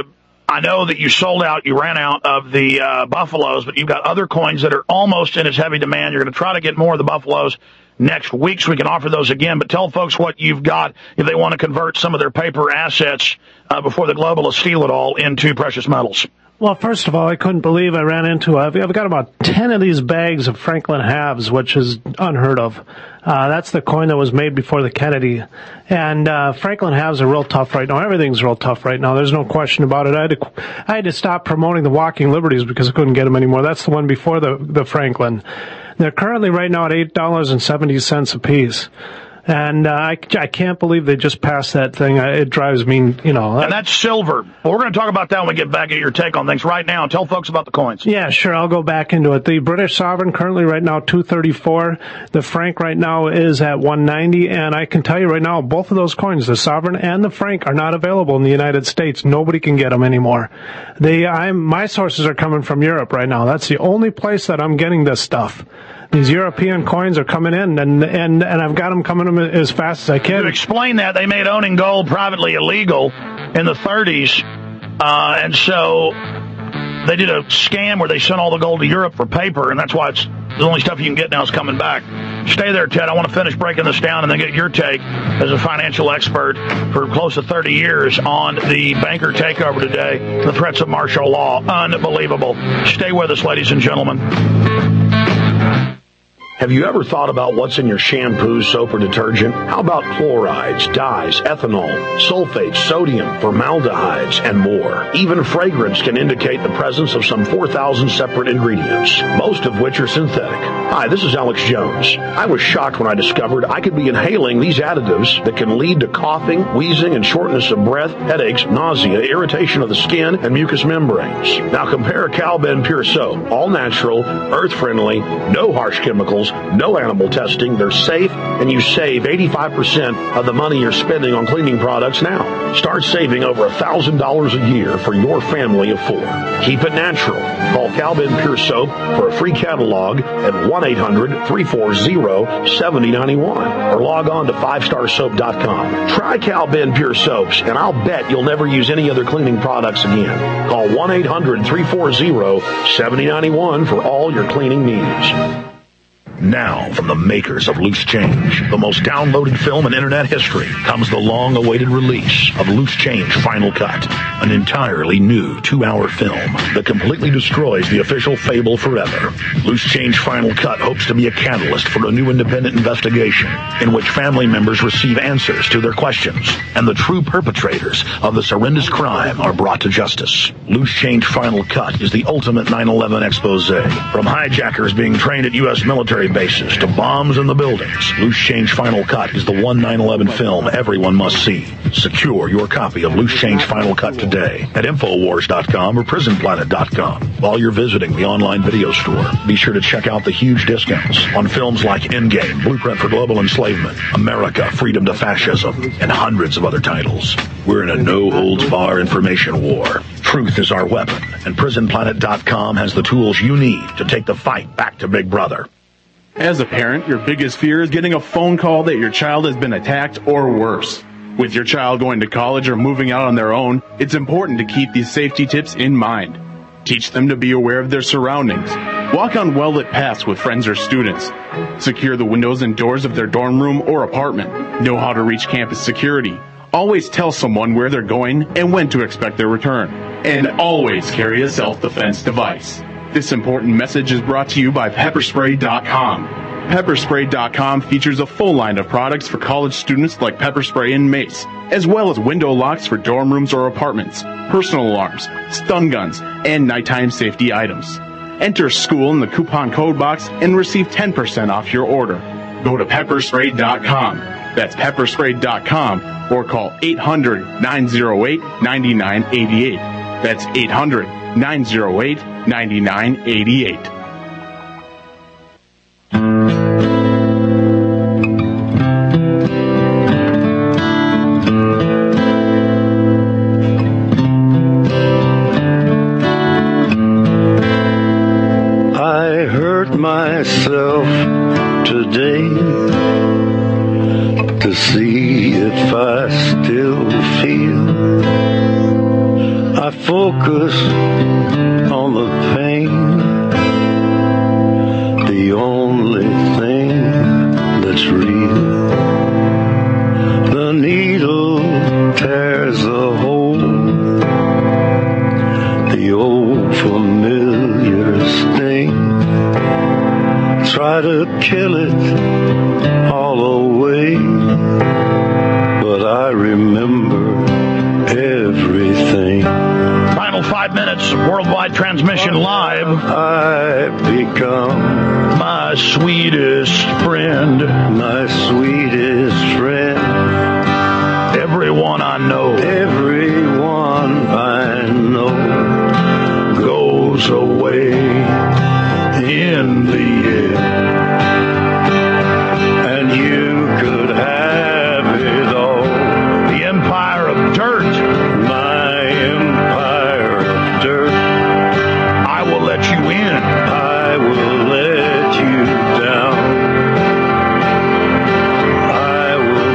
S2: I know that you sold out, you ran out of the buffaloes, but you've got other coins that are almost in as heavy demand. You're going to try to get more of the buffaloes next week so we can offer those again. But tell folks what you've got if they want to convert some of their paper assets before the globalists steal it all into precious metals.
S5: Well, first of all, I couldn't believe I ran into I've got about 10 of these bags of Franklin halves, which is unheard of. That's the coin that was made before the Kennedy. And Franklin halves are real tough right now. Everything's real tough right now. There's no question about it. I had to stop promoting the Walking Liberties because I couldn't get them anymore. That's the one before the Franklin. They're currently right now at $8.70 a piece. And I can't believe they just passed that thing. It drives me, And that's silver. Well, we're going to talk about that when we get back at your take on things. Right now, tell folks about the coins. Yeah, sure. I'll go back into it. The British sovereign currently right now $2.34. The franc right now is at $1.90. And I can tell you right now, both of those coins, the sovereign and the franc, are not available in the United States. Nobody can get them anymore. My sources are coming from Europe right now. That's the only place that I'm getting this stuff. These European coins are coming in, and I've got them coming in as fast as I can. To explain that, they made owning gold privately illegal in the 30s, and so they did a scam where they sent all the gold to Europe for paper, and that's why it's the only stuff you can get now is coming back. Stay there, Ted. I want to finish breaking this down and then get your take as a financial expert for close to 30 years on the banker takeover today, the threats of martial law. Unbelievable. Stay with us, ladies and gentlemen.
S7: Have you ever thought about what's in your shampoo, soap, or detergent? How about chlorides, dyes, ethanol, sulfates, sodium, formaldehydes, and more? Even fragrance can indicate the presence of some 4,000 separate ingredients, most of which are synthetic. Hi, this is Alex Jones. I was shocked when I discovered I could be inhaling these additives that can lead to coughing, wheezing, and shortness of breath, headaches, nausea, irritation of the skin, and mucous membranes. Now compare Cal-Ben Pure Soap, all natural, earth-friendly, no harsh chemicals, no animal testing. They're safe, and you save 85% of the money you're spending on cleaning products now. Start saving over $1,000 a year for your family of 4. Keep it natural. Call Cal-Ben Pure Soap for a free catalog at 1-800-340-7091 or log on to 5starsoap.com. Try Cal-Ben Pure Soaps, and I'll bet you'll never use any other cleaning products again. Call 1-800-340-7091 for all your cleaning needs. Now, from the makers of Loose Change, the most downloaded film in internet history, comes the long-awaited release of Loose Change Final Cut, an entirely new 2-hour film that completely destroys the official fable forever. Loose Change Final Cut hopes to be a catalyst for a new independent investigation in which family members receive answers to their questions and the true perpetrators of this horrendous crime are brought to justice. Loose Change Final Cut is the ultimate 9/11 expose, from hijackers being trained at U.S. military military bases to bombs in the buildings, Loose Change Final Cut is the one 9/11 film everyone must see. Secure your copy of Loose Change Final Cut today at Infowars.com or PrisonPlanet.com. While you're visiting the online video store, be sure to check out the huge discounts on films like Endgame, Blueprint for Global Enslavement, America, Freedom to Fascism, and hundreds of other titles. We're in a no-holds-barred information war. Truth is our weapon, and PrisonPlanet.com has the tools you need to take the fight back to Big Brother.
S1: As a parent, your biggest fear is getting a phone call that your child has been attacked or worse. With your child going to college or moving out on their own, it's important to keep these safety tips in mind. Teach them to be aware of their surroundings. Walk on well-lit paths with friends or students. Secure the windows and doors of their dorm room or apartment. Know how to reach campus security. Always tell someone where they're going and when to expect their return. And always carry a self-defense device. This important message is brought to you by Pepperspray.com. Pepperspray.com features a full line of products for college students like pepper spray and mace, as well as window locks for dorm rooms or apartments, personal alarms, stun guns, and nighttime safety items. Enter school in the coupon code box and receive 10% off your order. Go to Pepperspray.com. That's Pepperspray.com or call 800-908-9988. That's 800-908-9988.
S17: I hurt myself today to see if I still feel. I focus on the pain, the only thing that's real. The needle tears a hole, the old familiar sting. Try to kill it all away, but I remember everything.
S2: Final 5 minutes, worldwide transmission live.
S17: I become
S2: my sweetest friend.
S17: My sweetest friend.
S2: Everyone I know.
S17: Everyone I know goes away in the end. And you could have it all.
S2: The empire of dirt.
S17: My empire of dirt.
S2: I will let you in.
S17: I will let you down. I will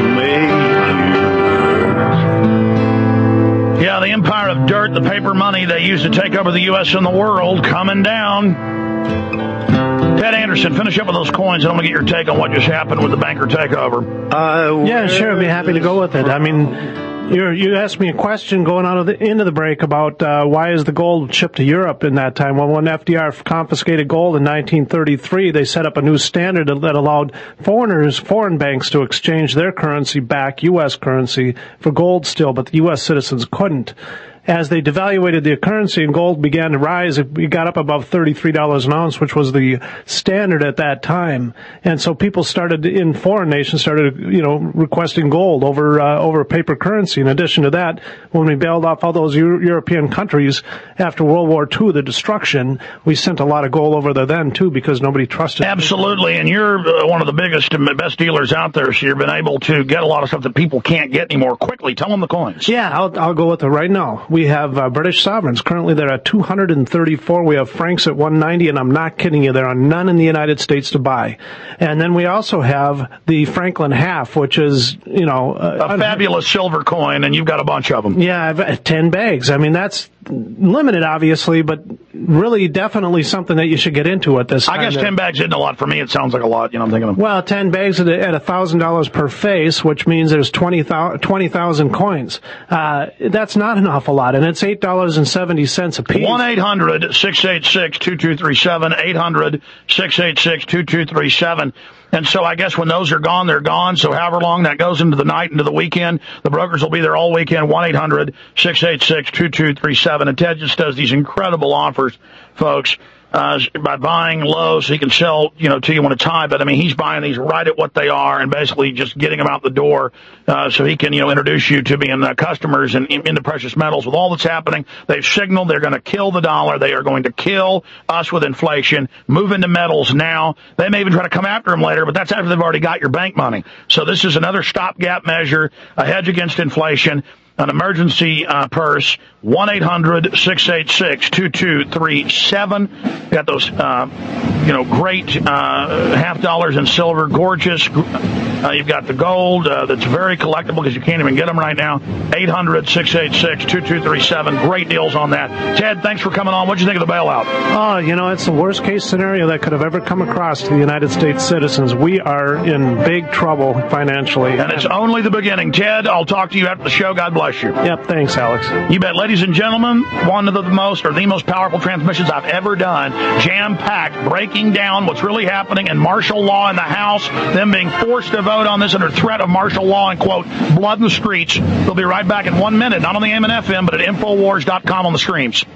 S17: make you hurt.
S2: Yeah, the empire of dirt, the paper money they used to take over the U.S. and the world, coming down. Ted Anderson, finish up with those coins, and I'm going to get your take on what just happened with the banker takeover.
S5: Yeah, sure. I'd be happy to go with it. I mean, you asked me a question going out of into the break about why is the gold shipped to Europe in that time. Well, when FDR confiscated gold in 1933, they set up a new standard that allowed foreign banks to exchange their currency back, U.S. currency, for gold still, but the U.S. citizens couldn't. As they devaluated the currency and gold began to rise, it got up above $33 an ounce, which was the standard at that time. And so people in foreign nations started, requesting gold over paper currency. In addition to that, when we bailed off all those European countries after World War II, the destruction, we sent a lot of gold over there then too, because nobody trusted.
S2: Absolutely. And you're one of the biggest and best dealers out there, so you've been able to get a lot of stuff that people can't get anymore quickly. Tell them the coins.
S5: Yeah, I'll go with it right now. We have British sovereigns. Currently, they're at 234. We have francs at 190, and I'm not kidding you. There are none in the United States to buy. And then we also have the Franklin half, which is,
S2: a fabulous silver coin, and you've got a bunch of them.
S5: Yeah, I've 10 bags. I mean, that's limited, obviously, but really definitely something that you should get into at this time.
S2: I guess 10 bags isn't a lot for me. It sounds like a lot, I'm thinking of.
S5: Well, 10 bags at $1,000 per face, which means there's 20,000 coins. That's not an awful lot, and it's $8.70 a piece.
S2: 1-800-686-2237, 800-686-2237. And so I guess when those are gone, they're gone. So however long that goes into the night, into the weekend, the brokers will be there all weekend. 1-800-686-2237. And Ted just does these incredible offers, folks. by buying low so he can sell, to you when it's high. But I mean, he's buying these right at what they are and basically just getting them out the door, so he can, introduce you to being customers and into precious metals. With all that's happening, they've signaled they're going to kill the dollar. They are going to kill us with inflation, move into metals now. They may even try to come after them later, but that's after they've already got your bank money. So this is another stopgap measure, a hedge against inflation. An emergency purse, 1-800-686-2237. Got those, great half dollars in silver, gorgeous. You've got the gold that's very collectible because you can't even get them right now. 800-686-2237. Great deals on that. Ted, thanks for coming on. What'd you think of the bailout?
S5: Oh, it's the worst case scenario that could have ever come across to the United States citizens. We are in big trouble financially.
S2: And it's only the beginning. Ted, I'll talk to you after the show. God bless you.
S5: Yep, thanks, Alex.
S2: You bet. Ladies and gentlemen, one of the most powerful transmissions I've ever done. Jam-packed, breaking down what's really happening in martial law in the House, them being forced to vote on this under threat of martial law and, quote, blood in the streets. We'll be right back in 1 minute, not on the AM and FM, but at Infowars.com on the streams.